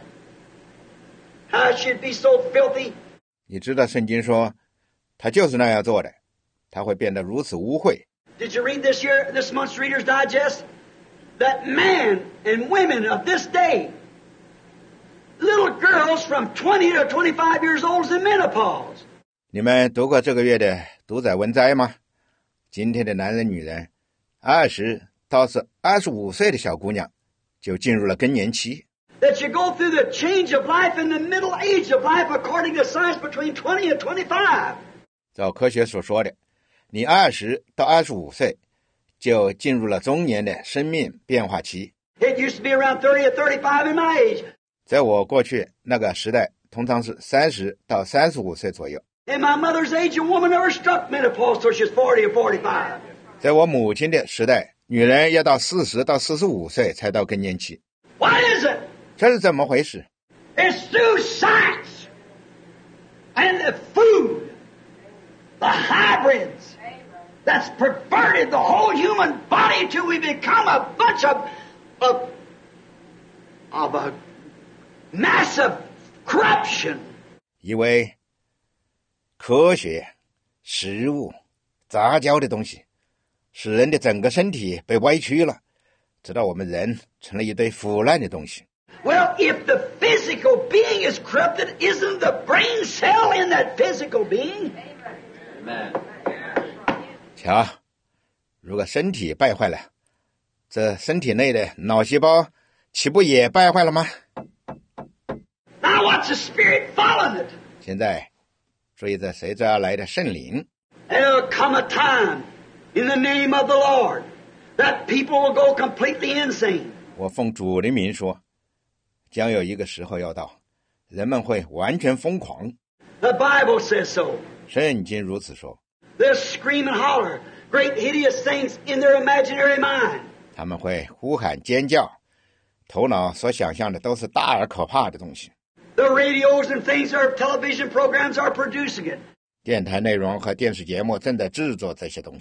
How she'd be so filthy. 你知道圣经说她就是那样做的，她会变得如此污秽。 Did you read this year, this month's Reader's Digest? That men and women of this day, little girls from twenty to twenty-five years old is in menopause. 你们读过这个月的读者文摘吗？今天的男人女人，二十到是二十五岁的小姑娘，就进入了更年期。 That you go through the change of life in the middle age of life according to science between twenty and twenty-five. 照科学所说的，你二十到二十五岁就进入了中年的生命变化期。 It used to be around thirty or thirty-five in my age. 在我过去那个时代，通常是三十到三十五岁左右。 In my mother's age, a woman never struck menopause till she was forty or forty-five. 在我母亲的时代，女人要到四十到四十五岁才到更年期。 What is it? 这是怎么回事？ It's through science and the food, the hybrids, that's perverted the whole human body till we become a bunch of, of, of a massive corruption. 因为科学、食物、杂交的东西，使人的整个身体被歪曲了，直到我们人成了一堆腐烂的东西。 Well, if the physical being is corrupted, isn't the brain cell in that physical being? Amen. 瞧，如果身体败坏了，这身体内的脑细胞岂不也败坏了吗？ Now watch the Spirit following it. 现在注意这随之而来的圣灵。 There'll come a time in the name of the Lord that people will go completely insane. 我奉主的名说，将有一个时候要到，人们会完全疯狂。 The Bible says so. 圣经如此说。 They'll scream and holler great hideous things in their imaginary mind. 他们会呼喊尖叫，头脑所想象的都是大而可怕的东西。 The radios and things, our television programs are producing it. 电台内容和电视节目正在制作这些东西。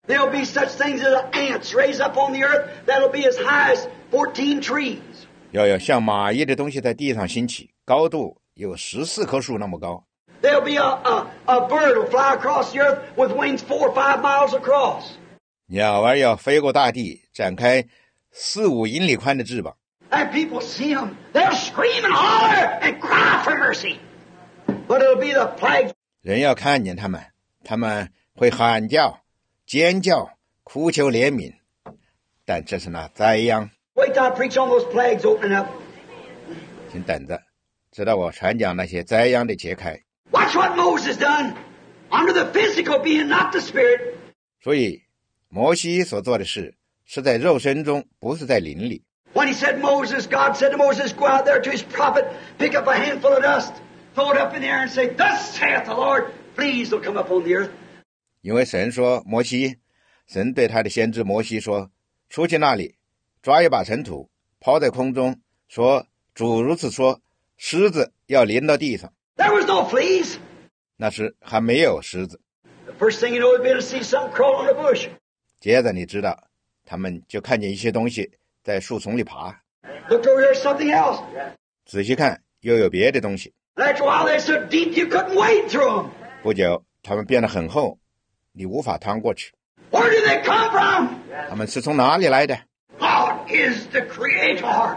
There'll be such things as ants raised up on the earth that'll be as high as fourteen trees. 要有像蚂蚁的东西在地上兴起，高度有十四棵树那么高。 There'll be a, a, a bird will fly across the earth with wings four or five miles across. 鸟儿要飞过大地，展开四五英里宽的翅膀。 And people see them. They'll scream and holler and cry for mercy. But it'll be the plague. 人要看见他们，他们会喊叫、尖叫、哭求怜悯，但这是那灾殃。 Wait till I preach on those plagues opening up. 请等着，直到我传讲那些灾殃的揭开。 Watch what Moses done. Under the physical being, not the spirit. 所以摩西所做的事是在肉身中，不是在灵里。 When he said Moses, God said to Moses, go out there to his prophet, pick up a handful of dust, throw it up in the air and say, Thus saith the Lord, fleas will come up on the earth. 因为神说摩西，神对他的先知摩西说，出去那里抓一把尘土，抛在空中，说主如此说，虱子要临到地上。 There was no fleas. 那时还没有虱子。 The first thing you know is being to see something crawl on a bush. 接着你知道，他们就看见一些东西在树丛里爬。 Looked over there, something else. 仔细看，又有别的东西。 And after a while, they're so deep you couldn't wade through them. 不久，它们变得很厚，你无法趟过去。 Where did they come from? 它们是从哪里来的？ God is the Creator.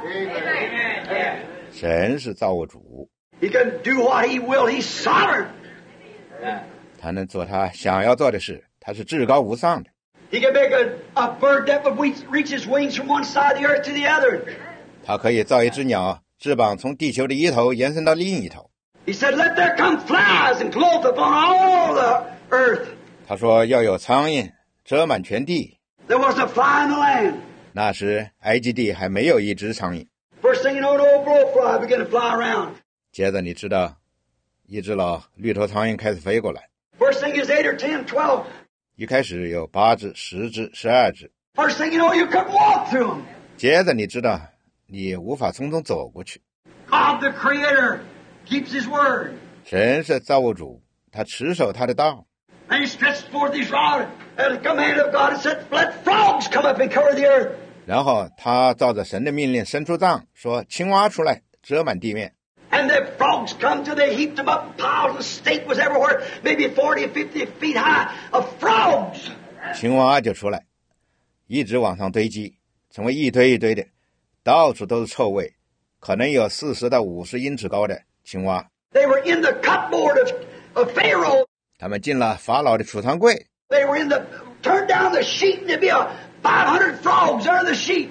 神是造物主， He can do what He will. He's sovereign. 他能做他想要做的事，他是至高无上的。 He can make a, a bird that would reach, reach its wings from one side of the earth to the other. 他可以造一只鸟，翅膀从地球的一头延伸到另一头。 He said, Let there come flies and cloth upon all the earth. 他说要有苍蝇遮满全地。 There wasn't a fly in the land. 那时埃及地还没有一只苍蝇。 First thing you know, an old blowfly began to fly around. 接着你知道，一只老绿头苍蝇开始飞过来。 First thing is eight or ten, twelve. 一开始有八只、十只、十二只。 First thing you know, you couldn't walk through them. 接着你知道，你无法从中走过去。 God, the Creator, keeps His word. 神是造物主，他持守他的道。 And He stretched forth His rod at the command of God and said, Let frogs come up and cover the earth. 然后他照着神的命令伸出杖，说青蛙出来遮满地面。 And the frogs come till they heaped them up. Piles of steak was everywhere, maybe forty or fifty feet high of frogs. 青蛙就出来，一直往上堆积，成为一堆一堆的，到处都是臭味，可能有四十到五十英尺高的青蛙。 They were in the cupboard of, of Pharaoh. 他们进了法老的储藏柜， They were in the, turned down the sheet and there'd be a five hundred frogs under the sheet.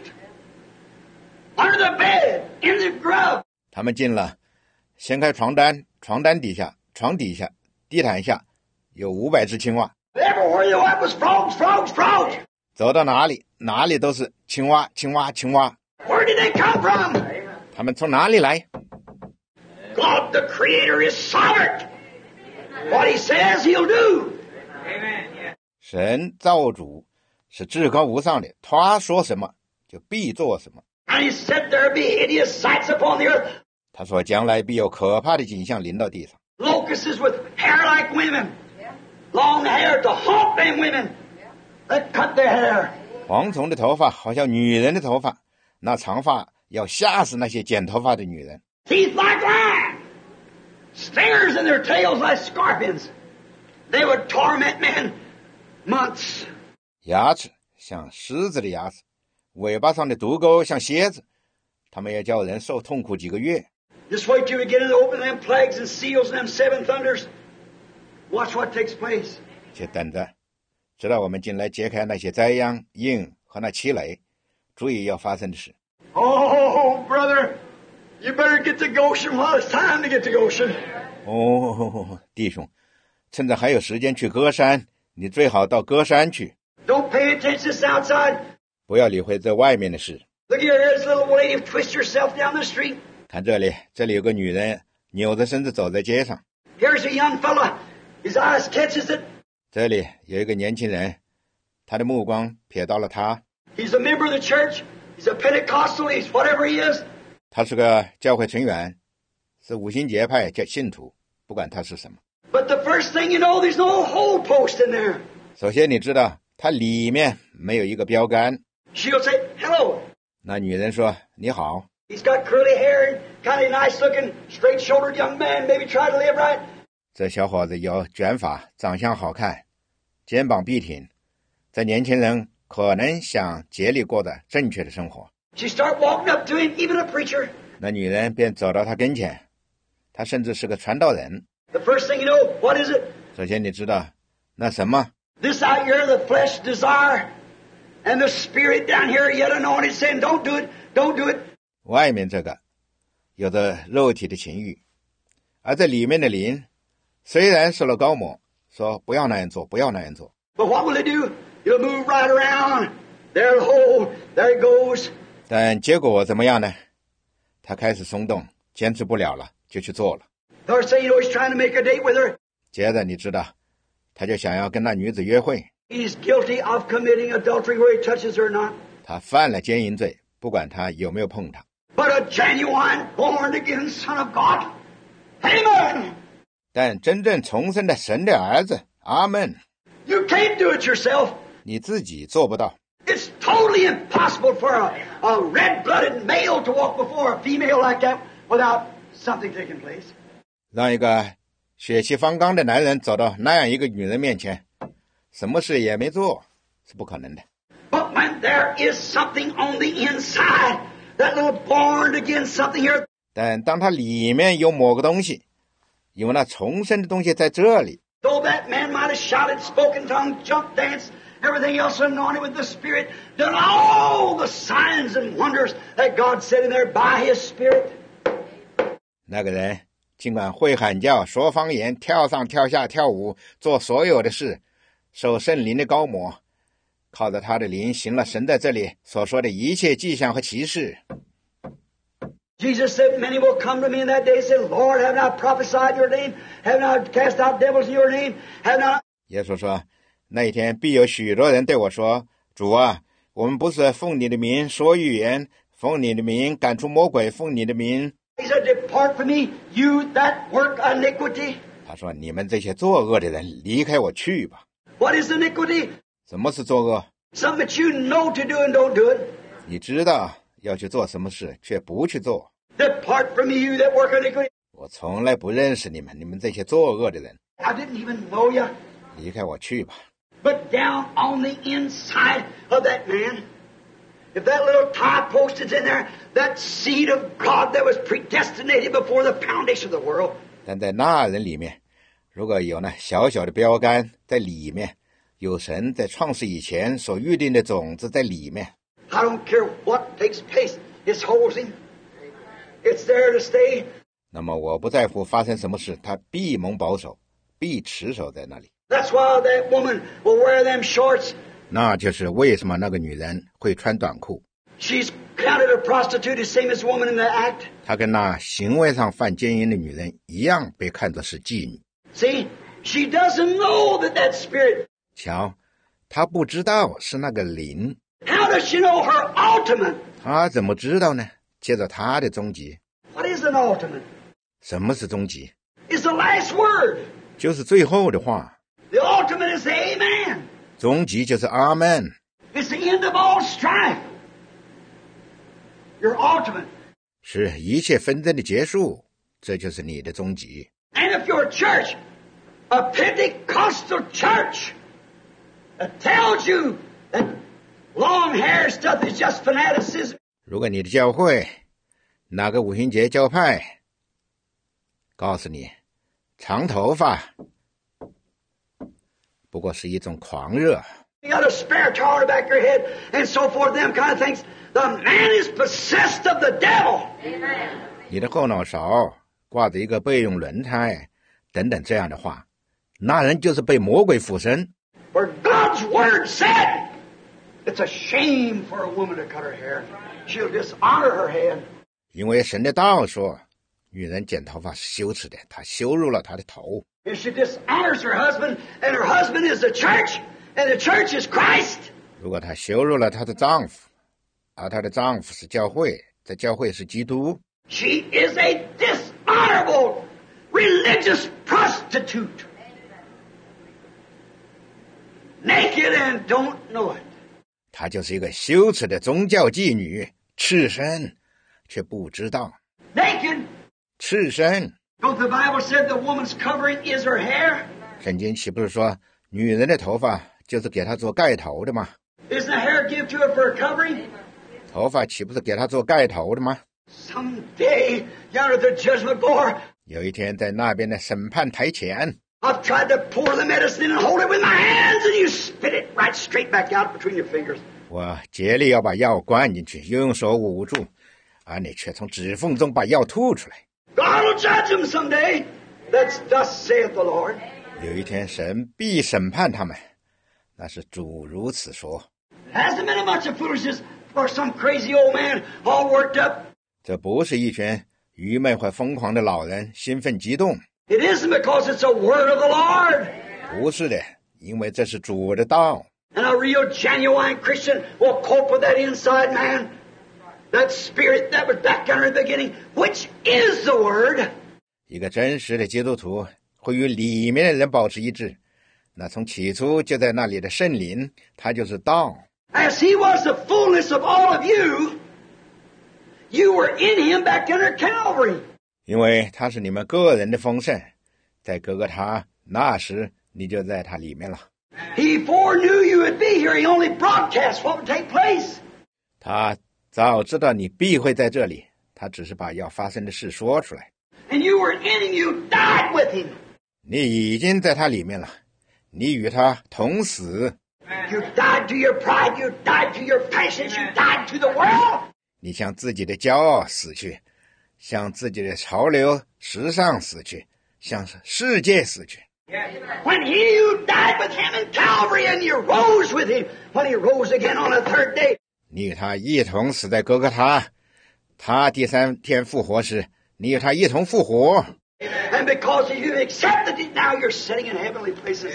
Under the bed, in the grub. 他们进了，掀开床单，床单底下、床底下、地毯下有五百只青蛙。 Everywhere you went was frogs, frogs, frogs. 走到哪里，哪里都是青蛙，青蛙，青蛙。 Where did they come from? 他们从哪里来？ God, the Creator, is sovereign. What He says, He'll do. 神造物主是至高无上的，他说什么就必做什么。 And He said there'll be hideous sights upon the earth. 他说将来必有可怕的景象临到地上。 Locusts with hair like women. Long hair to haunt them women that cut their hair. 蝗虫的头发好像女人的头发，那长发要吓死那些剪头发的女人。 Teeth like lions. Stingers in their tails like scorpions. They would torment men months. 牙齿像狮子的牙齿，尾巴上的毒钩像蝎子，他们也叫人受痛苦几个月。 Just wait till we get into open them plagues and seals and them seven thunders. Watch what takes place. 且等着，直到我们进来揭开那些灾殃、印和那七雷，注意要发生的事。 Oh, brother, you better get to Goshen while it's time to get to Goshen. 哦，弟兄，趁着还有时间去歌山，你最好到歌山去， Don't pay attention to this outside. 不要理会这外面的事。 Look here, here's a little lady twist herself down the street. 看这里，这里有个女人扭着身子走在街上。 Here's a young fella. His eyes catches it. 这里有一个年轻人，他的目光瞥到了他。 He's a member of the church. He's a Pentecostal. He's whatever he is. 他是个教会成员，是五旬节派教信徒，不管他是什么。 But the first thing you know, there's no hole post in there. 首先你知道它里面没有一个标杆。 She'll say, hello. 那女人说你好。 He's got curly hair and kind of nice looking, straight shouldered young man, maybe try to live right. 这小伙子有卷发，长相好看，肩膀笔挺，这年轻人可能想竭力过得正确的生活。 She start walking up to him, even a preacher. 那女人便走到他跟前，他甚至是个传道人。 The first thing you know, what is it? 首先你知道那什么？ This out here, the flesh desire, and the spirit down here yet anointed saying, don't do it, don't do it. 外面这个有着肉体的情欲，而这里面的灵虽然受了高抹，说不要那样做，不要那样做。 But what will it do? It'll move right around. There the hole, there it goes. 但结果怎么样呢？他开始松动，坚持不了了，就去做了。 Or say, you know, he's trying to make a date with her. 接着你知道，他就想要跟那女子约会。 He's guilty of committing adultery where he touches her or not. 他犯了奸淫罪，不管他有没有碰她。 But a genuine, born-again Son of God. Amen! 但真正重生的神的儿子，阿门。 You can't do it yourself. 你自己做不到。 It's totally impossible for a, a red-blooded male to walk before a female like that without something taking place. 让一个血气方刚的男人走到那样一个女人面前，什么事也没做，是不可能的。 But when there is something on the inside, that little born-again something here, 但当他里面有某个东西，有那重生的东西在这里， though that man might have shouted, spoken tongue, jumped, danced, everything else anointed with the Spirit, done all the signs and wonders that God said in there by His Spirit. 那个人尽管会喊叫、说方言、跳上跳下跳舞，做所有的事，受圣灵的高抹，靠着他的灵行了神在这里所说的一切迹象和奇事。 Jesus said, many will come to me in that day and say, Lord, have not prophesied in your name? Have not cast out devils in your name? Have not... 耶稣说，那一天必有许多人对我说，主啊，我们不是奉你的名说预言，奉你的名赶出魔鬼，奉你的名。 He said, depart from me, you that work iniquity. 他说，你们这些作恶的人，离开我去吧。 What is iniquity? 什么是作恶？ Something that you know to do and don't do it. 你知道要去做什么事，却不去做。 Depart from me, you that work iniquity. 我从来不认识你们，你们这些作恶的人， I didn't even know you. 离开我去吧。 But down on the inside of that man, if that little tie post is in there, that seed of God that was predestinated before the foundation of the world. 但在那人里面，如果有那小小的标杆在里面，有神在创世以前所预定的种子在里面， I don't care what takes place, it holds him. It's there to stay. 那么我不在乎发生什么事，他必蒙保守，必持守在那里。 That's why that woman will wear them shorts. 那就是为什么那个女人会穿短裤。 She's counted a prostitute the same as the woman in the act. 她跟那行为上犯奸淫的女人一样，被看作是妓女。 See, she doesn't know that that spirit. 瞧，她不知道是那个灵， How does she know her ultimate? 她怎么知道呢？接着她的终极。 What is an ultimate? 什么是终极？ It's the last word. 就是最后的话。 The ultimate is the amen. 终极就是阿门。 It's the end of all strife. Your ultimate. 是一切纷争的结束，这就是你的终极。 And if your church, a Pentecostal church, that tells you that long hair stuff is just fanaticism. 如果你的教会哪个五旬节教派告诉你长头发不过是一种狂热， You got a spare towel back your head and so forth, them kind of things. The man is possessed of the devil. Amen. 你的后脑勺挂着一个备用轮胎等等这样的话，那人就是被魔鬼附身。 For God's word said, it's a shame for a woman to cut her hair. She'll dishonor her head. 因为神的道说，女人剪头发是羞耻的，她羞辱了她的头。 If she dishonors her husband, and her husband is the church, and the church is Christ. 如果她羞辱了她的丈夫，而她的丈夫是教会，这教会是基督， She is a dishonorable religious prostitute. Naked naked and don't know it. 她就是一个羞耻的宗教妓女，赤身，却不知道。 Naked. 赤身。 Don't the Bible said the woman's covering is her hair? 圣经岂不是说女人的头发就是给她做盖头的吗？ Isn't the hair given to her for a covering? 头发岂不是给她做盖头的吗？ Someday, yonder at the judgment board, 有一天在那边的审判台前， I've tried to pour the medicine in and hold it with my hands, and you spit it right straight back out between your fingers. 我竭力要把药灌进去，又用手捂住，而你却从指缝中把药吐出来。 God will judge them someday. That's thus saith the Lord. 有一天神必审判他们，那是主如此说。 It hasn't been a bunch of foolishness or some crazy old man all worked up. 这不是一群愚昧或疯狂的老人兴奋激动， It isn't because it's a word of the Lord. 不是的，因为这是主的道。 And a real genuine Christian will cope with that inside man, that spirit that was back there in the beginning, which is the word. 一个真实的基督徒会与里面的人保持一致，那从起初就在那里的圣灵，他就是道。 As he was the fullness of all of you, you were in him back under Calvary. 因为他是你们个人的丰盛，在哥哥他那时你就在他里面了。 He foreknew you would be here. He only broadcast what would take place. 他早知道你必会在这里，他只是把要发生的事说出来。 And you were in him. You died with him. 你已经在他里面了，你与他同死。 You died to your pride. You died to your passions. You died to the world. 你向自己的骄傲死去，向自己的潮流时尚死去，向世界死去。 When he, you died with him in Calvary and you rose with him when he rose again on the third day. 你与他一同死在哥哥他，他第三天复活时，你与他一同复活。 And because you accepted it, now you're sitting in heavenly places.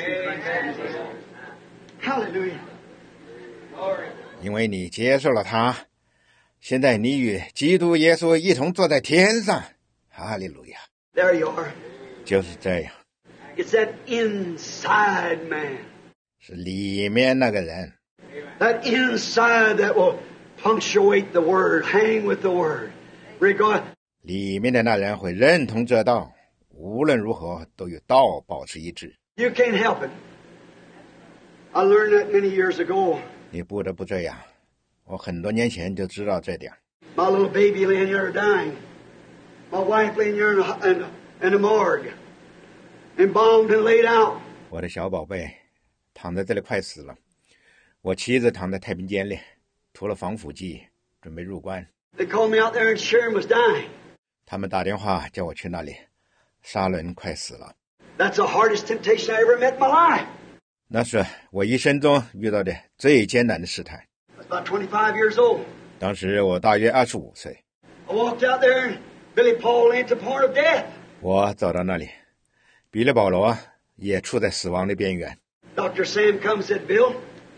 Hallelujah. 因为你接受了他，现在你与基督耶稣一同坐在天上。哈利路亚！ There you are. 就是这样， It's that inside man. 是里面那个人， That inside that will punctuate the word, hang with the word. Regard. 里面的那人会认同这道，无论如何都与道保持一致。 You can't help it. I learned that many years ago. 你不得不这样。我很多年前就知道这点。 My little baby laying here dying. My wife laying here in a, in a, in a morgue. Embalmed and laid out. 我的小宝贝躺在这里快死了，我妻子躺在太平间里，涂了防腐剂，准备入关。 They called me out there and Sharon was dying. 他们打电话叫我去那里，沙伦快死了。 That's the hardest temptation I ever met in my life. 那是我一生中遇到的最艰难的试探。 I was about twenty-five years old. 当时我大约二十五岁， I walked out there and Billy Paul lay at the point of death. 我走到那里，比利保罗也处在死亡的边缘。 Doctor Sam come and said, Bill,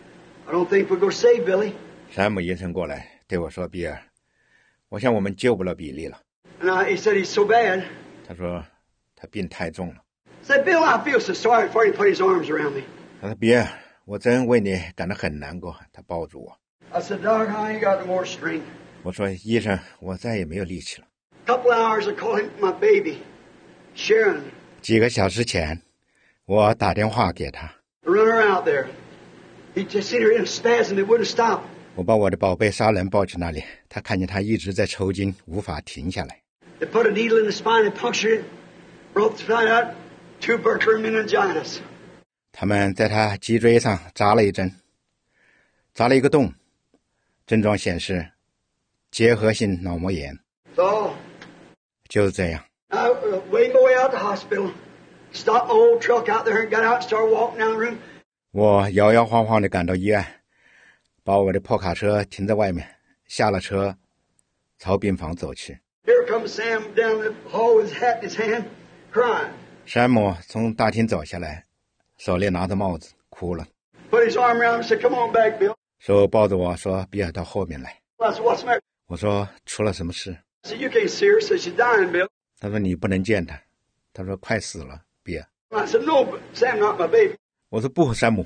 I don't think we're going to save Billy. 山姆医生过来对我说：“比尔，我想我们救不了比利了。 And I, he said, he's so bad. ” 他说他病太重了。 I said, Bill, I feel so sorry for you. He put his arms around me. 他说：“比尔，我真为你感到很难过。”他抱住我。 I said, Doc, I ain't got no more strength. 我说：“医生，我再也没有力气了。” A couple of hours, I called him my baby, Sharon. 几个小时前，我打电话给他， I run her out there. He just seen her in a spasm. It wouldn't stop. 我把我的宝贝沙人抱去那里，他看见他一直在抽筋，无法停下来。 They put a needle in the spine and punctured it, broke the spine out, tubercular meningitis. 他们在他脊椎上扎了一针，扎了一个洞，症状显示结核性脑膜炎。 So 就是这样， I uh, waved my way out the hospital, stopped my old truck out there and got out and started walking down the room. 我摇摇晃晃地赶到医院，把我的破卡车停在外面，下了车，朝病房走去。 Here comes Sam down the hall with his hat in his hand, crying. 山姆从大厅走下来，手里拿着帽子，哭了， Put his arm around me and said, Come on back, Bill. 手抱着我说：“比尔，到后面来。 I said, What's the matter?” ” 我说：“出了什么事 I said, You can't see her. Said she's dying, Bill.？” 他说：“你不能见她。”他说：“快死了，比尔。” I said, No, but Sam, not my baby. 我说：“不，山姆，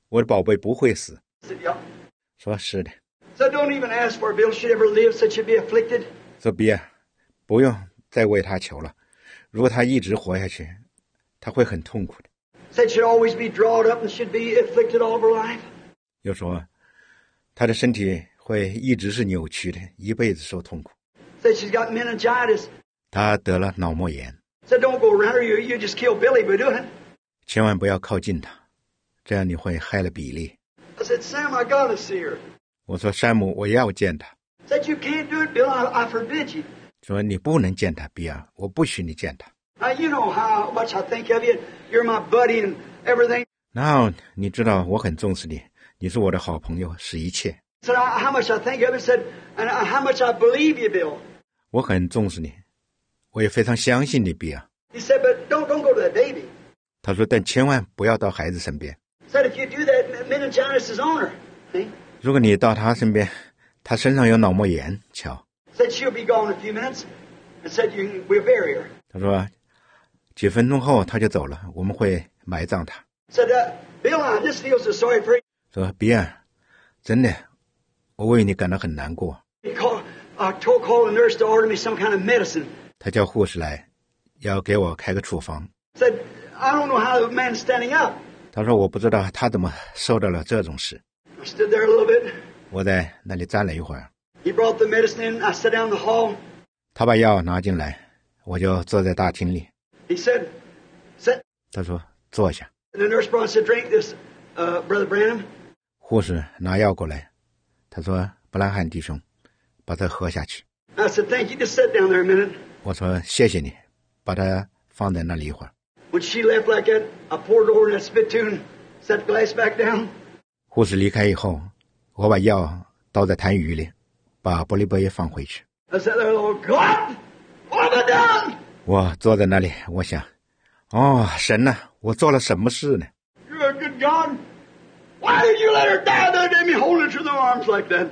我的宝贝不会死。 I said, yeah. 说是的。 So don't even ask for Bill should ever live, so she'd be afflicted. 说比尔，不用再为他求了，如果他一直活下去，他会很痛苦的。 Said she'd always be drawn up and she'd be afflicted all of her life. 又说他的身体会一直是扭曲的，一辈子受痛苦。 Said she's got meningitis. 他得了脑膜炎。 Said don't go around her, you, you just kill Billy by doing it. 千万不要靠近他，这样你会害了比利。 I said, Sam, I gotta see her. 我说山姆，我要见他。 Said you can't do it, Bill, I, I forbid you. 说你不能见他，比尔，我不许你见他。 Now, you know how much I think of you. You're my buddy and everything. 然后你知道我很重视你，你是我的好朋友，是一切。 Said I, how much I think of you. Said, and I, how much I believe you, Bill. 我很重视你，我也非常相信你，比尔。 He said, but don't don't go to that baby. 他说，但千万不要到孩子身边。 Said if you do that, meningitis is on her. See? 如果你到他身边，他身上有脑膜炎，瞧。 Said she'll be gone in a few minutes. And said you can, we'll bury her. 他说，几分钟后他就走了，我们会埋葬他。 Said, uh, Bill, I just feel so sorry for you. 说，比尔，真的，我为你感到很难过。 He called, uh, told, called the nurse to order me some kind of medicine. 他叫护士来，要给我开个处方。 Said, I don't know how the man's standing up. 他说，我不知道他怎么受到了这种事。 I stood there a little bit. 我在那里站了一会儿。 He brought the medicine in. I sat down in the hall. 他把药拿进来，我就坐在大厅里。 He said, sit. 他说，坐下。 And the nurse brought and said, drink this, uh, Brother Branham. 护士拿药过来，他说，布兰汉弟兄，把它喝下去。 I said, thank you. Just sit down there a minute. 我说，谢谢你，把它放在那里一会儿。 When she left like that, I poured over in that spittoon, set the glass back down. 护士离开以后，我把药倒在痰盂里，把玻璃杯放回去。 I sat there, Lord God, what have I done? 我坐在那里，我想，哦，神呐，我做了什么事呢？ You're a good God. Why did you let her die there? Did me hold her to the arms like that,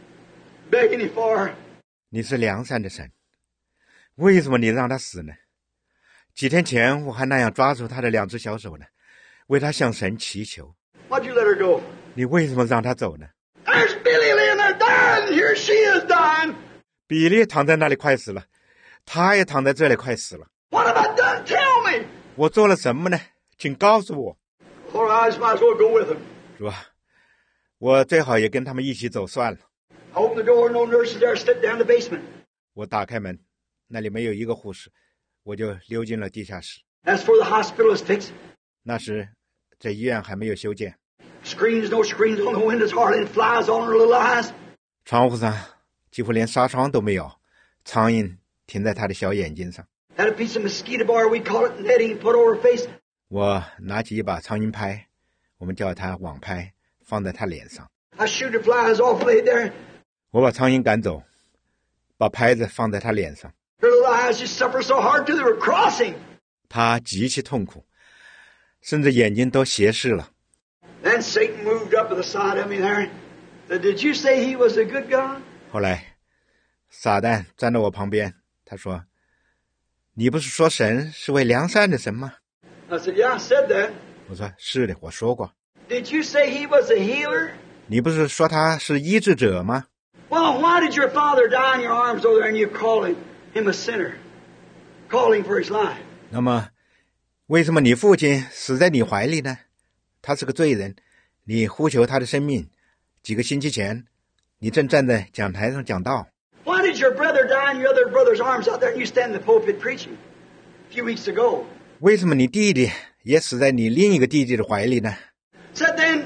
begging you for her? 你是良善的神，为什么你让她死呢？几天前我还那样抓住她的两只小手呢，为她向神祈求。 Why'd you let her go? 你为什么让她走呢？ There's Billy laying there dying. Here she is dying. 比利躺在那里快死了，他也躺在这里快死了。 What have I done? Tell me. 我做了什么呢？请告诉我。 Or I just might as well go with him. 是吧？我最好也跟他们一起走算了。 I opened the door, no nurses there, slipped down the basement. 我打开门，那里没有一个护士，我就溜进了地下室。 As for the hospital, it's fixed. 那时，这医院还没有修建， Screens, no screens on the windows, hardly, and flies on her little eyes. 窗户上几乎连纱窗都没有，苍蝇停在她的小眼睛上。 Had a piece of mosquito bar, we call it, netting, put over her face. 我拿起一把苍蝇拍，我们叫它网拍，放在她脸上。 I shoot the flies off, laid there. 我把苍蝇赶走，把拍子放在她脸上。 Her little eyes just suffered so hard till they were crossing. 她极其痛苦，甚至眼睛都斜视了。 Then Satan moved up to the side of me there. Said, did you say he was a good God? 后来，撒旦站在我旁边，他说：“你不是说神是位良善的神吗？” I said, yeah, I said that. 我说：“是的，我说过。” Did you say he was a healer? 你不是说他是医治者吗？ Well, why did your father die in your arms over there and you calling him a sinner? Calling for his life. 那么，为什么你父亲死在你怀里呢？他是个罪人，你呼求他的生命。几个星期前，你正站在讲台上讲道。 Why did your brother die in your other brother's arms out there and you stand in the pulpit preaching a few weeks ago? 为什么你弟弟也死在你另一个弟弟的怀里呢？ Said then,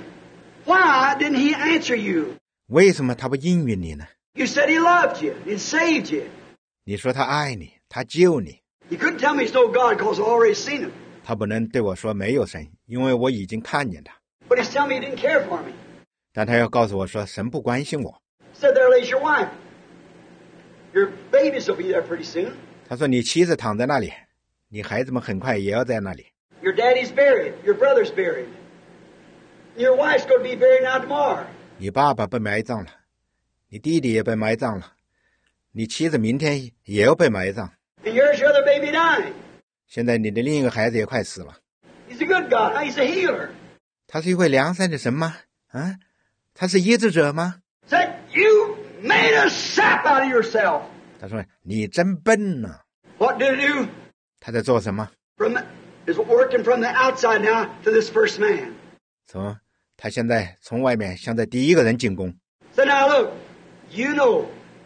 why didn't he answer you? 为什么他不应允你呢？ You said he loved you and saved you. 你说他爱你，他救你。 You couldn't tell me he's no God because I already seen him. 他不能对我说没有神，因为我已经看见他。 But he's telling me he didn't care for me. 但他要告诉我说，神不关心我。 Said there lays your wife. Your babies will be there pretty soon. 他说你妻子躺在那里，你孩子们很快也要在那里。 Your daddy's buried. Your brother's buried. Your wife's going to be buried now tomorrow. 你爸爸被埋葬了，你弟弟也被埋葬了，你妻子明天也要被埋葬。 And here's your other baby dying. 现在你的另一个孩子也快死了。 He's a good God. He's a healer. 他是一位良善的神吗？啊，他是医治者吗？ Said, you made a sap out of yourself. 他说你真笨啊。 What did he do? 他在做什么？ From the, is working from the outside now to this first man. 从他现在从外面向着第一个人进攻。 So now look, you know,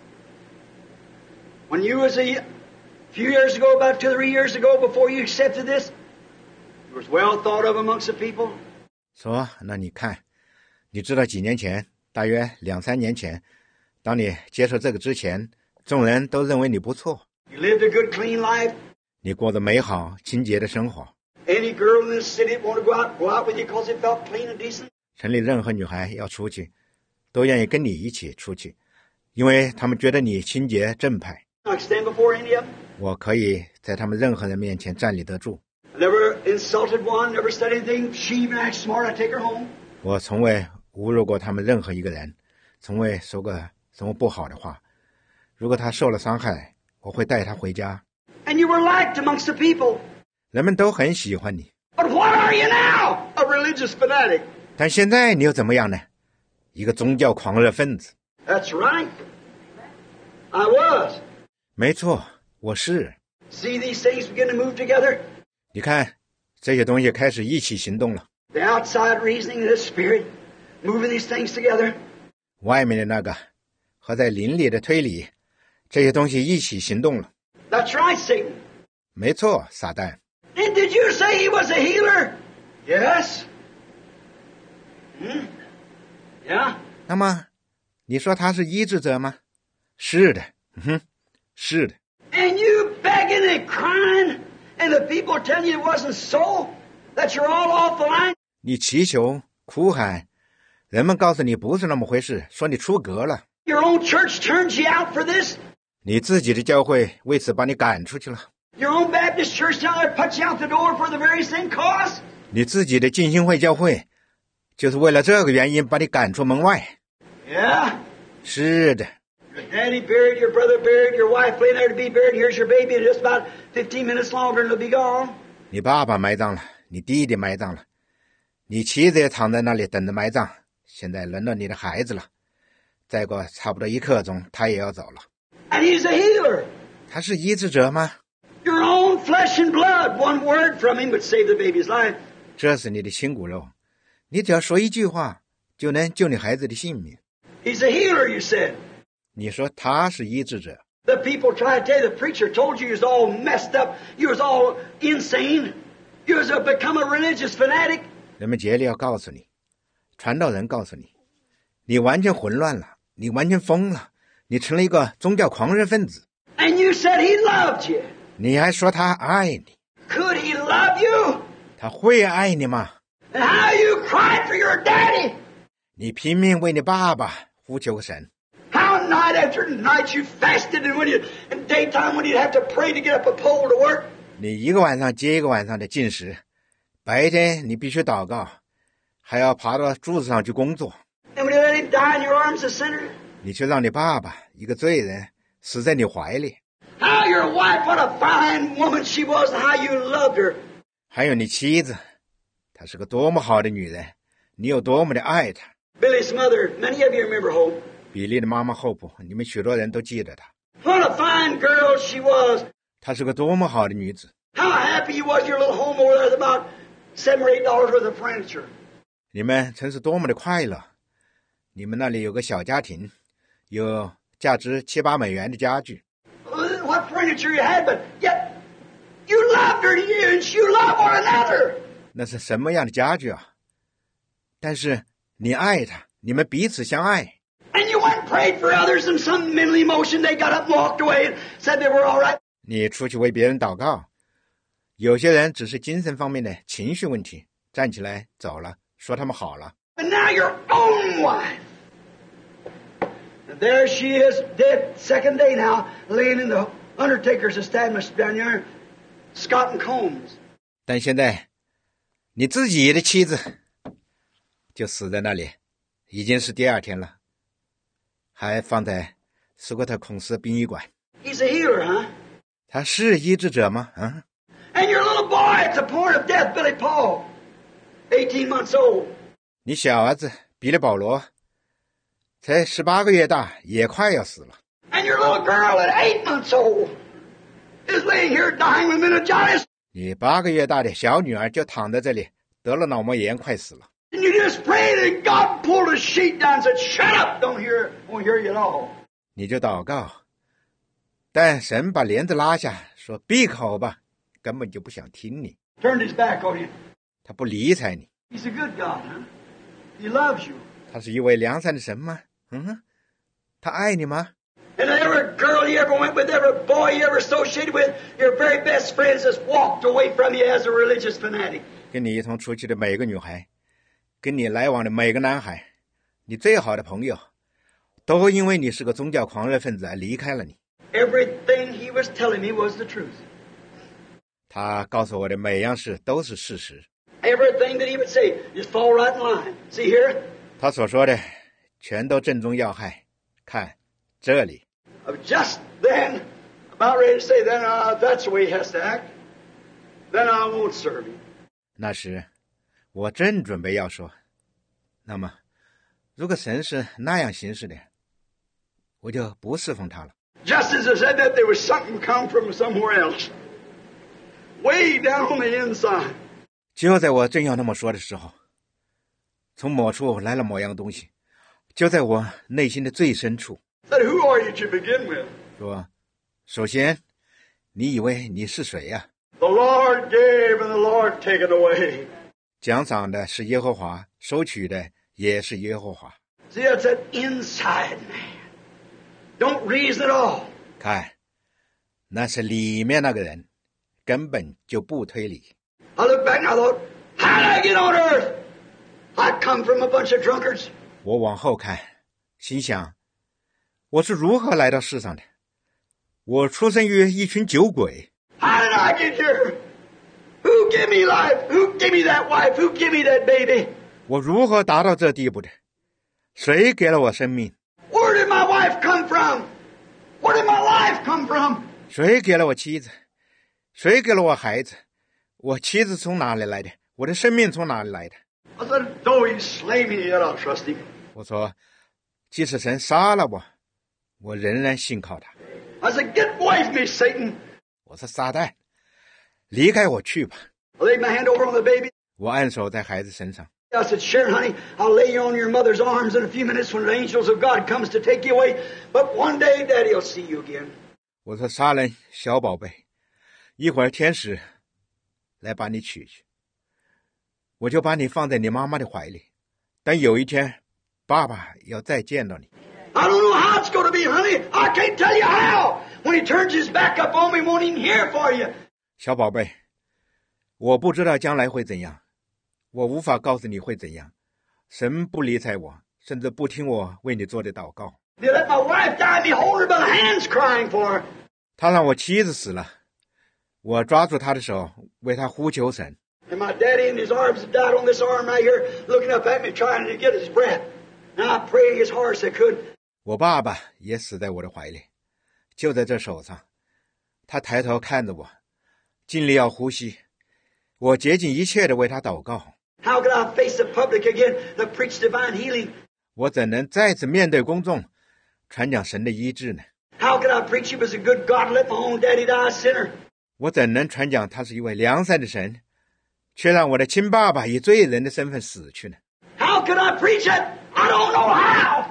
when you was a few years ago, about two or three years ago, before you accepted this, it was well thought of amongst the people. 说，那你看，你知道几年前，大约两三年前，当你接受这个之前，众人都认为你不错， You lived a good, clean life. 你过着美好清洁的生活。 Any girl in this city want to go out, go out with you because it felt clean and decent. 城里任何女孩要出去，都愿意跟你一起出去，因为他们觉得你清洁正派。 I stand before any of them. 我可以在他们任何人面前站立得住。 I never insulted one, never said anything. She even acts smart. I take her home. 我从未侮辱过他们任何一个人，从未说过什么不好的话。如果他受了伤害，我会带他回家。 And you were liked amongst the people. 人们都很喜欢你。 But what are you now? A religious fanatic. 但现在你又怎么样呢？一个宗教狂热分子。 That's right. I was. 没错，我是。 See these things begin to move together? 你看，这些东西开始一起行动了。 The outside reasoning of the Spirit, moving these things together. 外面的那个和在灵里的推理，这些东西一起行动了。 That's right, Satan. 没错，撒旦。 And did you say he was a healer? Yes. Hmm? Yeah. 那么，你说他是医治者吗？是的，嗯哼，是的。 And you begging and crying, and the people telling you it wasn't so, that you're all off the line. 你祈求、哭喊，人们告诉你不是那么回事，说你出格了。 Your own church turns you out for this. 你自己的教会为此把你赶出去了。 Your own Baptist church down there puts you out the door for the very same cause. 你自己的浸信会教会，就是为了这个原因把你赶出门外。 Yeah. 是的， Your daddy buried, your brother buried, your wife laying there to be buried. Here's your baby in just about fifteen minutes longer and it'll be gone. 你爸爸埋葬了，你弟弟埋葬了，你妻子也躺在那里等着埋葬。现在轮到你的孩子了，再过差不多一刻钟，他也要走了。 And he's a healer. 他是医治者吗？ Your own flesh and blood. One word from him would save the baby's life. 这是你的亲骨肉，你只要说一句话，就能救你孩子的性命。 He's a healer, you said. 你说他是医治者， The people try to tell you, the preacher told you you was all messed up, you was all insane, you was a, become a religious fanatic. 人们竭力要告诉你，传道人告诉你，你完全混乱了，你完全疯了，你成了一个宗教狂热分子。 And you said he loved you. 你还说他爱你， Could he love you? 他会爱你吗？ And how you cried for your daddy? 你拼命为你爸爸呼求神， How night after night you fasted, and when you in daytime when you'd have to pray to get up a pole to work. 你一个晚上接一个晚上的进食，白天你必须祷告，还要爬到柱子上去工作。 And when you let him die in your arms, a sinner. 你却让你爸爸一个罪人死在你怀里， How your wife, what a fine woman she was, and how you loved her. 还有你妻子，她是个多么好的女人，你有多么的爱她。 Billy's mother, many of you remember Hope. 比利的妈妈后婆，你们许多人都记得她， What a fine girl she was. 她是个多么好的女子。 How happy you was, your little home over there with about seven or eight dollars worth of furniture. 你们真是多么的快乐！你们那里有个小家庭，有价值七八美元的家具。 What furniture you had, but yet you loved her and you love one another. 那是什么样的家具啊？但是你爱她，你们彼此相爱。 And you went and prayed for others and some mental emotion, they got up and walked away and said they were all right. 你出去为别人祷告，有些人只是精神方面的情绪问题，站起来走了，说他们好了。 And now your own wife. And there she is, dead, second day now, laying in the undertaker's establishment down there, Scott and Combs. 但现在你自己的妻子就死在那里，已经是第二天了，还放在斯科特孔斯殡仪馆。 He's a healer, huh? 他是医治者吗？啊， And your little boy at the point of death, Billy Paul. eighteen months old. 你小儿子彼得保罗才十八个月大，也快要死了。 And your little girl at eight months old is laying here dying with meningitis. 你八个月大的小女儿就躺在这里，得了脑膜炎，快死了。 And you just prayed and God pulled a sheet down and said, shut up, don't hear, won't hear you at all. 你就祷告，但神把帘子拉下，说闭口吧，根本就不想听你。 Turned his back on you. 他不理睬你。 He's a good God, huh? He loves you. 他是一位良善的神吗？嗯，他爱你吗？ And every girl you ever went with, every boy you ever associated with, your very best friends just walked away from you as a religious fanatic. 跟你一同出去的每个女孩，跟你来往的每个男孩，你最好的朋友，都因为你是个宗教狂热分子而离开了你。 Everything he was telling me was the truth. 他告诉我的每样事都是事实。 Everything that he would say just fall right in line. See here? 他所说的全都正中要害。看这里。 I was just then about ready to say, then uh, that's the way he has to act. Then I won't serve him. 那时我正准备要说，那么如果神是那样行事的，我就不侍奉他了。 Just as I said that, there was something come from somewhere else. Way down on the inside. 就在我正要那么说的时候，从某处来了某样东西，就在我内心的最深处。 Said, who are you to begin with? 说，首先，你以为你是谁呀、啊？ The Lord gave and the Lord taken away. 奖赏的是耶和华，收取的也是耶和华。 See, that's that inside man. Don't reason at all. 看，那是里面那个人，根本就不推理。 I look back and I thought, how did I get on earth? I come from a bunch of drunkards. 我往后看，心想，我是如何来到世上的？我出生于一群酒鬼。 How did I get here? Who gave me life? Who gave me that wife? Who gave me that baby? 我如何达到这地步的？谁给了我生命？ Where did my wife come from? Where did my life come from? 谁给了我妻子？谁给了我孩子？我妻子从哪里来的？我的生命从哪里来的？ I said, though he slay me, yet I'll trust him. 我说，即使神杀了我，我仍然信靠他。 I said, get away from me, Satan. 我说撒旦，离开我去吧。 I laid my hand over on the baby. 我按手在孩子身上。 I said, Sharon, honey, I'll lay you on your mother's arms in a few minutes when the angels of God comes to take you away. But one day, Daddy will see you again. 我说杀人，小宝贝，一会儿天使来把你取去，我就把你放在你妈妈的怀里。但有一天，爸爸要再见到你。 I don't know how it's going to be, honey. I can't tell you how. When he turns his back up on me, won't even hear for you. 小宝贝，我不知道将来会怎样，我无法告诉你会怎样。神不理睬我，甚至不听我为你做的祷告。 They let my wife die, me hold her by the hands crying for her. 他让我妻子死了，我抓住他的手，为他呼求神。 And my daddy in his arms died on this arm right here, looking up at me, trying to get his breath. Now I prayed as hard as I could. 我爸爸也死在我的怀里，就在这手上。他抬头看着我，尽力要呼吸。我竭尽一切的为他祷告。 How could I face the public again to preach divine healing? 我怎能再次面对公众，传讲神的医治呢？ How could I preach he was a good God and let my own daddy die a sinner? 我怎能传讲他是一位良善的神，却让我的亲爸爸以罪人的身份死去呢？ How could I preach it? I don't know how.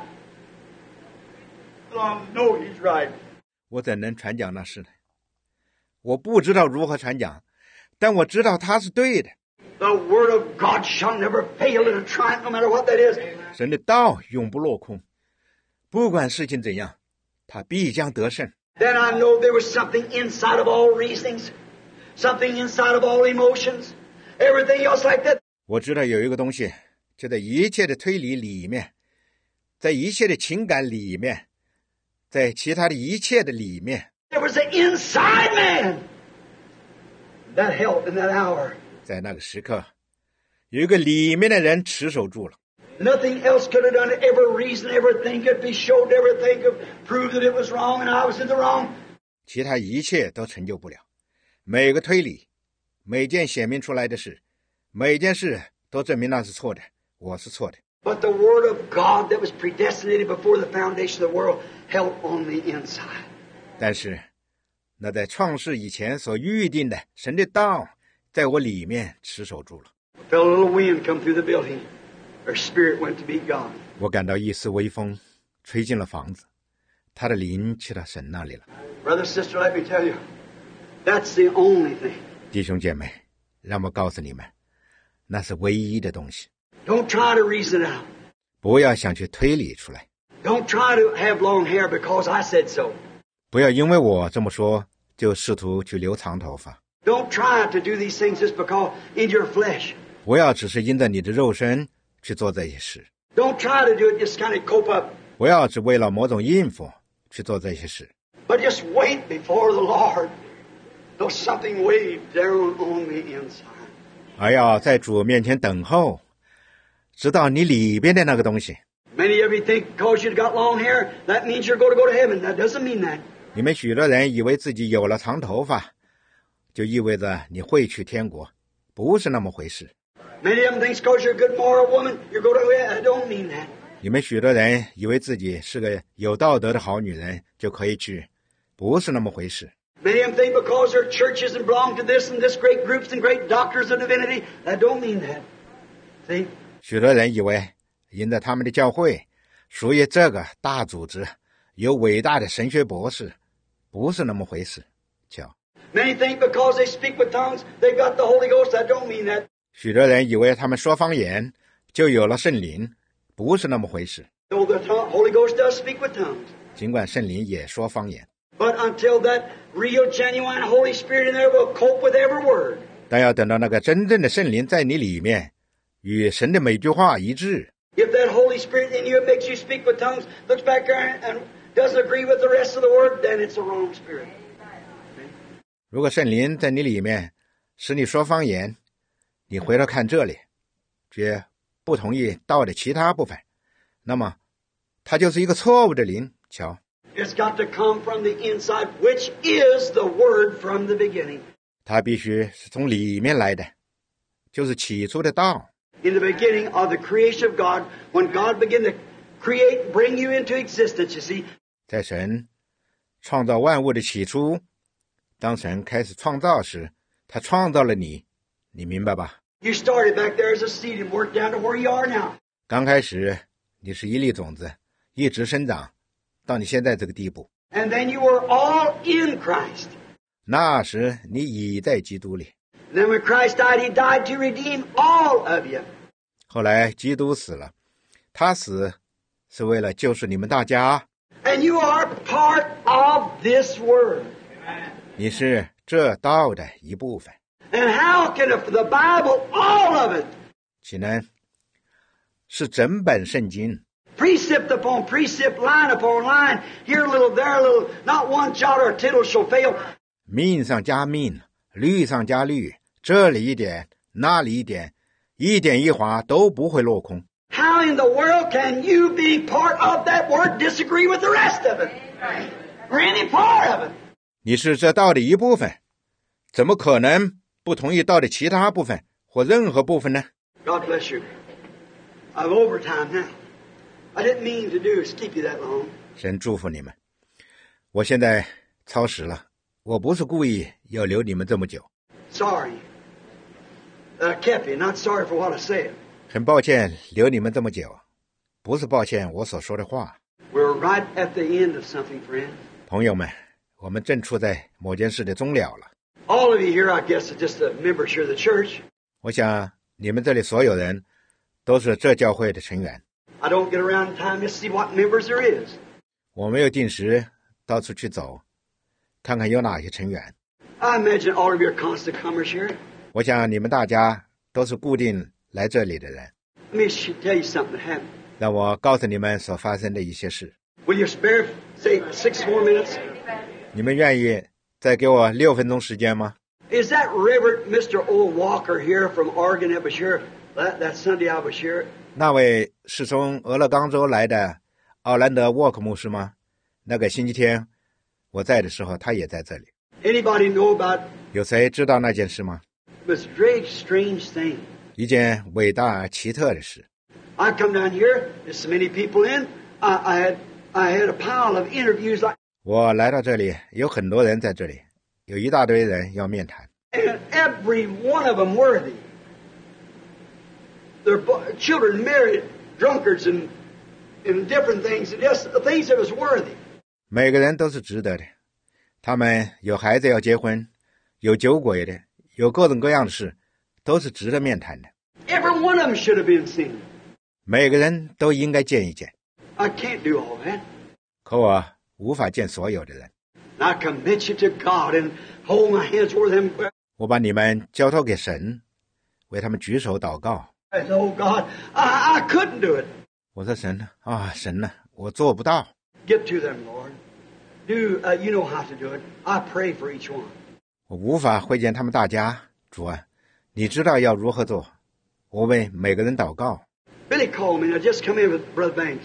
But I know he's right. 我怎能传讲那事呢？我不知道如何传讲，但我知道他是对的。 The word of God shall never fail in a triumph, no matter what that is. 神的道永不落空，不管事情怎样，他必将得胜。 Then I know there was something inside of all reasonings, something inside of all emotions, everything else like that. 我知道有一个东西，就在一切的推理里面，在一切的情感里面，在其他的一切的里面。 There was an inside man that helped in that hour. 在那个时刻，有一个里面的人持守住了。 Nothing else could have done it. Every reason, everything could be showed, everything could prove that it was wrong and I was in the wrong. 其他一切都成就不了。每个推理，每件显明出来的事，每件事都证明那是错的，我是错的。 But the Word of God that was predestinated before the foundation of the world held on the inside. 但是那在创世以前所预定的神的道在我里面持守住了。 Felt a little wind come through the building. Her spirit went to meet God. 我感到一丝微风吹进了房子，他的灵去到神那里了。 Brother, sister, let me tell you, that's the only thing. 弟兄姐妹，让我告诉你们，那是唯一的东西。 Don't try to reason it out. 不要想去推理出来， Don't try to have long hair because I said so. 不要因为我这么说就试图去留长头发， Don't try to do these things just because in your flesh. 不要只是因着你的肉身去做这些事， Don't try to do it just kind of cope up. 不要只为了某种应付去做这些事， But just wait before the Lord till something waves down on the inside. 而要在主面前等候，直到你里边的那个东西。 Many of you think because you've got long hair, that means you're going to go to heaven. That doesn't mean that. 你们许多人以为自己有了长头发，就意味着你会去天国，不是那么回事。 Many of them think because you're a good moral woman, you're going to heaven. I don't mean that. 你们许多人以为自己是个有道德的好女人就可以去，不是那么回事。 Many of them think because they're churches and belong to this and this great groups and great doctors of divinity, that don't mean that. See? 许多人以为因着他们的教会属于这个大组织，有伟大的神学博士，不是那么回事。瞧， Many think because they speak with tongues, they've got the Holy Ghost. That don't mean that. 许多人以为他们说方言就有了圣灵，不是那么回事。 Though the tongue, Holy Ghost does speak with tongues. 尽管圣灵也说方言， But until that real, genuine Holy Spirit in there will cope with every word. 但要等到那个真正的圣灵在你里面，与神的每句话一致。 If that Holy Spirit in you makes you speak with tongues, looks back there and doesn't agree with the rest of the word, then it's a wrong spirit. 如果圣灵在你里面使你说方言，你回头看这里，却不同意道的其他部分，那么它就是一个错误的灵。瞧， It's got to come from the inside, which is the word from the beginning. 它必须是从里面来的，就是起初的道。 In the beginning of the creation of God, when God began to create, bring you into existence, you see, 在神创造万物的起初，当神开始创造时，他创造了你，你明白吧？ you started back there as a seed and worked down to where you are now. 刚开始你是一粒种子，一直生长到你现在这个地步。 And then you were all in Christ. 那时你已在基督里。 And then when Christ died, He died to redeem all of you. 后来基督死了，他死是为了救赎你们大家。 And you are part of this word. 你是这道的一部分。 And how can if the Bible, all of it, 岂能是整本圣经， precept upon precept, line upon line, here a little, there a little, not one jot or tittle shall fail. 命上加命，律上加律，这里一点，那里一点，一点一划都不会落空。 How in the world can you be part of that word, disagree with the rest of it? Or any part of it? 你是这道的一部分，怎么可能不同意道的其他部分或任何部分呢？ God bless you. I'm overtime now. I didn't mean to do is keep you that long. 神祝福你们。我现在超时了，我不是故意要留你们这么久。 Sorry that I kept you, not sorry for what I said. 很抱歉留你们这么久，不是抱歉我所说的话。 We're right at the end of something, friend. 朋友们，我们正处在某件事的终了了。 All of you here, I guess, are just the members here of the church. 我想你们这里所有人都是这教会的成员。 I don't get around in time to see what members there is. 我没有定时到处去走，看看有哪些成员。 I imagine all of you are constant comers here. 我想你们大家都是固定来这里的人。 Let me sh- tell you something that happened. 让我告诉你们所发生的一些事。 Will you spare, say, six more minutes? 你们愿意再给我六分钟时间吗？ Is that Reverend Mister Old Walker here from Oregon that was here? That, that Sunday I was here. 那位是从俄勒冈州来的奥兰德沃克牧师吗？那个星期天我在的时候，他也在这里。 Anybody know about 有谁知道那件事吗？ this very strange thing? 一件伟大而奇特的事。 I come down here, there's so many people in. I, I had I had a pile of interviews like. 我来到这里，有很多人在这里，有一大堆人要面谈。 And every one of them worthy. Their children married drunkards and and different things, and just things that was worthy. 每个人都是值得的，他们有孩子要结婚，有酒鬼的，有各种各样的事，都是值得面谈的。 Every one of them should have been seen. 每个人都应该见一见。 I can't do all that. 可我无法见所有的人。 I commit you to God and hold my hands over them. 我把你们交托给神，为他们举手祷告。 I said, Oh God, I, I couldn't do it. 我说神啊，神啊，我做不到。 Get to them, Lord. Do uh, you know how to do it? I pray for each one. 我无法会见他们大家，主啊，你知道要如何做，我为每个人祷告。 Billy called me, and I just come in with Brother Banks.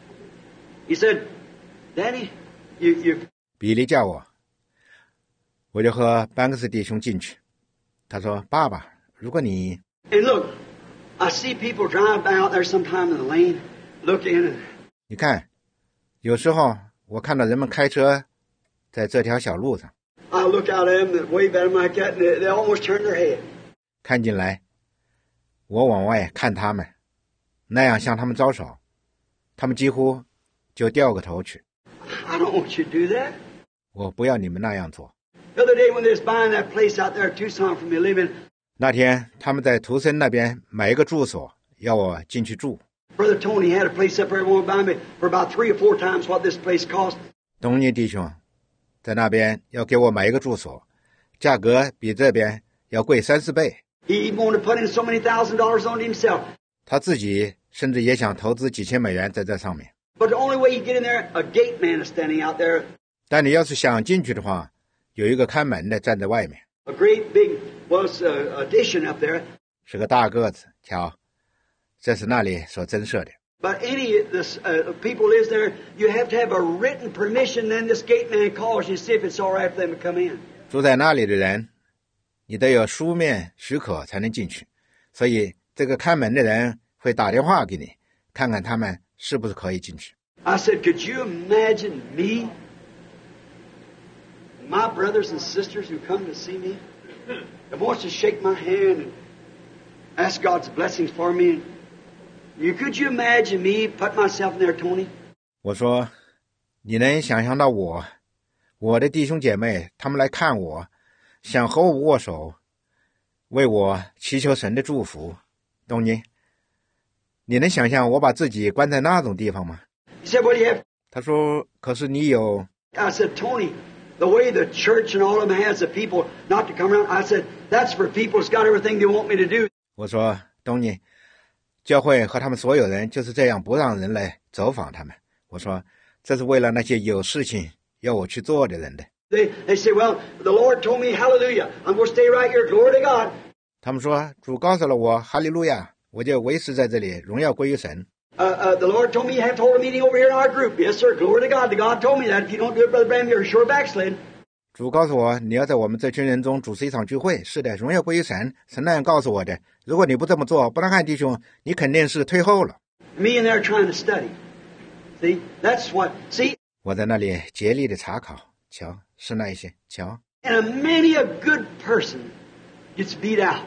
He said, Daddy, you, you... 比利叫我，我就和班克斯弟兄进去。他说：“爸爸，如果你…… And look, I see people drive by out there sometime in the lane, look in and…… 你看，有时候我看到人们开车在这条小路上。 I look out at them, wave at them like that, and they, they almost turn their head. 看进来，我往外看他们，那样向他们招手，他们几乎就掉个头去。 I don't want you to do that. 我不要你们那样做。 The other day when they was buying that place out there at Tucson for me to live in, 那天他们在图森那边买一个住所，要我进去住。 Brother Tony had a place up there wanted to buy me for about three or four times what this place cost. 东尼弟兄在那边要给我买一个住所，价格比这边要贵三四倍。 He even wanted to put in so many thousand dollars on himself. 他自己甚至也想投资几千美元在这上面。 But the only way you get in there, a gate man is standing out there. 但你要是想进去的话，有一个看门的站在外面。 A great big was uh, addition up there. 是个大个子，瞧，这是那里所增设的。 But any of this uh, people lives there, you have to have a written permission. Then this gate man calls you, see if it's all right for them to come in. 住在那里的人，你得有书面许可才能进去，所以这个看门的人会打电话给你，看看他们是不是可以进去。 I said, could you imagine me, my brothers and sisters who come to see me, that wants to shake my hand and ask God's blessings for me? You could you imagine me put myself in there, Tony? 我说，你能想象到我，我的弟兄姐妹，他们来看我，想和我握手，为我祈求神的祝福，东尼，你能想象我把自己关在那种地方吗？ He said, what do you have? 他说，可是你有。 I said, Tony, the way the church and all of them has the people not to come around, I said, that's for people who's got everything they want me to do. 我说，东尼，教会和他们所有人就是这样不让人来走访他们。我说，这是为了那些有事情要我去做的人的。 They, they say, well, the Lord told me, hallelujah, I'm going to stay right here, glory to God. 他们说，主告诉了我，哈利路亚，我就维持在这里，荣耀归于神。 Uh, uh, the Lord told me you have to hold a meeting over here in our group. Yes, sir, glory to God. The God told me that. If you don't do it, Brother Branham, you're sure backslid. 主告诉我，你要在我们这群人中主持一场聚会。是的，荣耀归于神，神那样告诉我的。如果你不这么做，不能看弟兄，你肯定是退后了。 Me and they're trying to study. See, that's what, see. 我在那里竭力的查考，瞧，是那一些，瞧。 And a, many a good person gets beat out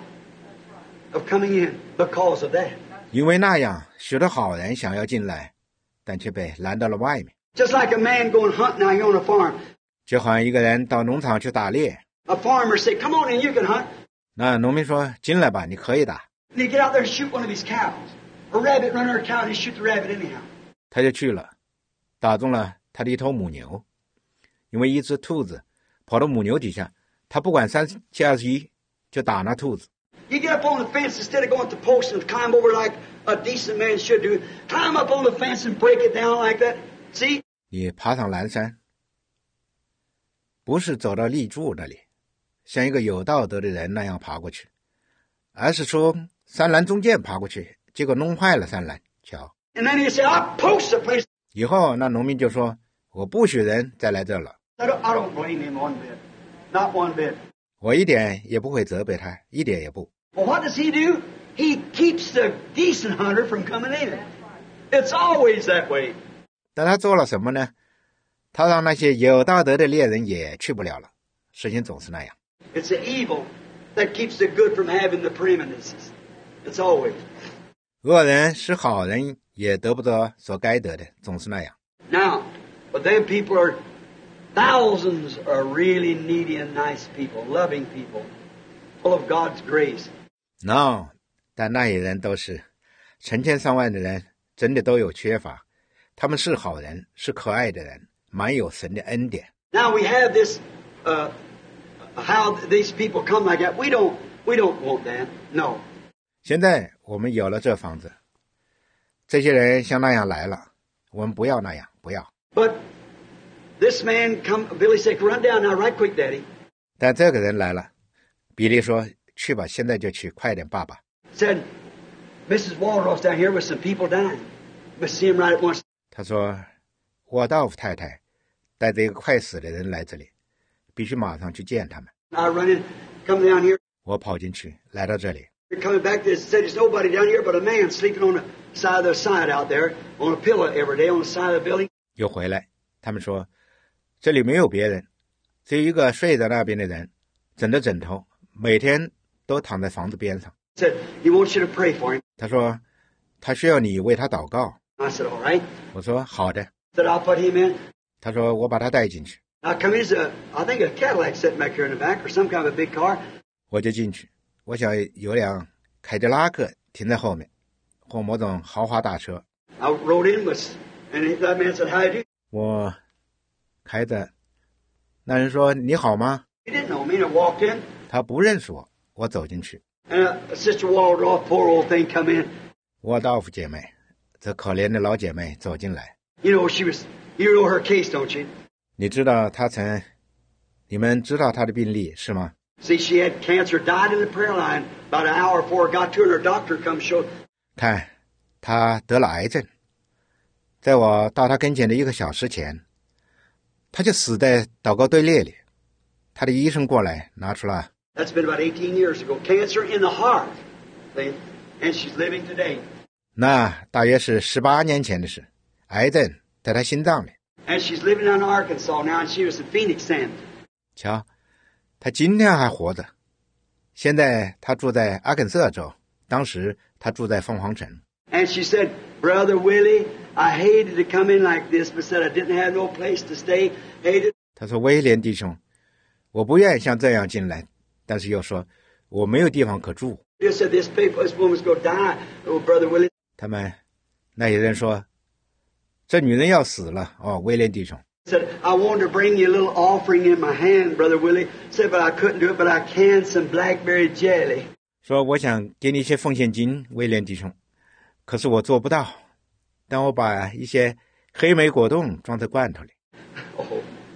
of coming in because of that. 因为那样，许多好人想要进来，但却被拦到了外面。 Just like a man going hunting out here on a farm. 就好像一个人到农场去打猎。 A farmer say, come on in, you can hunt. 那农民说，进来吧，你可以打。 And you get out there and shoot one of these cows. A rabbit run over a cow and you shoot the rabbit anyhow. 他就去了，打中了他的一头母牛。因为一只兔子跑到母牛底下，他不管三七二十一，就打那兔子。 You get up on the fence instead of going to the post and climb over like a decent man should do. Climb up on the fence and break it down like that. See? 你爬上栏山，不是走到立柱那里，像一个有道德的人那样爬过去，而是从山栏中间爬过去，结果弄坏了山栏。瞧。 And then you say, I post the place. 以后那农民就说，我不许人再来这了。 I don't, I don't blame him one bit. Not one bit. 我一点也不会责备他，一点也不。 Well, what does he do? he keeps the decent hunter from coming in. It's always that way. 但他做了什么呢？他让那些有道德的猎人也去不了了。事情总是那样。 It's the evil that keeps the good from having the preeminences. It's always. 恶人使好人也得不到所该得的，总是那样。 Now, but then people are, thousands are really needy and nice people, loving people, full of God's grace. No, 但那些人都是成千上万的人，真的都有缺乏。他们是好人，是可爱的人，满有神的恩典。 Now we have this, uh, how these people come like that. We don't, we don't want that. No. 现在我们有了这房子，这些人像那样来了，我们不要那样，不要。 But this man come, Billy said, "Run down now, right quick, Daddy." 但这个人来了，比利说：“去吧，现在就去，快点，爸爸。” Said, "Missus Waldroff's down here with some people dying. Must see him right at once." 他说：“沃道夫太太带着一个快死的人来这里，必须马上去见他们。” I run in, come down here. 我跑进去，来到这里。 Coming back, they said there's nobody down here but a man sleeping on the side of the side out there on a pillow every day on the side of the building. 又回来，他们说这里没有别人，只有一个睡在那边的人，枕着枕头，每天都躺在房子边上。 Said he wants you to pray for him. 他说他需要你为他祷告。 I said, all right. 我说好的。 Said I'll put him in. 他说我把他带进去。 I come in, a, I think a Cadillac sitting back here in the back or some kind of a big car. 我就进去，我想有辆凯迪拉克停在后面，或某种豪华大车。 I rode in with, and that man said, "How do you?" 我开着，那人说你好吗？ He didn't know me, and I walked in. 他不认识我，我走进去。 And uh, Sister Waldroff, poor old thing, come in. 沃道夫姐妹，这可怜的老姐妹走进来。 You know she was. You know her case, don't you? 你知道她曾，你们知道她的病历是吗？ See, she had cancer, died in the prayer line. About an hour before it got to her, her doctor come show. 看，她得了癌症，在我到她跟前的一个小时前，她就死在祷告队列里。她的医生过来拿出了。 That's been about eighteen years ago. Cancer in the heart. See? And she's living today. 那大约是十八年前的事，癌症在她心脏里。 And she's living down in Arkansas now, and she was in Phoenix then. 瞧，她今天还活着。现在她住在阿肯色州，当时她住在凤凰城。 And she said, "Brother Willie, I hated to come in like this, but said I didn't have no place to stay. Hated." 她说：“威廉弟兄，我不愿意像这样进来，但是又说我没有地方可住。” Just said this people, this woman's going to die. Oh, Brother Willie. 他们那些人说，这女人要死了。哦，威廉弟兄。 Said, "I wanted to bring you a little offering in my hand, Brother Willie." Said, "But I couldn't do it, but I can some blackberry jelly." 说我想给你一些奉献金，威廉弟兄，可是我做不到。但我把一些黑莓果冻装在罐头里。 Oh.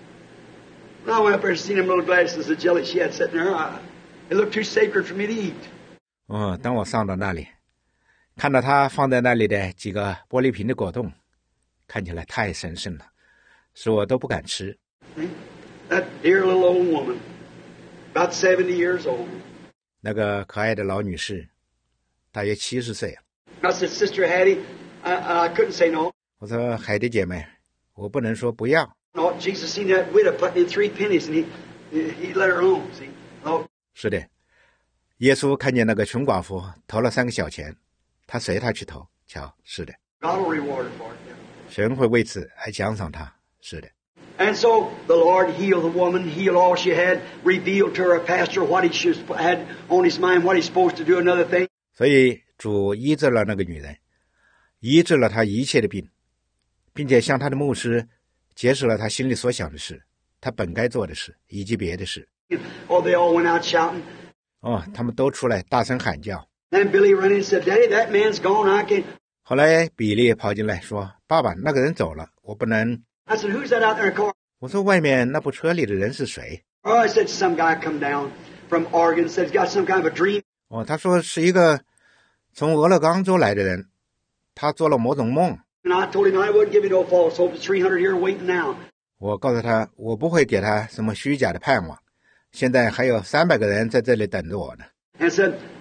When I went up there and seen them little glasses of jelly she had sitting there, I, it looked too sacred for me to eat. 哦，当我上到那里，看到她放在那里的几个玻璃瓶的果冻，看起来太神圣了，使我都不敢吃。 That dear little old woman, about seventy years old. 那个可爱的老女士，大约七十岁。 I said, "Sister Hattie," I, I couldn't say no. 我说海蒂姐妹，我不能说不要。 No, Jesus seen that widow putting in three pennies, and he he let her alone. See? Oh. 是的，耶稣看见那个穷寡妇投了三个小钱，他随他去投。瞧，是的。 God will reward her for it. 神会为此来奖赏他。是的。 And so the Lord healed the woman, healed all she had, revealed to her pastor what he should, had on his mind, what he's supposed to do, another thing. 所以主医治了那个女人，医治了她一切的病，并且向她的牧师解释了她心里所想的事，她本该做的事以及别的事。 Oh, they all went out shouting. 哦，他们都出来大声喊叫。 Then Billy ran in and said, "Daddy, that man's gone. I can't." 后来比利跑进来说：“爸爸，那个人走了，我不能。” I said, "Who's that out there in the car?" 我说：“外面那部车里的人是谁？” Oh, I said, "Some guy come down from Oregon, said he's got some kind of a dream." 哦，他说是一个从俄勒冈州来的人，他做了某种梦。 And I told him I wouldn't give him no false hope. There's three hundred here waiting now. 我告诉他，我不会给他什么虚假的盼望。现在还有三百个人在这里等着我呢。 And said,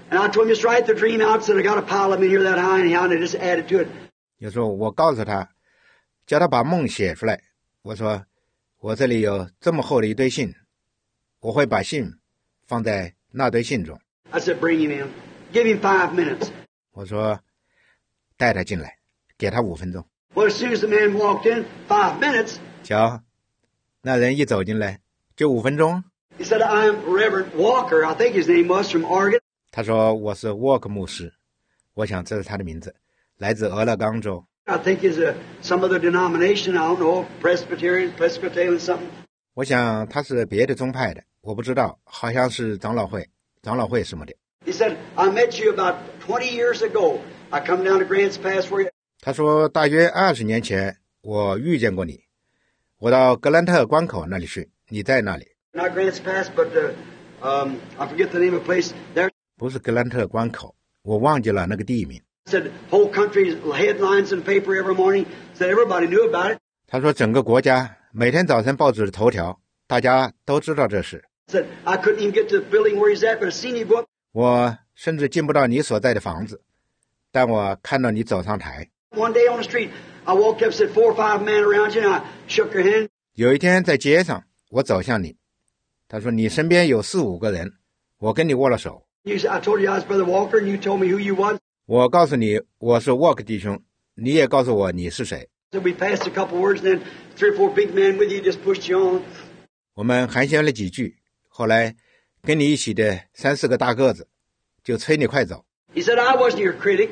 And I told him just write the dream out, said I got a pile of them in here that high anyhow, and I just added to it. 有时候我告诉他，叫他把梦写出来。我说我这里有这么厚的一堆信，我会把信放在那堆信中。 I said, bring him in. Give him five minutes. 我说带他进来，给他五分钟。 Well, as soon as the man walked in, five minutes. 瞧，那人一走进来就五分钟。 He said, I'm Reverend Walker, I think his name was, from Oregon. 他说我是沃克牧师，我想这是他的名字，来自俄勒冈州。 I think is a some other denomination, I don't know, Presbyterian, Presbyterian something. 我想他是别的宗派的，我不知道，好像是长老会，长老会什么的。 He said, I met you about twenty years ago. I come down to Grants Pass where you... 他说大约二十年前我遇见过你，我到格兰特关口那里去，你在那里。 Not Grants Pass, but uh, um, I forget the name of the place. There. 不是格兰特关口，我忘记了那个地名。 Said whole country's headlines in paper every morning. Said everybody knew about it. 他说整个国家每天早晨报纸的头条，大家都知道这事。 Said I couldn't even get to the building where he's at, but I seen you go up. 我甚至进不到你所在的房子，但我看到你走上台。 One day on the street, I walked up, said four or five men around you, and I shook your hand. 有一天在街上，我走向你，他说你身边有四五个人，我跟你握了手。 You said, I told you I was Brother Walker, and you told me who you was. 我告诉你我是沃克弟兄，你也告诉我你是谁。 So we passed a couple words, and then three or four big men with you just pushed you on. 我们寒暄了几句，后来跟你一起的三四个大个子就催你快走。 He said, I wasn't your critic,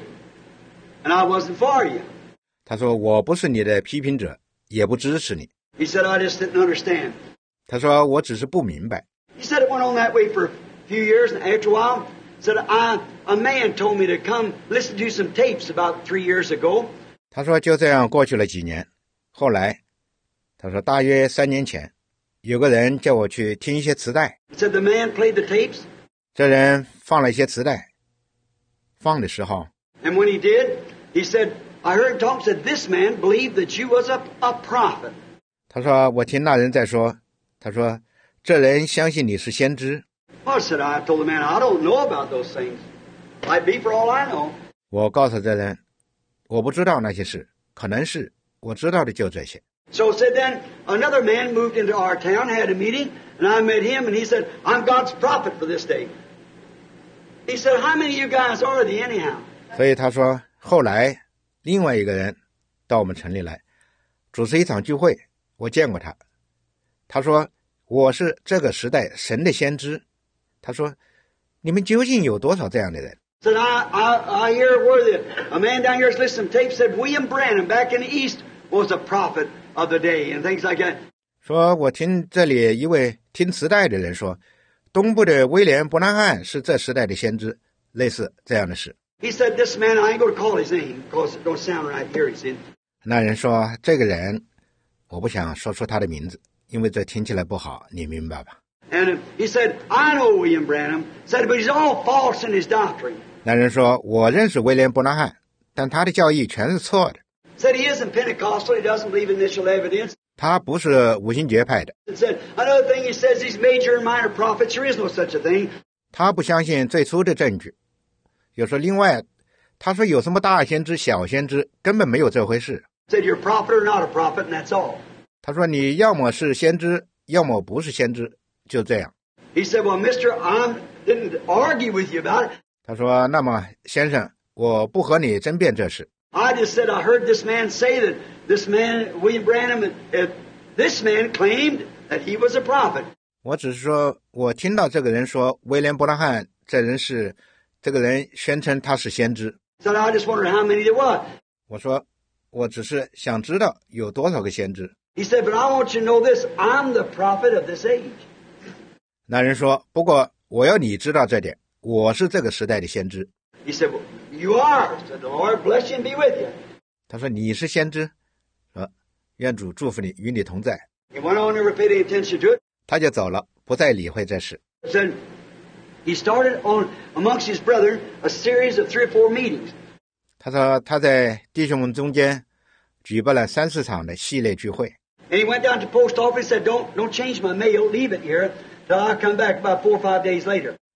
and I wasn't for you. 他说我不是你的批评者，也不支持你。 He said, I just didn't understand. 他说我只是不明白。 He said it went on that way for a few years, and after a while, said I, a man told me to come listen to some tapes about three years ago. 他说就这样过去了几年，后来他说大约三年前，有个人叫我去听一些磁带。 He said the man played the tapes. 这人放了一些磁带，放的时候， And when he did, he said, I heard Tom said this man believed that you was a, a prophet. 他说我听那人在说，他说这人相信你是先知。 Well, said I, told the man, I don't know about those things. Might be for all I know. 我告诉这人，我不知道那些事，可能是，我知道的就这些。 So said then another man moved into our town, had a meeting, and I met him, and he said, I'm God's prophet for this day. He said, how many of you guys are there anyhow? 所以他说后来另外一个人到我们城里来主持一场聚会，我见过他，他说我是这个时代神的先知。他说你们究竟有多少这样的人？ Said I, I, I hear where the, a man down here is listening to tape said William Branham back in the East was a prophet of the day and things like that. 说我听这里一位听磁带的人说，东部的威廉伯南汉是这时代的先知，类似这样的事。 He said this man, I ain't going to call his name because it don't sound right here, he said. 那人说这个人我不想说出他的名字，因为这听起来不好，你明白吧？ And he said, I know William Branham, said, but he's all false in his doctrine. 那人说我认识威廉伯南汉，但他的教义全是错的。 Said he isn't Pentecostal, he doesn't believe initial evidence. 他不是五旬节派的。 And said, another thing he says he's major and minor prophets, there is no such a thing. 他不相信最初的证据。有说另外他说有什么大先知小先知，根本没有这回事。 Said you're a prophet or not a prophet, and that's all. 他说你要么是先知，要么不是先知，就这样。 He said, well, mister, I didn't argue with you about it. 他说那么先生，我不和你争辩这事。 I just said I heard this man say that this man, William Branham, uh, this man claimed that he was a prophet. 我只是说我听到这个人说威廉伯南汉这人是这个人宣称他是先知。 So I just wondered how many there was. 我说我只是想知道有多少个先知。 He said, but I want you to know this, I'm the prophet of this age. 那人说不过我要你知道这点，我是这个时代的先知。 He said, well, you are. Said the Lord bless you and be with you. 他说你是先知，说愿主祝福你，与你同在。 He went on, never paid any attention to it. 他就走了，不再理会这事。 Said he started on amongst his brethren a series of three or four meetings. 他说他在弟兄们中间举办了三四场的系列聚会。 And he went down to the post office and said, don't, don't change my mail, leave it here till I come back about four or five days later.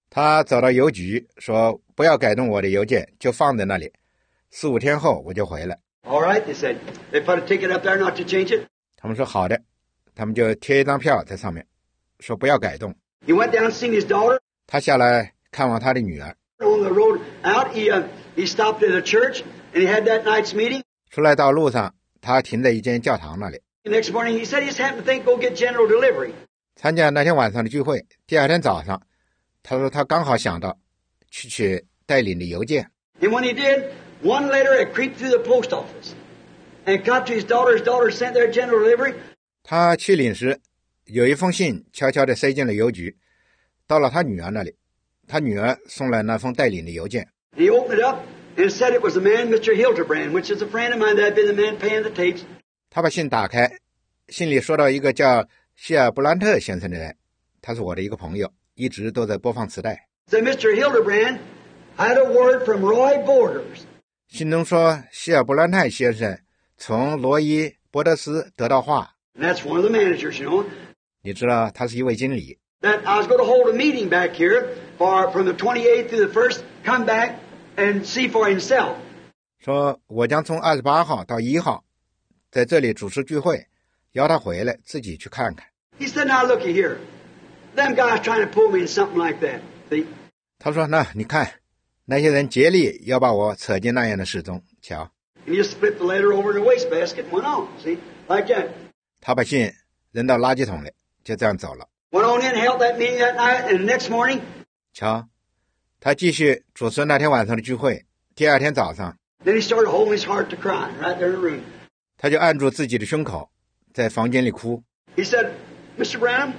他走到邮局说不要改动我的邮件，就放在那里，四五天后我就回来。 All right, they said. They put a ticket up there not to change it. 他们说好的，他们就贴一张票在上面，说不要改动。 He went down and seen his daughter. 他下来看望他的女儿。 On the road out, he, uh, he stopped at a church, and he had that night's meeting. 出来到路上，他停在一间教堂那里。 The next morning, he said he just happened to think go get general delivery. 参加那天晚上的聚会，第二天早上，他说他刚好想到去取带领的邮件。 And when he did, one letter had creeped through the post office and got to his daughter. His daughter sent their general delivery. 他去领时，有一封信悄悄地塞进了邮局，到了他女儿那里，他女儿送来那封带领的邮件。 And he opened it up and said it was the man, Mister Hildebrand, which is a friend of mine that had been the man paying the tapes. 他把信打开，信里说到一个叫希尔布兰特先生的人，他是我的一个朋友，一直都在播放磁带。 So Mister Hildebrand had a word from Roy Borders. 信中说希尔布兰特先生从罗伊·波德斯得到话， And that's one of the managers, you know. 你知道他是一位经理。 That I was going to hold a meeting back here for from the twenty-eighth to the first, come back and see for himself. 说我将从二十八号到一号在这里主持聚会，邀他回来自己去看看。 He said, now looky here. Them guys trying to pull me in something like that. See? 他说那你看那些人竭力要把我扯进那样的事中，瞧。 And he just flipped the letter over in the wastebasket and went on. See? Like that. 他把信扔到垃圾桶里，就这样走了。 Went on in, held that meeting that night, and the next morning, 瞧，他继续主持那天晚上的聚会。第二天早上， then he started holding his heart to crying right there in the room. 他就按住自己的胸口，在房间里哭。 He said, Mister Branham,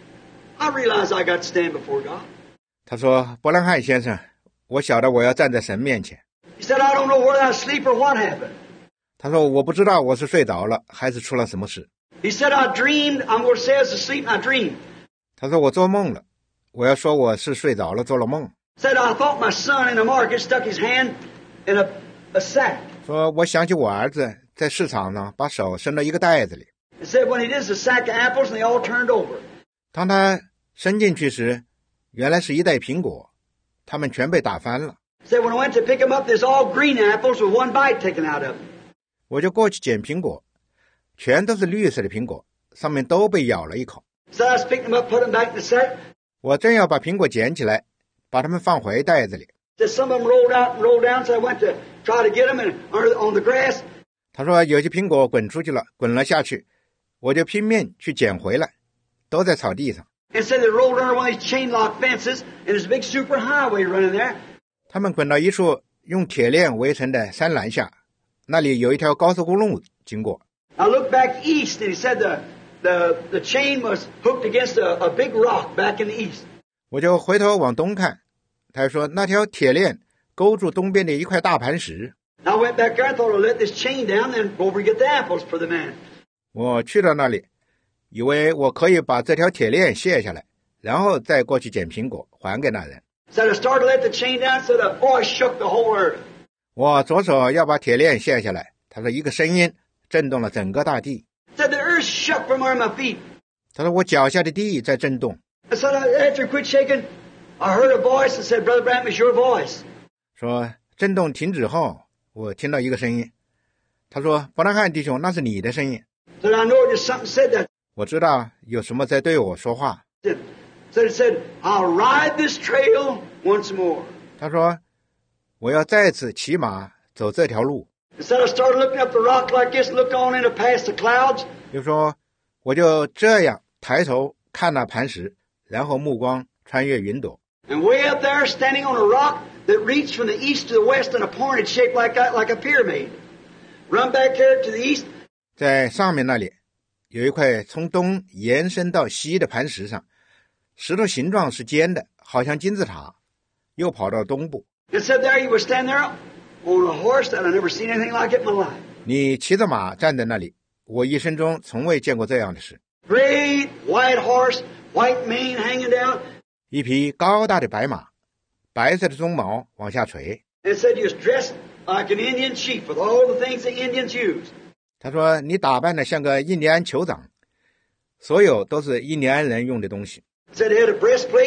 I realize I got to stand before God. 他说：“伯兰汉先生，我晓得我要站在神面前。” He said, I don't know whether I sleep or what happened. 他说：“我不知道我是睡着了，还是出了什么事。” He said, I dreamed, I'm going to say I was asleep, and I dreamed. 他说：“我做梦了，我要说我是睡着了，做了梦。” Said, I thought my son in the market stuck his hand in a, a sack. 说我想起我儿子在市场上把手伸到一个袋子里。 It said when he did, it's a sack of apples, and they all turned over. 当他伸进去时，原来是一袋苹果，它们全被打翻了。 Said when I went to pick them up, there's all green apples with one bite taken out of them. 我就过去捡苹果，全都是绿色的苹果，上面都被咬了一口。 So I just picked them up, put them back in the sack. 我正要把苹果捡起来，把它们放回袋子里。 Said some of them rolled out and rolled down, so I went to try to get them and on the grass. 他说有些苹果滚出去了，滚了下去，我就拼命去捡回来，都在草地上。 And said they rolled under one of these chain lock fences, and there's a big super highway running there. 他们滚到一处用铁链围成的山栏下，那里有一条高速公路经过。 I looked back east, and he said the the the chain was hooked against a, a big rock back in the east. 我就回头往东看，他说那条铁链勾住东边的一块大磐石。 I went back there and thought I'd let this chain down and go over and get the apples for the man. 我去到那里，以为我可以把这条铁链卸下来，然后再过去捡苹果还给那人。 Said I started to let the chain down, so the boy shook the whole earth. 我左手要把铁链卸下来，他说一个声音震动了整个大地。 Said the earth shook from under my feet. 他说我脚下的地在震动。 I said after it quit shaking, I heard a voice that said, Brother Branham, it's your voice. 说震动停止后，我听到一个声音，他说伯兰汉弟兄，那是你的声音。 Said I know there's something said that. 我知道有什么在对我说话。 Said, said it said, I'll ride this trail once more. 他说我要再次骑马走这条路。 Said I started looking up the rock like this, look on into past the clouds. 就说我就这样抬头看那磐石，然后目光穿越云朵。 And way up there, standing on a rock that reached from the east to the west in a pointed shape like that, like a pyramid. Run back here to the east. 在上面那里有一块从东延伸到西的磐石上，石头形状是尖的，好像金字塔，又跑到东部。 It said there you would stand there on a horse that I'd never seen anything like it in my life. 你骑着马站在那里，我一生中从未见过这样的事。 Great white horse, white mane hanging down. 一匹高大的白马，白色的鬃毛往下垂。 It said you was dressed like an Indian chief with all the things the Indians use. 他说你打扮得像个印第安酋长，所有都是印第安人用的东西。 It said he had a breastplate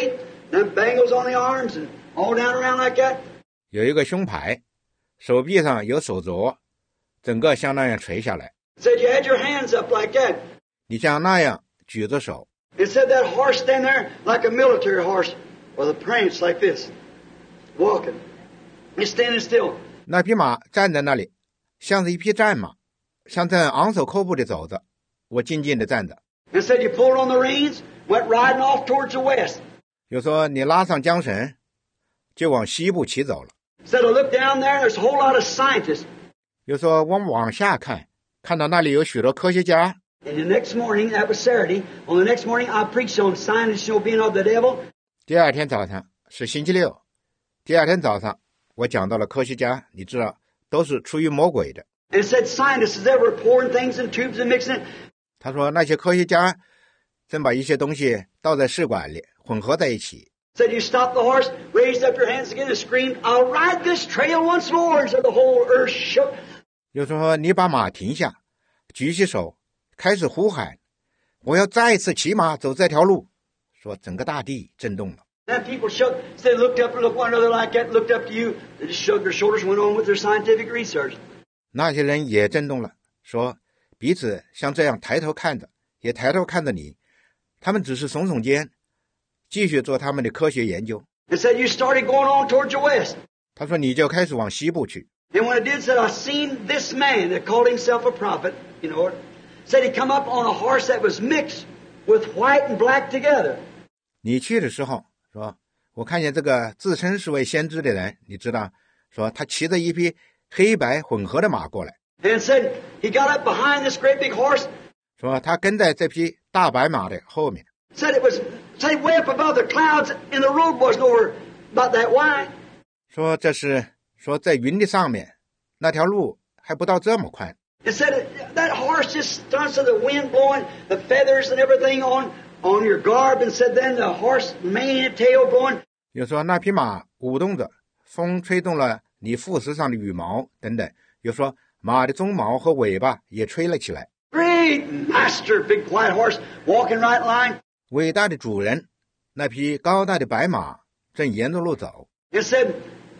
Them bangles on the arms and all down around like that. 有一个胸牌，手臂上有手镯，整个像那样垂下来。 Said you had your hands up like that. 你像那样举着手。 It said that horse stand there like a military horse with a prance like this, walking. He's standing still. 那匹马站在那里，像是一匹战马，像正昂首阔步地走着。我静静地站着。 And said you pulled on the reins, went riding off towards the west. 又说你拉上缰绳，就往西部骑走了。 Said I look down there, there's a whole lot of scientists. 又说我往下看，看到那里有许多科学家。 And the next morning, that was Saturday, on the next morning I preached on scientists being of the devil. 第二天早上是星期六，第二天早上我讲到了科学家，你知道都是出于魔鬼的。 And said scientists is ever pouring things in tubes and mixing it. 他说那些科学家正把一些东西倒在试管里混合在一起。 Said you stopped the horse, raised up your hands again and screamed, I'll ride this trail once more. So the whole earth shook. 又说你把马停下，举起手开始呼喊，我要再次骑马走这条路。说整个大地震动了。 Then people shook, they looked up and looked one another like that, looked up to you. They just shrugged their shoulders and went on with their scientific research. 那些人也震动了，说彼此像这样抬头看着，也抬头看着你。他们只是耸耸肩，继续做他们的科学研究。 And said you started going on towards the west. 他说你就开始往西部去。 And when it did, said I seen this man that called himself a prophet, you know it, said he come up on a horse that was mixed with white and black together. 你去的时候说我看见这个自称是位先知的人，你知道说他骑着一匹黑白混合的马过来。 And said he got up behind this great big horse. 说他跟在这匹大白马的后面。 Said it was, said way up above the clouds and the road wasn't over about that wide. 说这是说在云的上面，那条路还不到这么宽。 It said that horse just starts with the wind blowing, the feathers and everything on on your garb, and said then the horse mane and tail blowing. 又说那匹马舞动着，风吹动了你副食上的羽毛等等。又说马的鬃毛和尾巴也吹了起来。 Great master, big white horse walking right line. 伟大的主人，那匹高大的白马正沿着路走。 It said,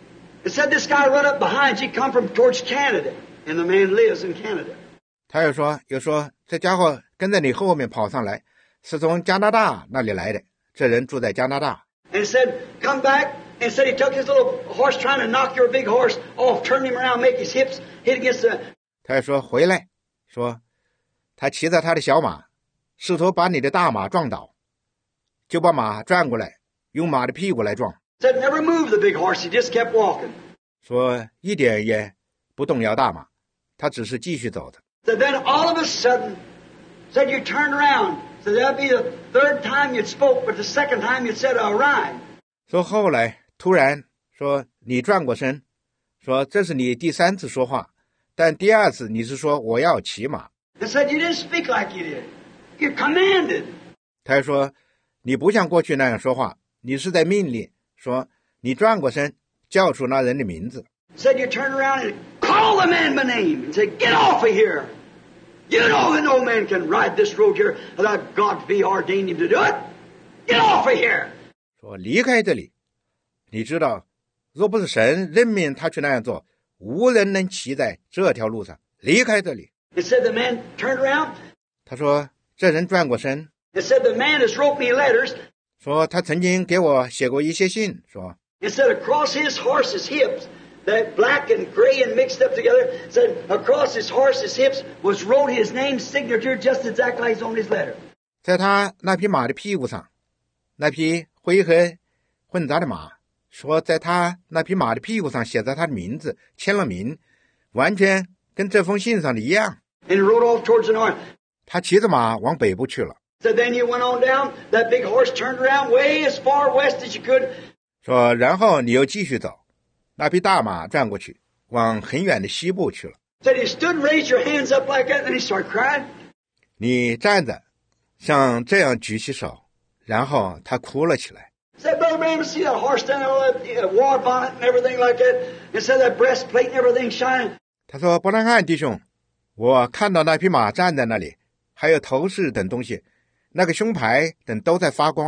it said this guy run up behind you, come from towards Canada, and the man lives in Canada. 他又说，又说这家伙跟在你后面跑上来，是从加拿大那里来的。这人住在加拿大。 And said, come back, and said he took his little horse trying to knock your big horse off, turn him around, make his hips hit against the... 他又说回来，说他骑着他的小马，试图把你的大马撞倒，就把马转过来，用马的屁股来撞。 Said never moved the big horse, he just kept walking. 说一点也不动摇大马，他只是继续走着。 Said then all of a sudden, said you turned around. So that'd be the third time you'd spoke, but the second time you said I'll ride. 说后来突然说你转过身，说这是你第三次说话，但第二次你是说我要骑马。 And said you didn't speak like you did. You commanded. 他还说你不像过去那样说话，你是在命令，说你转过身叫出那人的名字。 Said you turned around and called the man by name and said, get off of here. You know that no man can ride this road here without God be ordained him to do it. Get off of here. 说离开这里，你知道，若不是神任命他去那样做，无人能骑在这条路上。离开这里。 It said the man turned around. 他说这人转过身。 It said the man has wrote me letters. 说他曾经给我写过一些信，说 It said across his horse's hips, that black and gray and mixed up together, said across his horse's hips was wrote his name signature just exactly like it's on his letter. 在他那匹马的屁股上，那匹灰黑混杂的马，说在他那匹马的屁股上写着他的名字，签了名，完全跟这封信上的一样。 And he rode off towards the north. 他骑着马往北部去了。 So then you went on down, that big horse turned around way as far west as you could. 说然后你又继续走，那匹大马转过去，往很远的西部去了。 Said he stood and raised your hands up like that, and he started crying. 你站着，像这样举起手，然后他哭了起来。 Said, Brother Branham, see that horse down there, all that uh, war bonnet and everything like that, and said that breastplate and everything shining. 他说伯南汉弟兄，我看到那匹马站在那里，还有头饰等东西，那个胸牌等都在发光。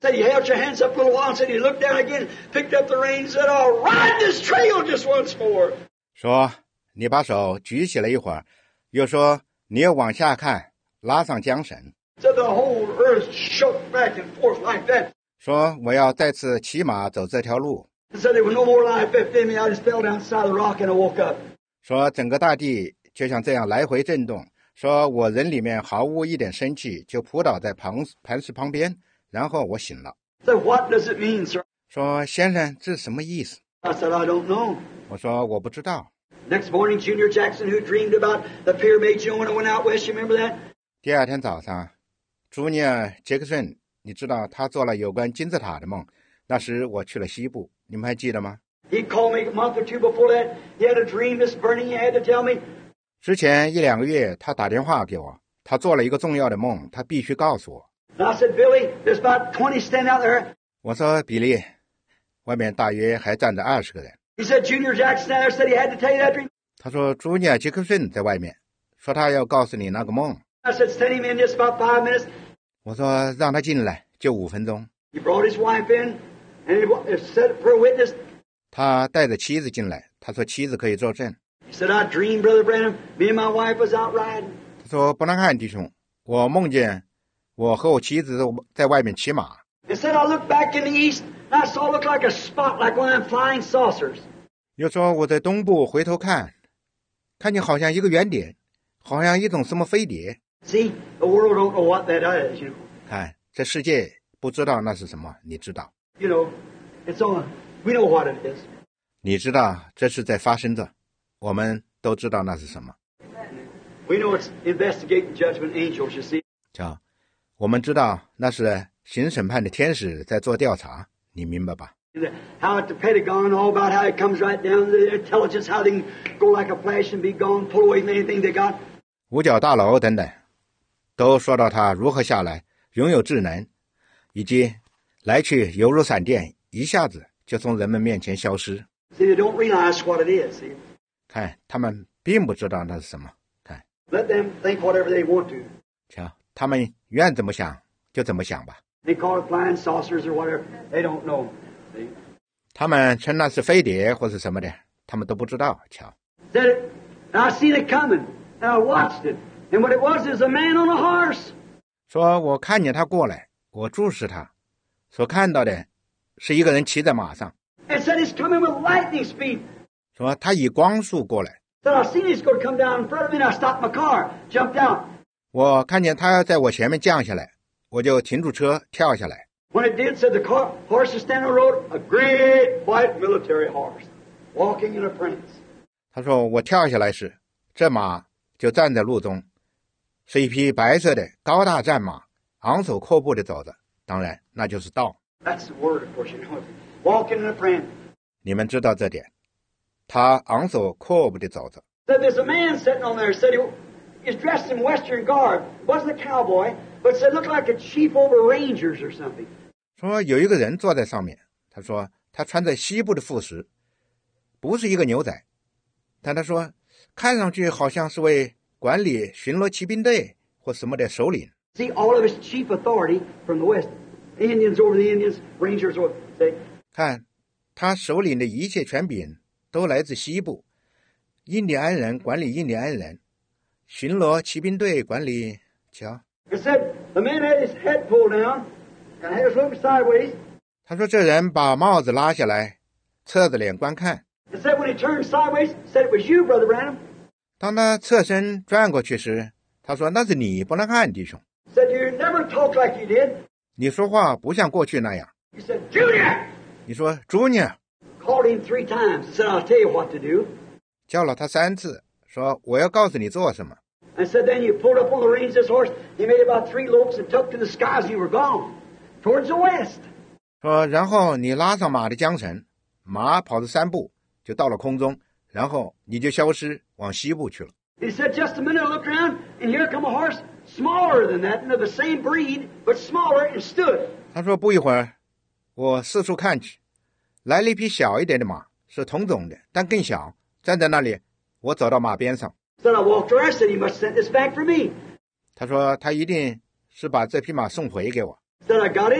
Said he held your hands up a little while, said he looked down again, picked up the reins, said, I'll ride this trail just once more. 说你把手举起了一会儿，又说你要往下看，拉上缰绳。 Said the whole earth shook back and forth like that. 说我要再次骑马走这条路。 Said there was no more life left in me. I just fell down the side of the rock and I woke up. 说整个大地就像这样来回震动，说我人里面毫无一点生气，就扑倒在磐磐石旁边，然后我醒了。 Said, what does it mean, sir? 说先生，这什么意思？ I said, I don't know. 我说我不知道。 Next morning, Junior Jackson, who dreamed about the pyramid, you know, when I went out west, you remember that? 第二天早上，朱尼尔·杰克逊，你知道他做了有关金字塔的梦。那时我去了西部，你们还记得吗？ He called me a month or two before that. He had a dream this burning. He had to tell me. 之前一两个月，他打电话给我，他做了一个重要的梦，他必须告诉我。 And I said, Billy, there's about twenty standing out there. 我说比利，外面大约还站着二十个人。 He said, Junior Jackson out there said he had to tell you that dream. 他说朱尼尔·杰克逊在外面，说他要告诉你那个梦。 I said, send him in just about five minutes. 我说让他进来，就五分钟。 He brought his wife in and he said for a witness. 他带着妻子进来，他说妻子可以作证。 He said, I dreamed, Brother Branham, me and my wife was out riding. 他说伯南汉弟兄，我梦见我和我妻子在外面骑马。 He said, I looked back in the east and I saw it look like a spot like one of them flying saucers. 又说我在东部回头看，看见好像一个圆点，好像一种什么飞碟。 See, the world don't know what that is, you know. 看，这世界不知道那是什么，你知道？ You know, it's on. We know what it is. 你知道这是在发生着，我们都知道那是什么。 We know it's investigating judgment angels, you see. 叫，我们知道那是行审判的天使在做调查，你明白吧？ How at the Pentagon, all about how it comes right down to the intelligence, how they can go like a flash and be gone, pull away from anything they got. 五角大楼等等，都说到他如何下来，拥有智能，以及来去犹如闪电，一下子就从人们面前消失。 See, they don't realize what it is. See? 看，他们并不知道那是什么。看， Let them think whatever they want to. 瞧，他们愿怎么想就怎么想吧。 They call it flying saucers or whatever. They don't know. See? 他们称那是飞碟或是什么的，他们都不知道。瞧， Said it, and I seen it coming, and I watched it, and what it was is a man on a horse. 说我看见他过来，我注视他，所看到的是一个人骑在马上。 And said it's coming with lightning speed. 说他以光速过来。 Said I seen it's going to come down in front of me, and I stopped my car, jumped out. 我看见他要在我前面降下来，我就停住车跳下来。 When it did, said the car, horse was standing on the road, a great white military horse, walking in a prance. 他说我跳下来时，这马就站在路中，是一匹白色的高大战马，昂首阔步地走着，当然那就是道。 That's the word, of course, you know. Walking in a prance. 你们知道这点，他昂首阔步地走着。 Said there's a man sitting on there, said he is dressed in Western garb. Wasn't a cowboy, but said looked like a chief over Rangers or something. 说有一个人坐在上面，他说他穿着西部的副食，不是一个牛仔，但他说看上去好像是位管理巡逻骑兵队或什么的首领。 See, all of his chief authority from the West. Indians over the Indians, Rangers over, say. 看他首领的一切权柄都来自西部，印第安人管理印第安人，巡逻骑兵队管理。瞧， It said the man had his head pulled down and had his look sideways. 他说这人把帽子拉下来，侧着脸观看。 It said when he turned sideways, said it was you, Brother Branham. 当他侧身转过去时，他说那是你，伯南汉弟兄。 Said you never talked like you did. 你说话不像过去那样。 He said, Junior! 你说朱尼尔， Called him three times and said, I'll tell you what to do. 叫了他三次，说我要告诉你做什么。 And said then you pulled up on the reins of this horse. He made about three lopes and took to the skies and you were gone. Towards the west. 说然后你拉上马的缰绳，马跑了三步就到了空中，然后你就消失往西部去了。 He said just a minute I looked around and here come a horse smaller than that and of the same breed but smaller and stood. 他说不一会儿，我四处看去，来了一匹小一点的马，是同种的，但更小，站在那里。我走到马边上。 Said I walked around. I said he must send this back for me. 他说他一定是把这匹马送回给我。 Said I got it.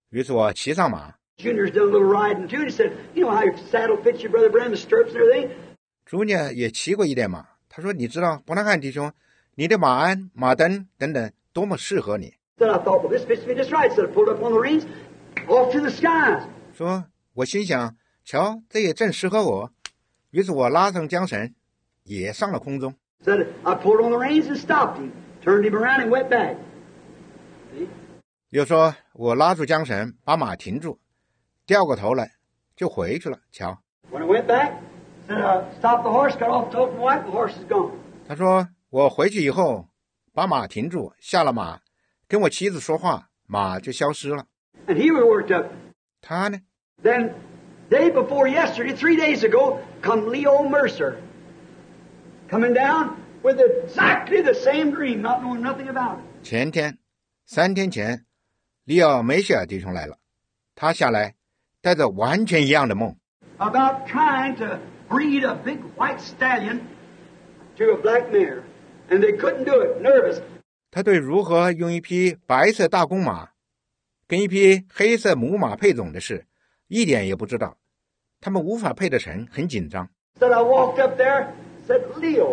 于是我骑上马。 Junior's done a little riding too. He said, "You know how your saddle fits your brother Branham, the stirrups and everything." Junior 也骑过一点马，他说：“你知道，伯南汉弟兄，你的马鞍、马灯等等多么适合你。” Said, "I thought, well, this fits me just right." So I pulled up on the reins, off to the skies. 说，我心想，瞧，这也正适合我。于是我拉上缰绳，也上了空中。 Said, I pulled on the reins and stopped him, turned him around and went back. See? 又说，我拉住缰绳，把马停住，掉过头来，就回去了。瞧。 When I went back, said, I stopped the horse, got off, talked to my wife, the horse is gone. 他说，我回去以后，把马停住，下了马，跟我妻子说话，马就消失了。 And he worked up. 他呢 Then, day before yesterday, three days ago, come Leo Mercer, coming down with exactly the same dream, not knowing nothing about it. 前天，三天前，利奥梅歇尔弟兄来了，他下来带着完全一样的梦。 About trying to breed a big white stallion to a black mare, and they couldn't do it. Nervous. 他对如何用一匹白色大公马跟一匹黑色母马配种的事一点也不知道，他们无法配得成，很紧张。 Said I walked up there, said Leo,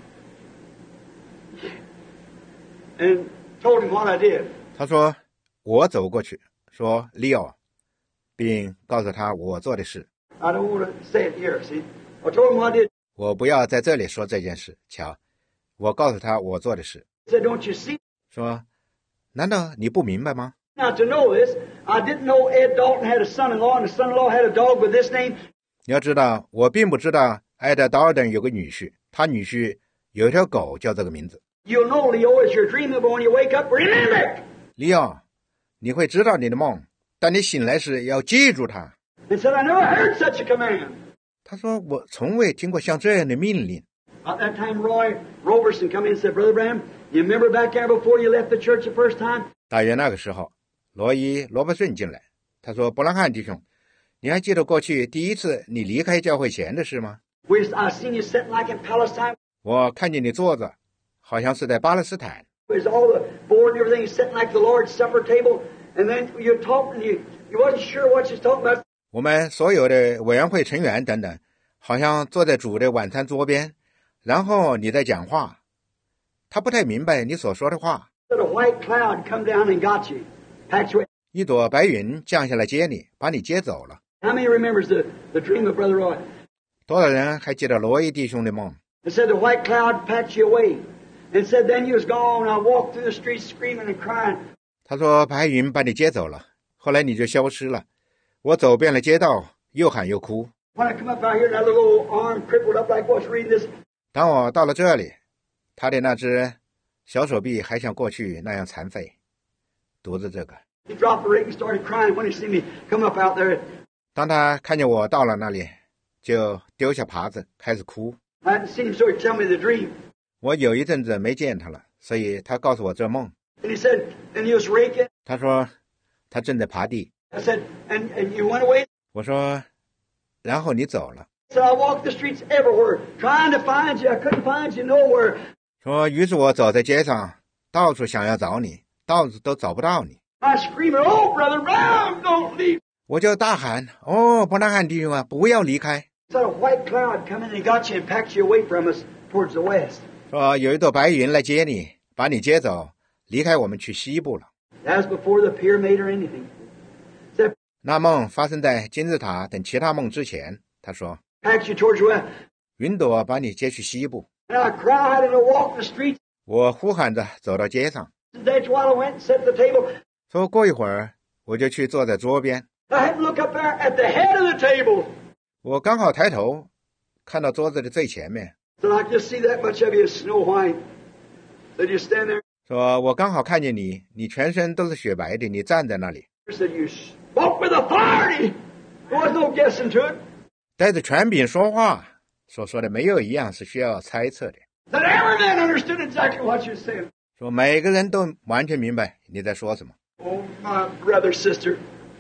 and told him what I did. 他说，我走过去，说 Leo， 并告诉他我做的事。 I don't want to say it here, see. I told him what I did. 我不要在这里说这件事，瞧，我告诉他我做的事。 Said, don't you see? 说，难道你不明白吗？ Now to know this, I didn't know Ed Dalton had a son-in-law, and the son-in-law had a dog with this name. 你要知道，我并不知道艾德·道尔顿有个女婿，他女婿有一条狗叫这个名字。 You'll know, Leo, as you're dreaming, but when you wake up, remember it. 利奥，你会知道你的梦，但你醒来时要记住它。 And said, I never heard such a command. 他说，我从未听过像这样的命令。 At that time, Roy Roberson come in and said, Brother Branham, you remember back there before you left the church the first time? 大约那个时候，罗伊·罗伯逊进来，他说：“伯兰汉弟兄，你还记得过去第一次你离开教会前的事吗？ We, I seen you sitting like in Palestine. 我看见你坐着，好像是在巴勒斯坦。 There's all the board and everything sitting like the Lord's Supper table, and then you're talking, you you wasn't sure what you're talking about. 我们所有的委员会成员等等，好像坐在主的晚餐桌边，然后你在讲话，他不太明白你所说的话。 That a white cloud come down and got you, packed you. 一朵白云降下来接你，把你接走了。 How many remembers the, the dream of Brother Roy? 多少人还记得罗伊弟兄的梦？ It said the white cloud packed you away. It said then you was gone. I walked through the streets screaming and crying. 他说白云把你接走了，后来你就消失了。我走遍了街道，又喊又哭。 When I come up out here, that little arm crippled up like what's reading this. 当我到了这里，他的那只小手臂还像过去那样残废，读着这个。 He dropped the rake and started crying when he seen me come up out there. 当他看见我到了那里，就丢下耙子开始哭。 I hadn't seen him, so he tell me the dream. 我有一阵子没见他了，所以他告诉我这梦。 And he said, and you was raking. 他说他正在耙地。 I said, and, and you went away. 我说，然后你走了。 So I walked the streets everywhere, trying to find you. I couldn't find you nowhere. 说，于是我走在街上，到处想要找你，到处都找不到你。 I screamed, oh, Brother Brown, don't leave. 我就大喊：“哦，伯南汉弟兄啊，不要离开！” So a white cloud come in and got you and packed you away from us towards the west. 说有一朵白云来接你，把你接走，离开我们去西部了。 That was before the pyramid or anything. Said, 那梦发生在金字塔等其他梦之前。他说， packed you towards the west. 云朵把你接去西部。 And I cried and I walked the streets. 我呼喊着走到街上， That's why I went and set the table. 说过一会儿我就去坐在桌边。 I had to look up there at the head of the table. 我刚好抬头，看到桌子的最前面， So I just see that much of you is snow white. So you stand there. 说我刚好看见你，你全身都是雪白的，你站在那里， Said you spoke with authority. There was no guessing to it. 带着权柄说话，所说的没有一样是需要猜测的。 That every man understood exactly what you said. 说每个人都完全明白你在说什么。 Oh, my brother, sister.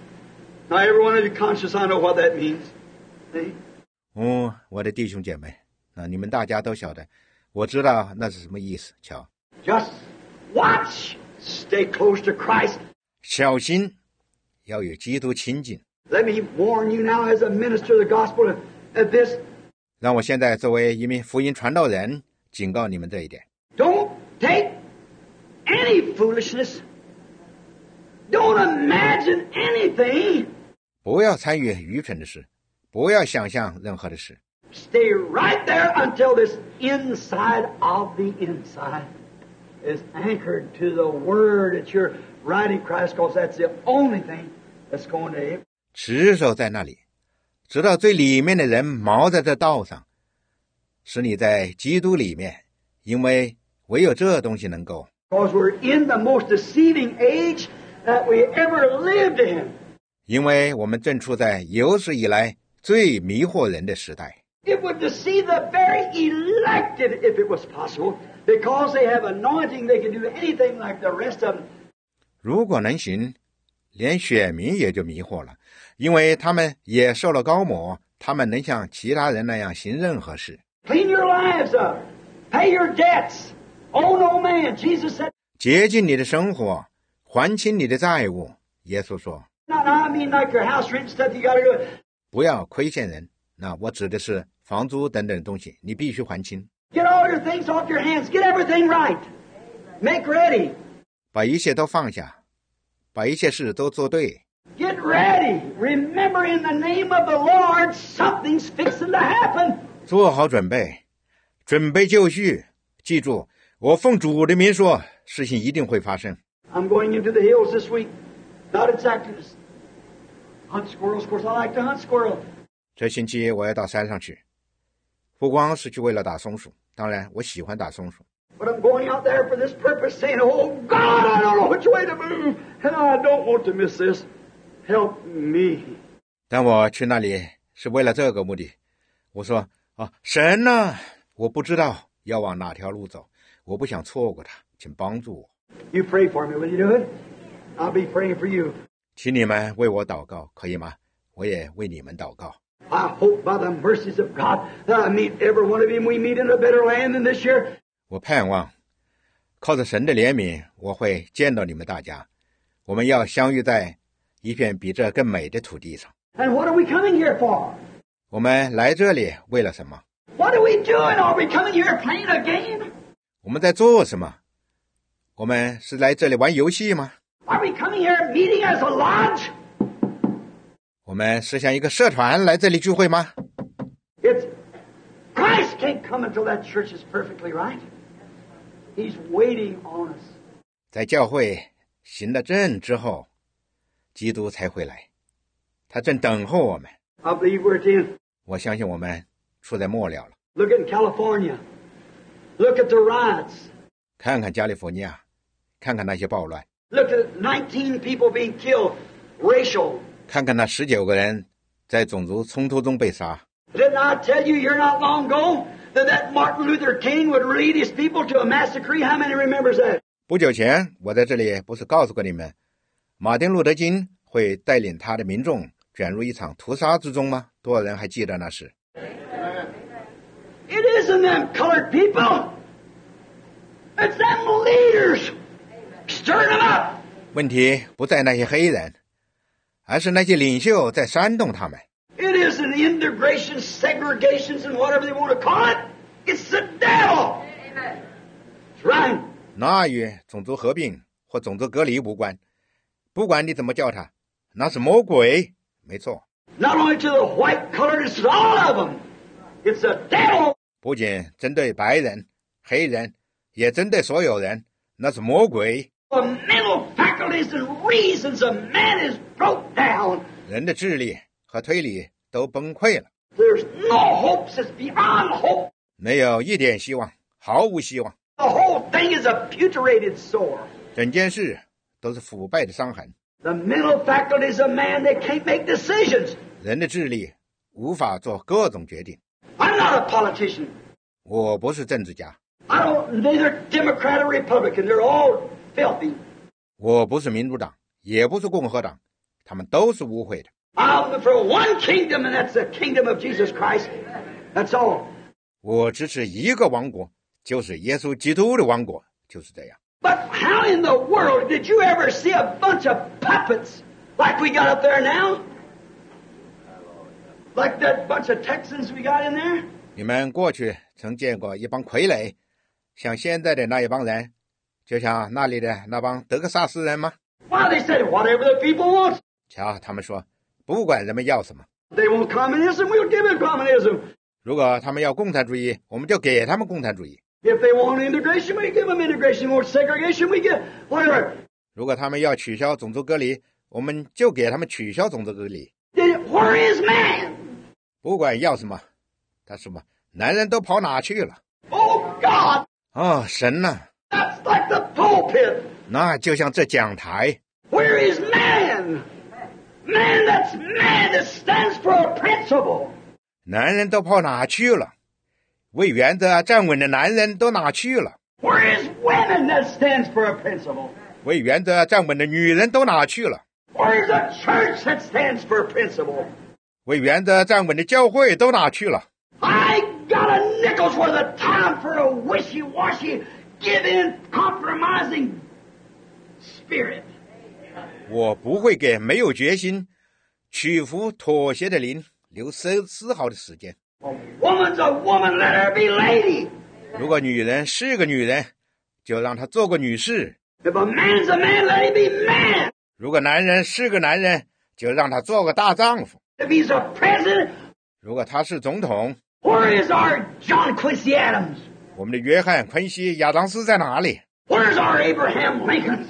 Now, every one of you conscious, I know what that means. See? 哦，我的弟兄姐妹，那你们大家都晓得，我知道那是什么意思。瞧， Just watch. Stay close to Christ. 小心， 要与基督亲近。 Let me warn you now as a minister of the gospel of this. 让我现在作为一名福音传道人警告你们这一点。 Don't take any foolishness. Don't imagine anything. 不要参与愚蠢的事，不要想象任何的事。 Stay right there until this inside of the inside is anchored to the word that you're writing Christ, because that's the only thing that's going to... 持守在那里，直到最里面的人锚在这道上，使你在基督里面，因为唯有这东西能够。 Because we're in the most deceiving age that we ever lived in. 因为我们正处在有史以来最迷惑人的时代。 It would deceive the very elected if it was possible, because they have anointing, they can do anything like the rest of them. 如果能行，连选民也就迷惑了，因为他们也受了膏抹，他们能像其他人那样行任何事。 Clean your lives up. Pay your debts. Owe no man. Jesus said. 洁净你的生活，还清你的债务。耶稣说。 No, no, I mean like your house rent stuff, you got to do it. 不要亏欠人。那我指的是房租等等东西，你必须还清。 Get all your things off your hands. Get everything right. Make ready. 把一切都放下，把一切事都做对。 Get ready. Remember, in the name of the Lord, something's fixing to happen. 做好准备，准备就绪。记住，我奉主的名说，事情一定会发生。 I'm going into the hills this week. Not exactly to hunt squirrels. Of course, I like to hunt squirrels. 这星期我要到山上去，不光是去为了打松鼠，当然我喜欢打松鼠。 But I'm going out there for this purpose, saying, "Oh God, I don't know which way to move, and I don't want to miss this. Help me." 但我去那里是为了这个目的。我说：“啊，神啊，我不知道要往哪条路走，我不想错过它，请帮助我。” You pray for me, will you do it? I'll be praying for you. 请你们为我祷告，可以吗？我也为你们祷告。 I hope by the mercies of God that I meet every one of you and we meet in a better land than this year. 我盼望靠着神的怜悯，我会见到你们大家。我们要相遇在一片比这更美的土地上。 And what are we coming here for? 我们来这里为了什么？ What are we doing? Are we coming here playing a game? 我们在做什么？我们是来这里玩游戏吗？ Are we coming here meeting as a lodge? 我们是像一个社团来这里聚会吗？ It's Christ can't come until that church is perfectly right. He's waiting on us. 在教会行了正之后，基督才会来，他正等候我们。 I believe we're at the end. 我相信我们处在末了了。 Look at California. Look at the riots. 看看加利福尼亚，看看那些暴乱， Look at nineteen people being killed, racial. 看看那十九个人在种族冲突中被杀。 Didn't I tell you here not long ago that, that Martin Luther King would lead his people to a massacre? How many remembers that? 不久前我在这里不是告诉过你们，马丁路德金会带领他的民众卷入一场屠杀之中吗？多少人还记得那事？ It isn't them colored people. It's them leaders stirring them up. 问题不在那些黑人，而是那些领袖在煽动他们。 It isn't integration, segregations, and whatever they want to call it. It's the devil. That's right. 那与种族合并或种族隔离无关，不管你怎么叫他，那是魔鬼，没错。 Not only to the white, colored, it's all of them. It's the devil. 不仅针对白人、黑人，也针对所有人，那是魔鬼。 The mental faculties and reasons of man is broke down. 人的智力和推理都崩溃了， There's no hope. It's beyond hope. 没有一点希望，毫无希望。 The whole thing is a putrefated sore. 整件事都是腐败的伤痕。 The mental faculties of man, they can't make decisions. 人的智力无法做各种决定。 I'm not a politician. 我不是政治家， I don't, neither Democrat or Republican. They're all filthy. 我不是民主党，也不是共和党，他们都是污秽的。 I'm for one kingdom, and that's the kingdom of Jesus Christ. That's all. 我支持一个王国，就是耶稣基督的王国，就是这样。 But how in the world did you ever see a bunch of puppets Like we got up there now? Like that bunch of Texans we got in there? 你们过去曾见过一帮傀儡，像现在的那一帮人，就像那里的那帮德克萨斯人吗？ Why, they said, whatever the people want. 瞧，他们说，不管人们要什么， They want communism, we'll give them communism. 如果他们要共产主义，我们就给他们共产主义； If they want integration, we give them integration. Want segregation, we give whatever. 如果他们要取消种族隔离，我们就给他们取消种族隔离。 Where is man? 不管要什么，他什么，男人都跑哪去了？ Oh, God! 哦，神呐、 That's like the pulpit. 那就像这讲台。 Where is man? Man, that's man that stands for a principle. 男人都跑哪去了？为原则站稳的男人都哪去了？ Where is women that stands for a principle? 为原则站稳的女人都哪去了？ Where is a church that stands for a principle? 为原则站稳的教会都哪去了？ I got a nickel's worth of time for a wishy-washy, give-in, compromising spirit. 我不会给没有决心、屈服、妥协的灵留丝丝毫的时间。 A woman's a woman, let her be lady. 如果女人是个女人，就让她做个女士； If a man's a man, let him be man. 如果男人是个男人，就让他做个大丈夫； If he's a president, 如果他是总统， where is our John Quincy Adams? 我们的约翰·昆西亚当斯在哪里？ Where's our Abraham Lincolns?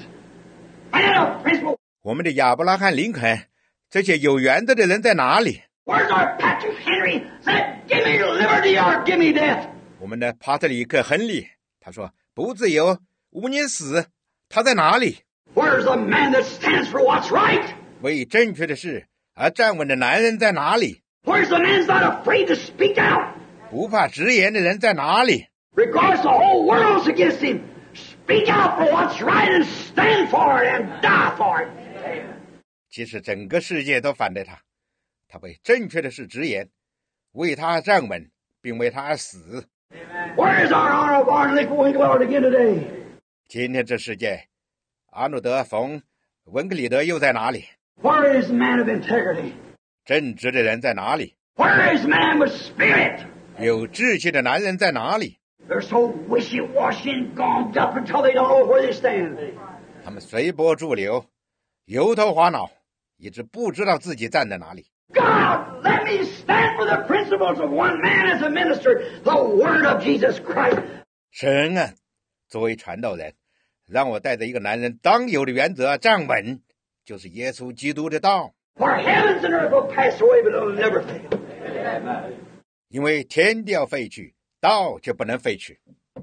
Man of principle. 我们的亚伯拉罕·林肯，这些有原则的人在哪里？ Where's our Patrick Henry? Said, give me liberty or give me death. 我们的帕特里克·亨利，他说不自由，无宁死，他在哪里？ Where's the man that stands for what's right? 为正确的事而站稳的男人在哪里？ Where's the man that's not afraid to speak out? 不怕直言的人在哪里？ Regardless the whole world's against him. Speak out for what's right and stand for it and die for it. 其实整个世界都反对他，他为正确的事直言，为他站稳，并为他而死。 Where is our honor of Barn Winklewood again today? 今天这世界，阿诺德·冯·文格里德又在哪里？ Where is man of integrity? 正直的人在哪里？ Where is man with spirit? 有志气的男人在哪里？ They're so wishy-washy and gonged up until they don't know where they stand. 他们随波逐流，油头滑脑，一直不知道自己站在哪里。 God, let me stand for the principles of one man as a minister, the word of Jesus Christ. 神啊，作为传道人，让我带着一个男人当有的原则站稳，就是耶稣基督的道。 For heavens and earth will pass away, but it'll never fail. 因为天地要废去，道就不能废去。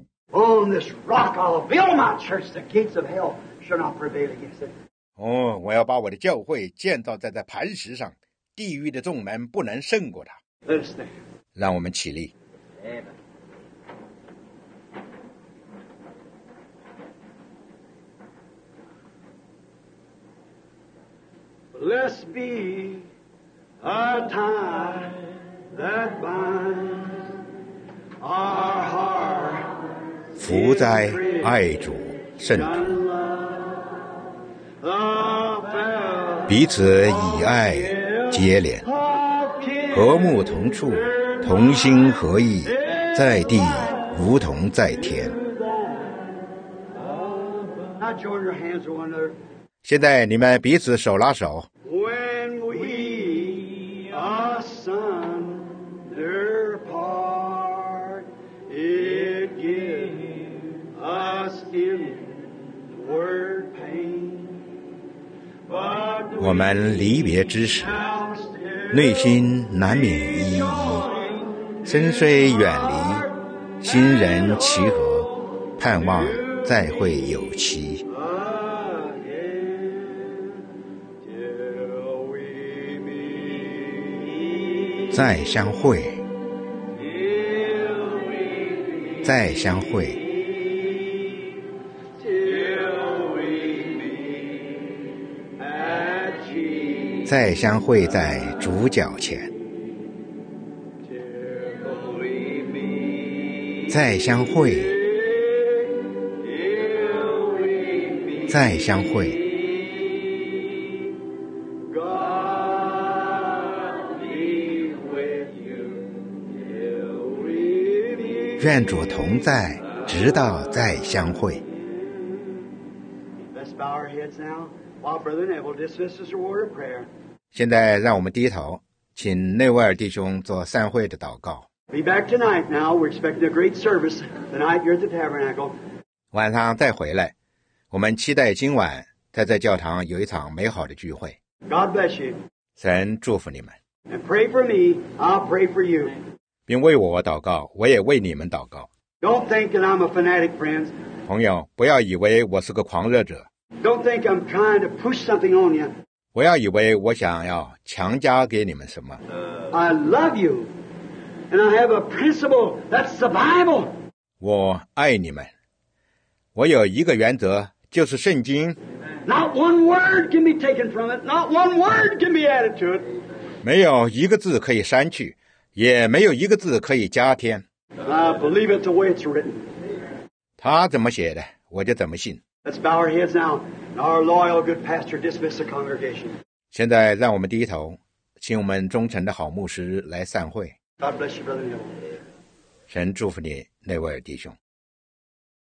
On this rock I'll build my church. The gates of hell shall not prevail against it. 哦，我要把我的教会建造在这磐石上，地狱的众门不能胜过它。 Let us stand. 让我们起立。 Amen. Blessed be a tie that binds our heart. 福在爱主圣徒， 彼此以爱接连，和睦同处，同心合意，在地如同在天。 Now join your hands with one another. 现在你们彼此手拉手。 When we asunder part, it gives us inward pain. But 我们离别之时，内心难免依依。身虽远离，心仍齐合，盼望再会有期。 再相会，再相会，再相会在主脚前，再相会，再相会， 愿主同在，直到再相会。 Let's bow our heads now while Brother Neville dismisses a word of prayer. 现在让我们低头，请内维尔弟兄做散会的祷告。 Be back tonight now. We're expecting a great service tonight here at the Tabernacle. 晚上再回来，我们期待今晚在这教堂有一场美好的聚会。 God bless you. 神祝福你们， And pray for me. I'll pray for you. 并为我祷告，我也为你们祷告。 Don't think that I'm a fanatic, friends. 朋友，不要以为我是个狂热者， Don't think I'm trying to push something on you. 不要以为我想要强加给你们什么。 I love you. And I have a principle. That's the Bible. 我爱你们，我有一个原则，就是圣经， Not one word can be taken from it. Not one word can be added to it. 没有一个字可以删去，也没有一个字可以加添。 I believe it the way it's written. 他怎么写的，我就怎么信。 Let's bow our heads now. And our loyal good pastor dismiss the congregation. 现在让我们低头，请我们忠诚的好牧师来散会。 God bless you, Brother Neville. 神祝福你，内维尔弟兄。